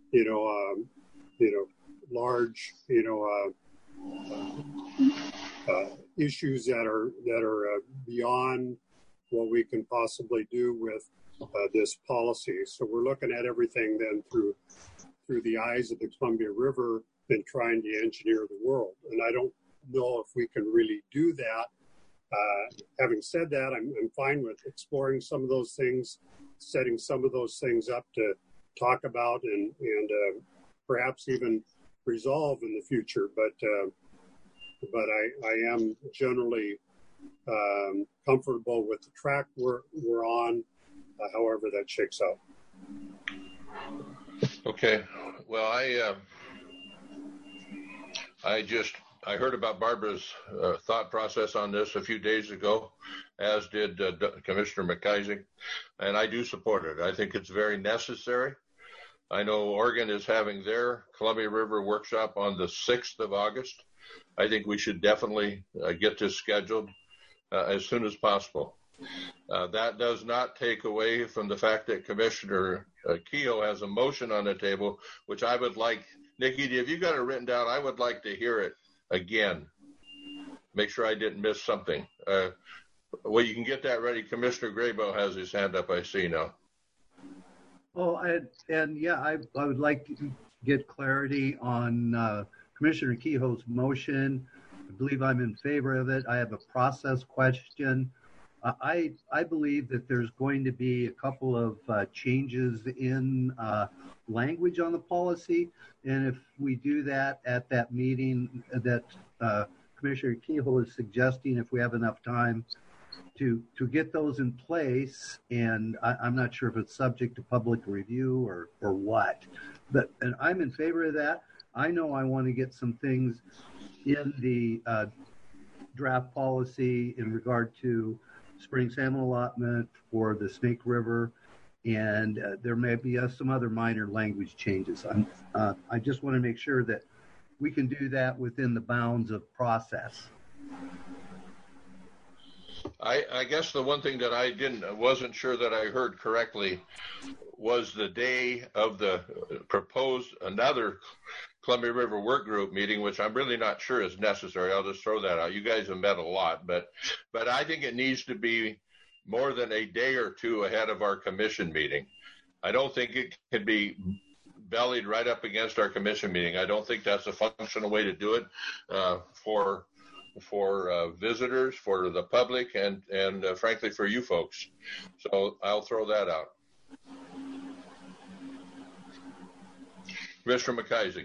large issues that are beyond what we can possibly do with this policy. So we're looking at everything then through the eyes of the Columbia River and trying to engineer the world. And I don't know if we can really do that. Having said that, I'm fine with exploring some of those things, setting some of those things up to talk about and perhaps even resolve in the future. But I am generally comfortable with the track we're on, however that shakes out. Okay. Well, I heard about Barbara's thought process on this a few days ago, as did Commissioner McIsaac, and I do support it. I think it's very necessary. I know Oregon is having their Columbia River workshop on the 6th of August. I think we should definitely get this scheduled as soon as possible. That does not take away from the fact that Commissioner Kehoe has a motion on the table, which I would like, Nikki, if you got it written down, I would like to hear it again. Make sure I didn't miss something. Well, you can get that ready. Commissioner Graybill has his hand up, I see now. Oh, I would like to get clarity on Commissioner Kehoe's motion. I believe I'm in favor of it. I have a process question. I believe that there's going to be a couple of changes in language on the policy. And if we do that at that meeting that Commissioner Kehoe is suggesting, if we have enough time to get those in place, and I'm not sure if it's subject to public review or what, and I'm in favor of that. I know I want to get some things in the draft policy in regard to spring salmon allotment for the Snake River, and there may be some other minor language changes. I just want to make sure that we can do that within the bounds of process. I guess the one thing that I wasn't sure that I heard correctly was the day of the proposed another Columbia River Work Group meeting, which I'm really not sure is necessary. I'll just throw that out. You guys have met a lot, but I think it needs to be more than a day or two ahead of our commission meeting. I don't think it can be bellied right up against our commission meeting. I don't think that's a functional way to do it for visitors, for the public, and frankly for you folks. So I'll throw that out. Commissioner McIsaac.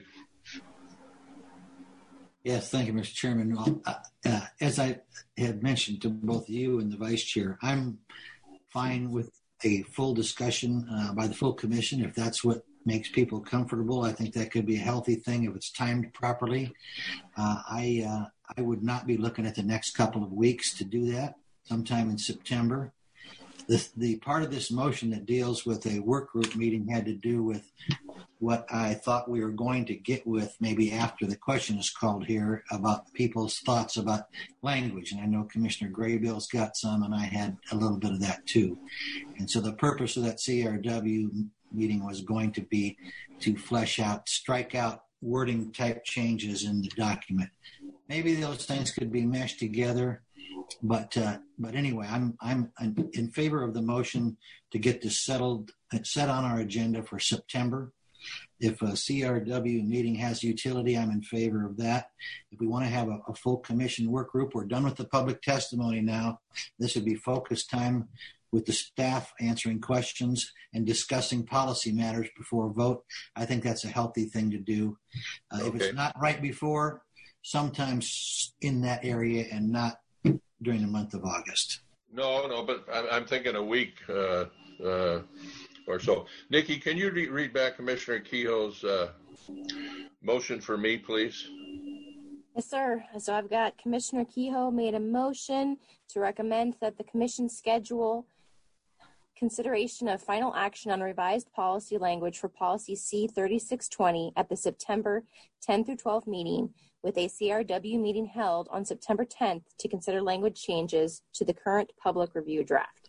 Yes, thank you, Mr. Chairman. Well, as I had mentioned to both you and the Vice Chair, I'm fine with a full discussion by the full commission if that's what makes people comfortable. I think that could be a healthy thing if it's timed properly. I would not be looking at the next couple of weeks to do that, sometime in September. The part of this motion that deals with a work group meeting had to do with what I thought we were going to get with maybe after the question is called here about people's thoughts about language. And I know Commissioner Graybill's got some, and I had a little bit of that too. And so the purpose of that CRW meeting was going to be to flesh out, strike out wording type changes in the document. Maybe those things could be meshed together. But anyway, I'm in favor of the motion to get this set on our agenda for September. If a CRW meeting has utility, I'm in favor of that. If we want to have a full commission work group, we're done with the public testimony now. This would be focus time with the staff answering questions and discussing policy matters before a vote. I think that's a healthy thing to do. If it's not right before, sometimes in that area and not during the month of August. No, but I'm thinking a week or so. Nikki, can you read back Commissioner Kehoe's motion for me, please? Yes, sir. So I've got Commissioner Kehoe made a motion to recommend that the commission schedule consideration of final action on revised policy language for policy C3620 at the September 10 through 12 meeting, with a CRW meeting held on September 10th to consider language changes to the current public review draft.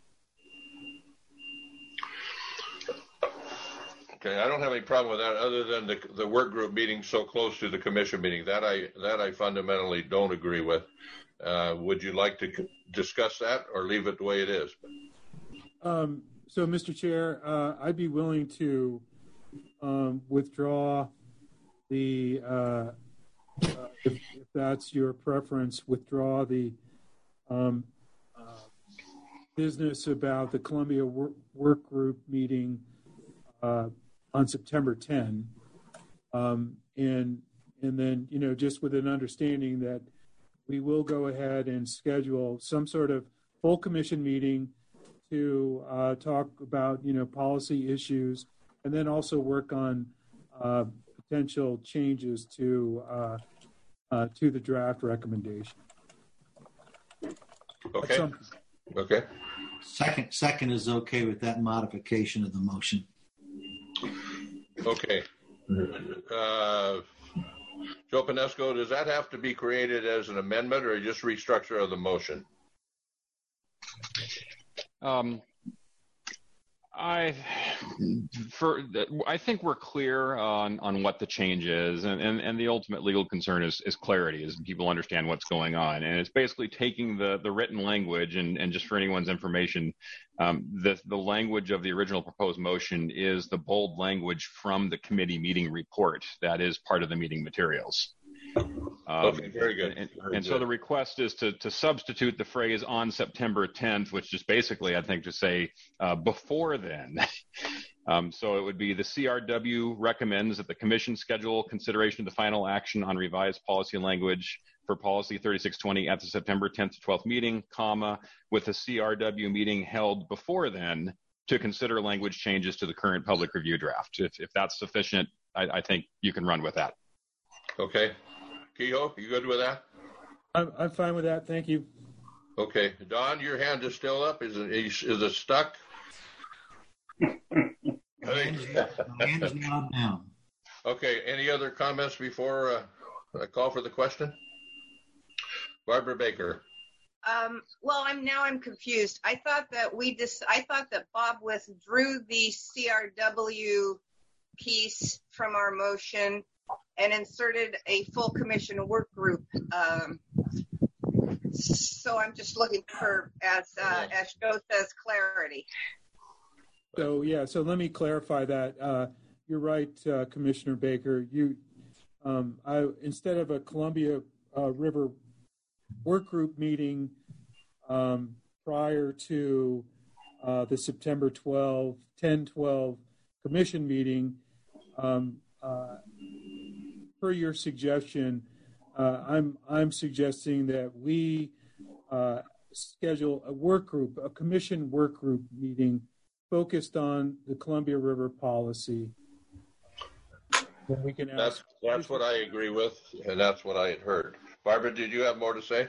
Okay, I don't have any problem with that, other than the work group meeting so close to the commission meeting. That I fundamentally don't agree with. Would you like to discuss that or leave it the way it is? So, Mr. Chair, I'd be willing to withdraw the, if that's your preference, withdraw the business about the Columbia work group meeting on September 10, and then, just with an understanding that we will go ahead and schedule some sort of full commission meeting to talk about, policy issues, and then also work on potential changes to the draft recommendation. Okay. Okay. Second is okay with that modification of the motion. Okay. Joe Pinesco, does that have to be created as an amendment or just restructure of the motion? I think we're clear on what the change is, and the ultimate legal concern is clarity, as people understand what's going on. And it's basically taking the written language, and just for anyone's information, the language of the original proposed motion is the bold language from the committee meeting report that is part of the meeting materials. Okay, very good. So the request is to substitute the phrase on September 10th, which is basically, I think, to say before then. So it would be the CRW recommends that the commission schedule consideration of the final action on revised policy language for policy 3620 at the September 10th to 12th meeting, comma, with the CRW meeting held before then to consider language changes to the current public review draft. If that's sufficient, I think you can run with that. Okay. Kehoe, you good with that? I'm fine with that. Thank you. Okay. Don, your hand is still up. Is it stuck? Hand is now down. Okay. Any other comments before I call for the question? Barbara Baker. Well, I'm confused. I thought that Bob withdrew the CRW piece from our motion and inserted a full commission work group. So I'm just looking for, as Joe says, clarity. So let me clarify that. You're right, Commissioner Baker. Instead of a Columbia River work group meeting prior to the September 10-12 commission meeting, per your suggestion, I'm suggesting that we schedule a commission work group meeting focused on the Columbia River policy. We can ask. That's what I agree with, and that's what I had heard. Barbara, did you have more to say?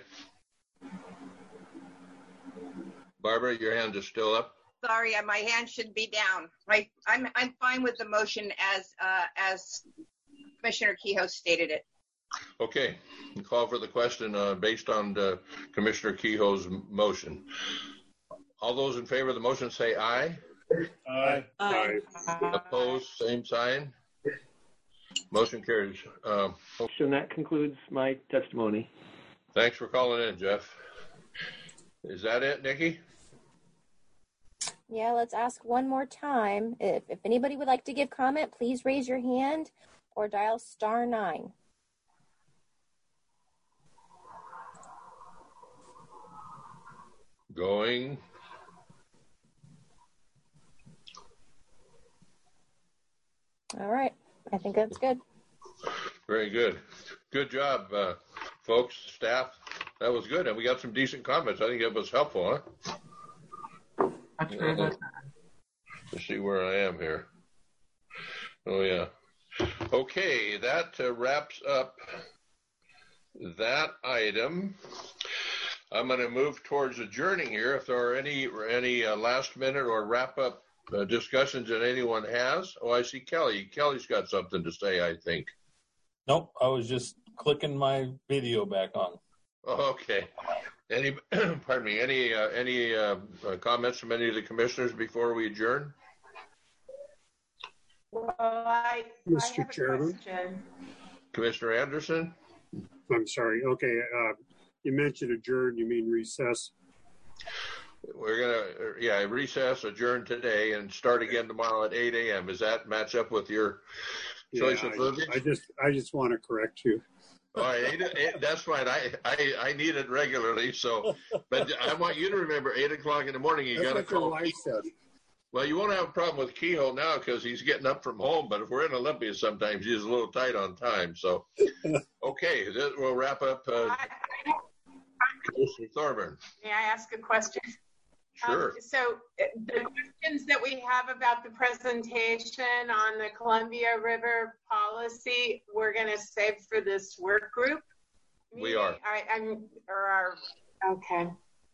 Barbara, your hand is still up. Sorry, my hand should be down. I'm fine with the motion as Commissioner Kehoe stated it. Okay, call for the question based on Commissioner Kehoe's motion. All those in favor of the motion say aye. Aye. Aye. Opposed, same sign. Motion carries. So that concludes my testimony. Thanks for calling in, Jeff. Is that it, Nikki? Yeah, let's ask one more time. If anybody would like to give comment, please raise your hand or dial *9. Going. All right. I think that's good. Very good. Good job, folks, staff. That was good. And we got some decent comments. I think it was helpful, huh? That's very good. Let's see where I am here. Oh, yeah. Okay, that wraps up that item. I'm going to move towards adjourning here. If there are any last minute or wrap up discussions that anyone has. Oh, I see Kelly. Kelly's got something to say, I think. Nope, I was just clicking my video back on. Oh, okay. Any comments from any of the commissioners before we adjourn? Well, I Mr. Chairman. Commissioner Anderson? I'm sorry. Okay. You mentioned adjourn, you mean recess? We're going to, recess, adjourn today, and start again tomorrow at 8 a.m. Does that match up with your choice of verbiage? I just want to correct you. All right, that's fine. I need it regularly, so, but I want you to remember 8 o'clock in the morning. You got to call. Your wife said. Well, you won't have a problem with Kehoe now because he's getting up from home. But if we're in Olympia, sometimes he's a little tight on time. So, okay, we'll wrap up. Commissioner Thorburn. May I ask a question? Sure. So the questions that we have about the presentation on the Columbia River policy, we're going to save for this work group. We are. Okay.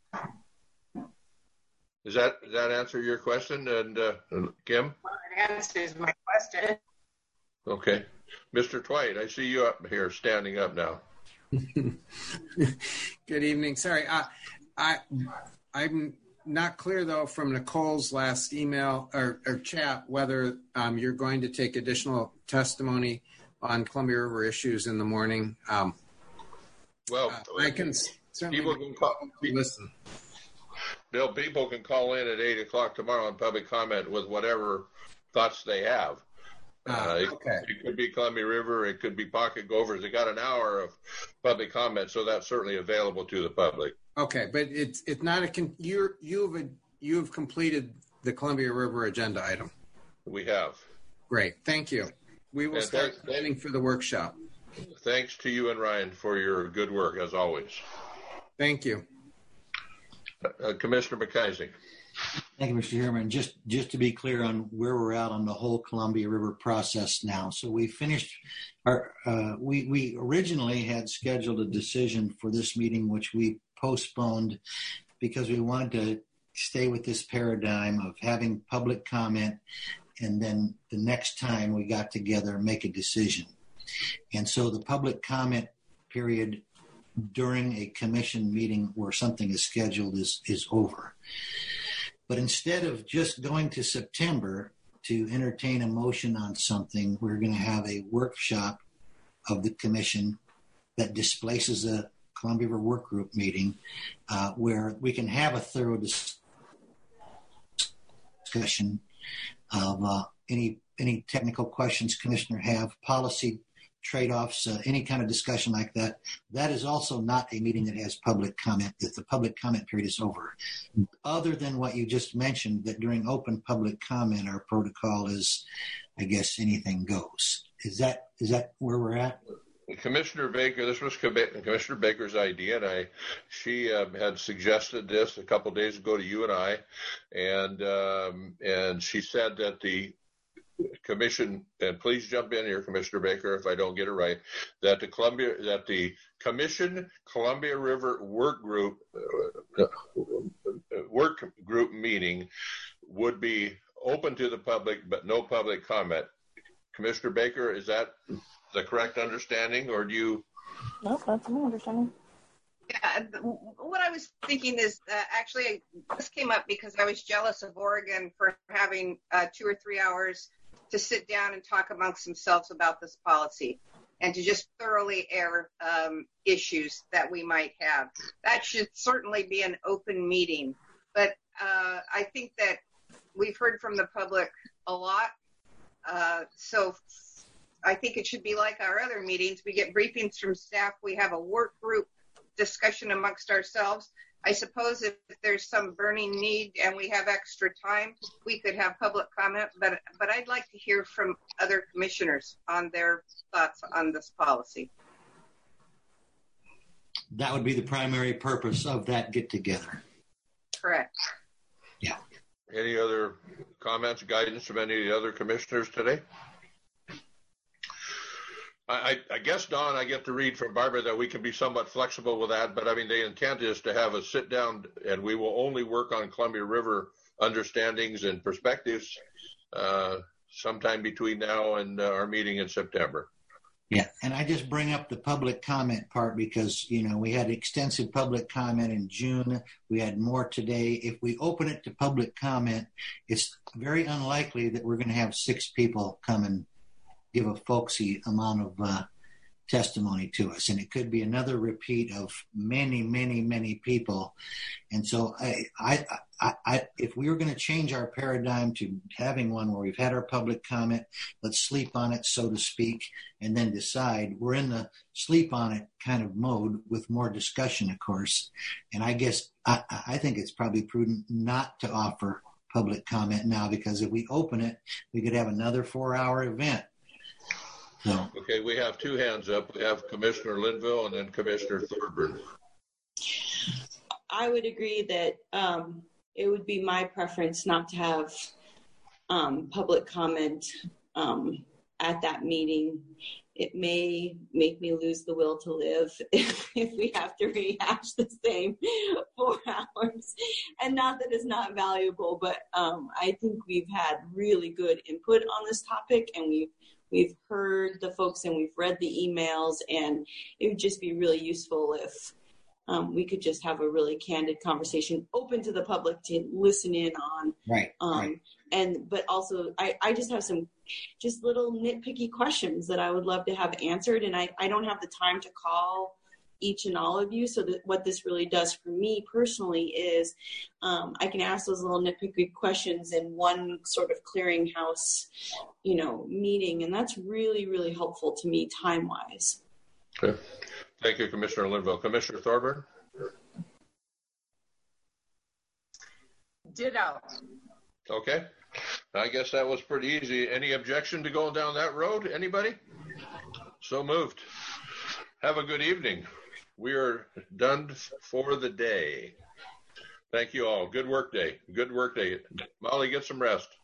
Does that answer your question? And Kim? Well, it answers my question. Okay. Mr. Twite, I see you up here standing up now. Good evening. Sorry, I'm not clear though from Nicole's last email or chat whether you're going to take additional testimony on Columbia River issues in the morning. Well, I can certainly listen. Bill, people can call in at 8 o'clock tomorrow and public comment with whatever thoughts they have. Okay. It could be Columbia River. It could be Pocket Gophers. They got an hour of public comment, so that's certainly available to the public. Okay, but it's not you've completed the Columbia River agenda item. We have. Great, thank you. We will start planning for the workshop. Thanks to you and Ryan for your good work as always. Thank you. Commissioner McKenzie. Thank you, Mr. Chairman. Just to be clear on where we're at on the whole Columbia River process now. So we finished our, we originally had scheduled a decision for this meeting, which we postponed because we wanted to stay with this paradigm of having public comment and then the next time we got together make a decision. And so the public comment period during a commission meeting where something is scheduled is over. But instead of just going to September to entertain a motion on something, we're going to have a workshop of the commission that displaces a Columbia River Work Group meeting where we can have a thorough discussion of any technical questions commissioner have, policy trade-offs, any kind of discussion like that. That is also not a meeting that has public comment, that the public comment period is over. Other than what you just mentioned, that during open public comment, our protocol is, I guess, anything goes. Is that where we're at? Commissioner Baker, this was Commissioner Baker's idea, and she had suggested this a couple of days ago to you and I, and she said that the commission, and please jump in here, Commissioner Baker, if I don't get it right, that the commission Columbia River work group meeting would be open to the public, but no public comment. Commissioner Baker, is that the correct understanding, or do you? No, that's my understanding. Yeah, what I was thinking is actually this came up because I was jealous of Oregon for having 2 or 3 hours to sit down and talk amongst themselves about this policy and to just thoroughly air issues that we might have. That should certainly be an open meeting. But I think that we've heard from the public a lot. So I think it should be like our other meetings. We get briefings from staff. We have a work group discussion amongst ourselves. I suppose if there's some burning need and we have extra time, we could have public comment, but I'd like to hear from other commissioners on their thoughts on this policy. That would be the primary purpose of that get-together. Correct. Yeah. Any other comments, guidance from any of the other commissioners today? I guess, Don, I get to read from Barbara that we can be somewhat flexible with that, but I mean, the intent is to have a sit down, and we will only work on Columbia River understandings and perspectives sometime between now and our meeting in September. Yeah, and I just bring up the public comment part because, we had extensive public comment in June. We had more today. If we open it to public comment, it's very unlikely that we're going to have 6 people come and give a folksy amount of testimony to us. And it could be another repeat of many, many, many people. And so if we were going to change our paradigm to having one where we've had our public comment, let's sleep on it, so to speak, and then decide. We're in the sleep on it kind of mode with more discussion, of course. And I guess I think it's probably prudent not to offer public comment now, because if we open it, we could have another 4-hour event. So. Okay, we have 2 hands up. We have Commissioner Linville and then Commissioner Thorburn. I would agree that it would be my preference not to have public comment at that meeting. It may make me lose the will to live if we have to rehash the same 4 hours. And not that it's not valuable, but I think we've had really good input on this topic, and we've heard the folks and we've read the emails, and it would just be really useful if we could just have a really candid conversation open to the public to listen in on. Right. But also I just have some just little nitpicky questions that I would love to have answered. And I don't have the time to call each and all of you. So that what this really does for me personally is I can ask those little nitpicky questions in one sort of clearinghouse, meeting. And that's really, really helpful to me time-wise. Okay. Thank you, Commissioner Linville. Commissioner Thorburn? Ditto. Okay. I guess that was pretty easy. Any objection to going down that road? Anybody? So moved. Have a good evening. We are done for the day. Thank you all. Good work day. Good work day. Molly, get some rest.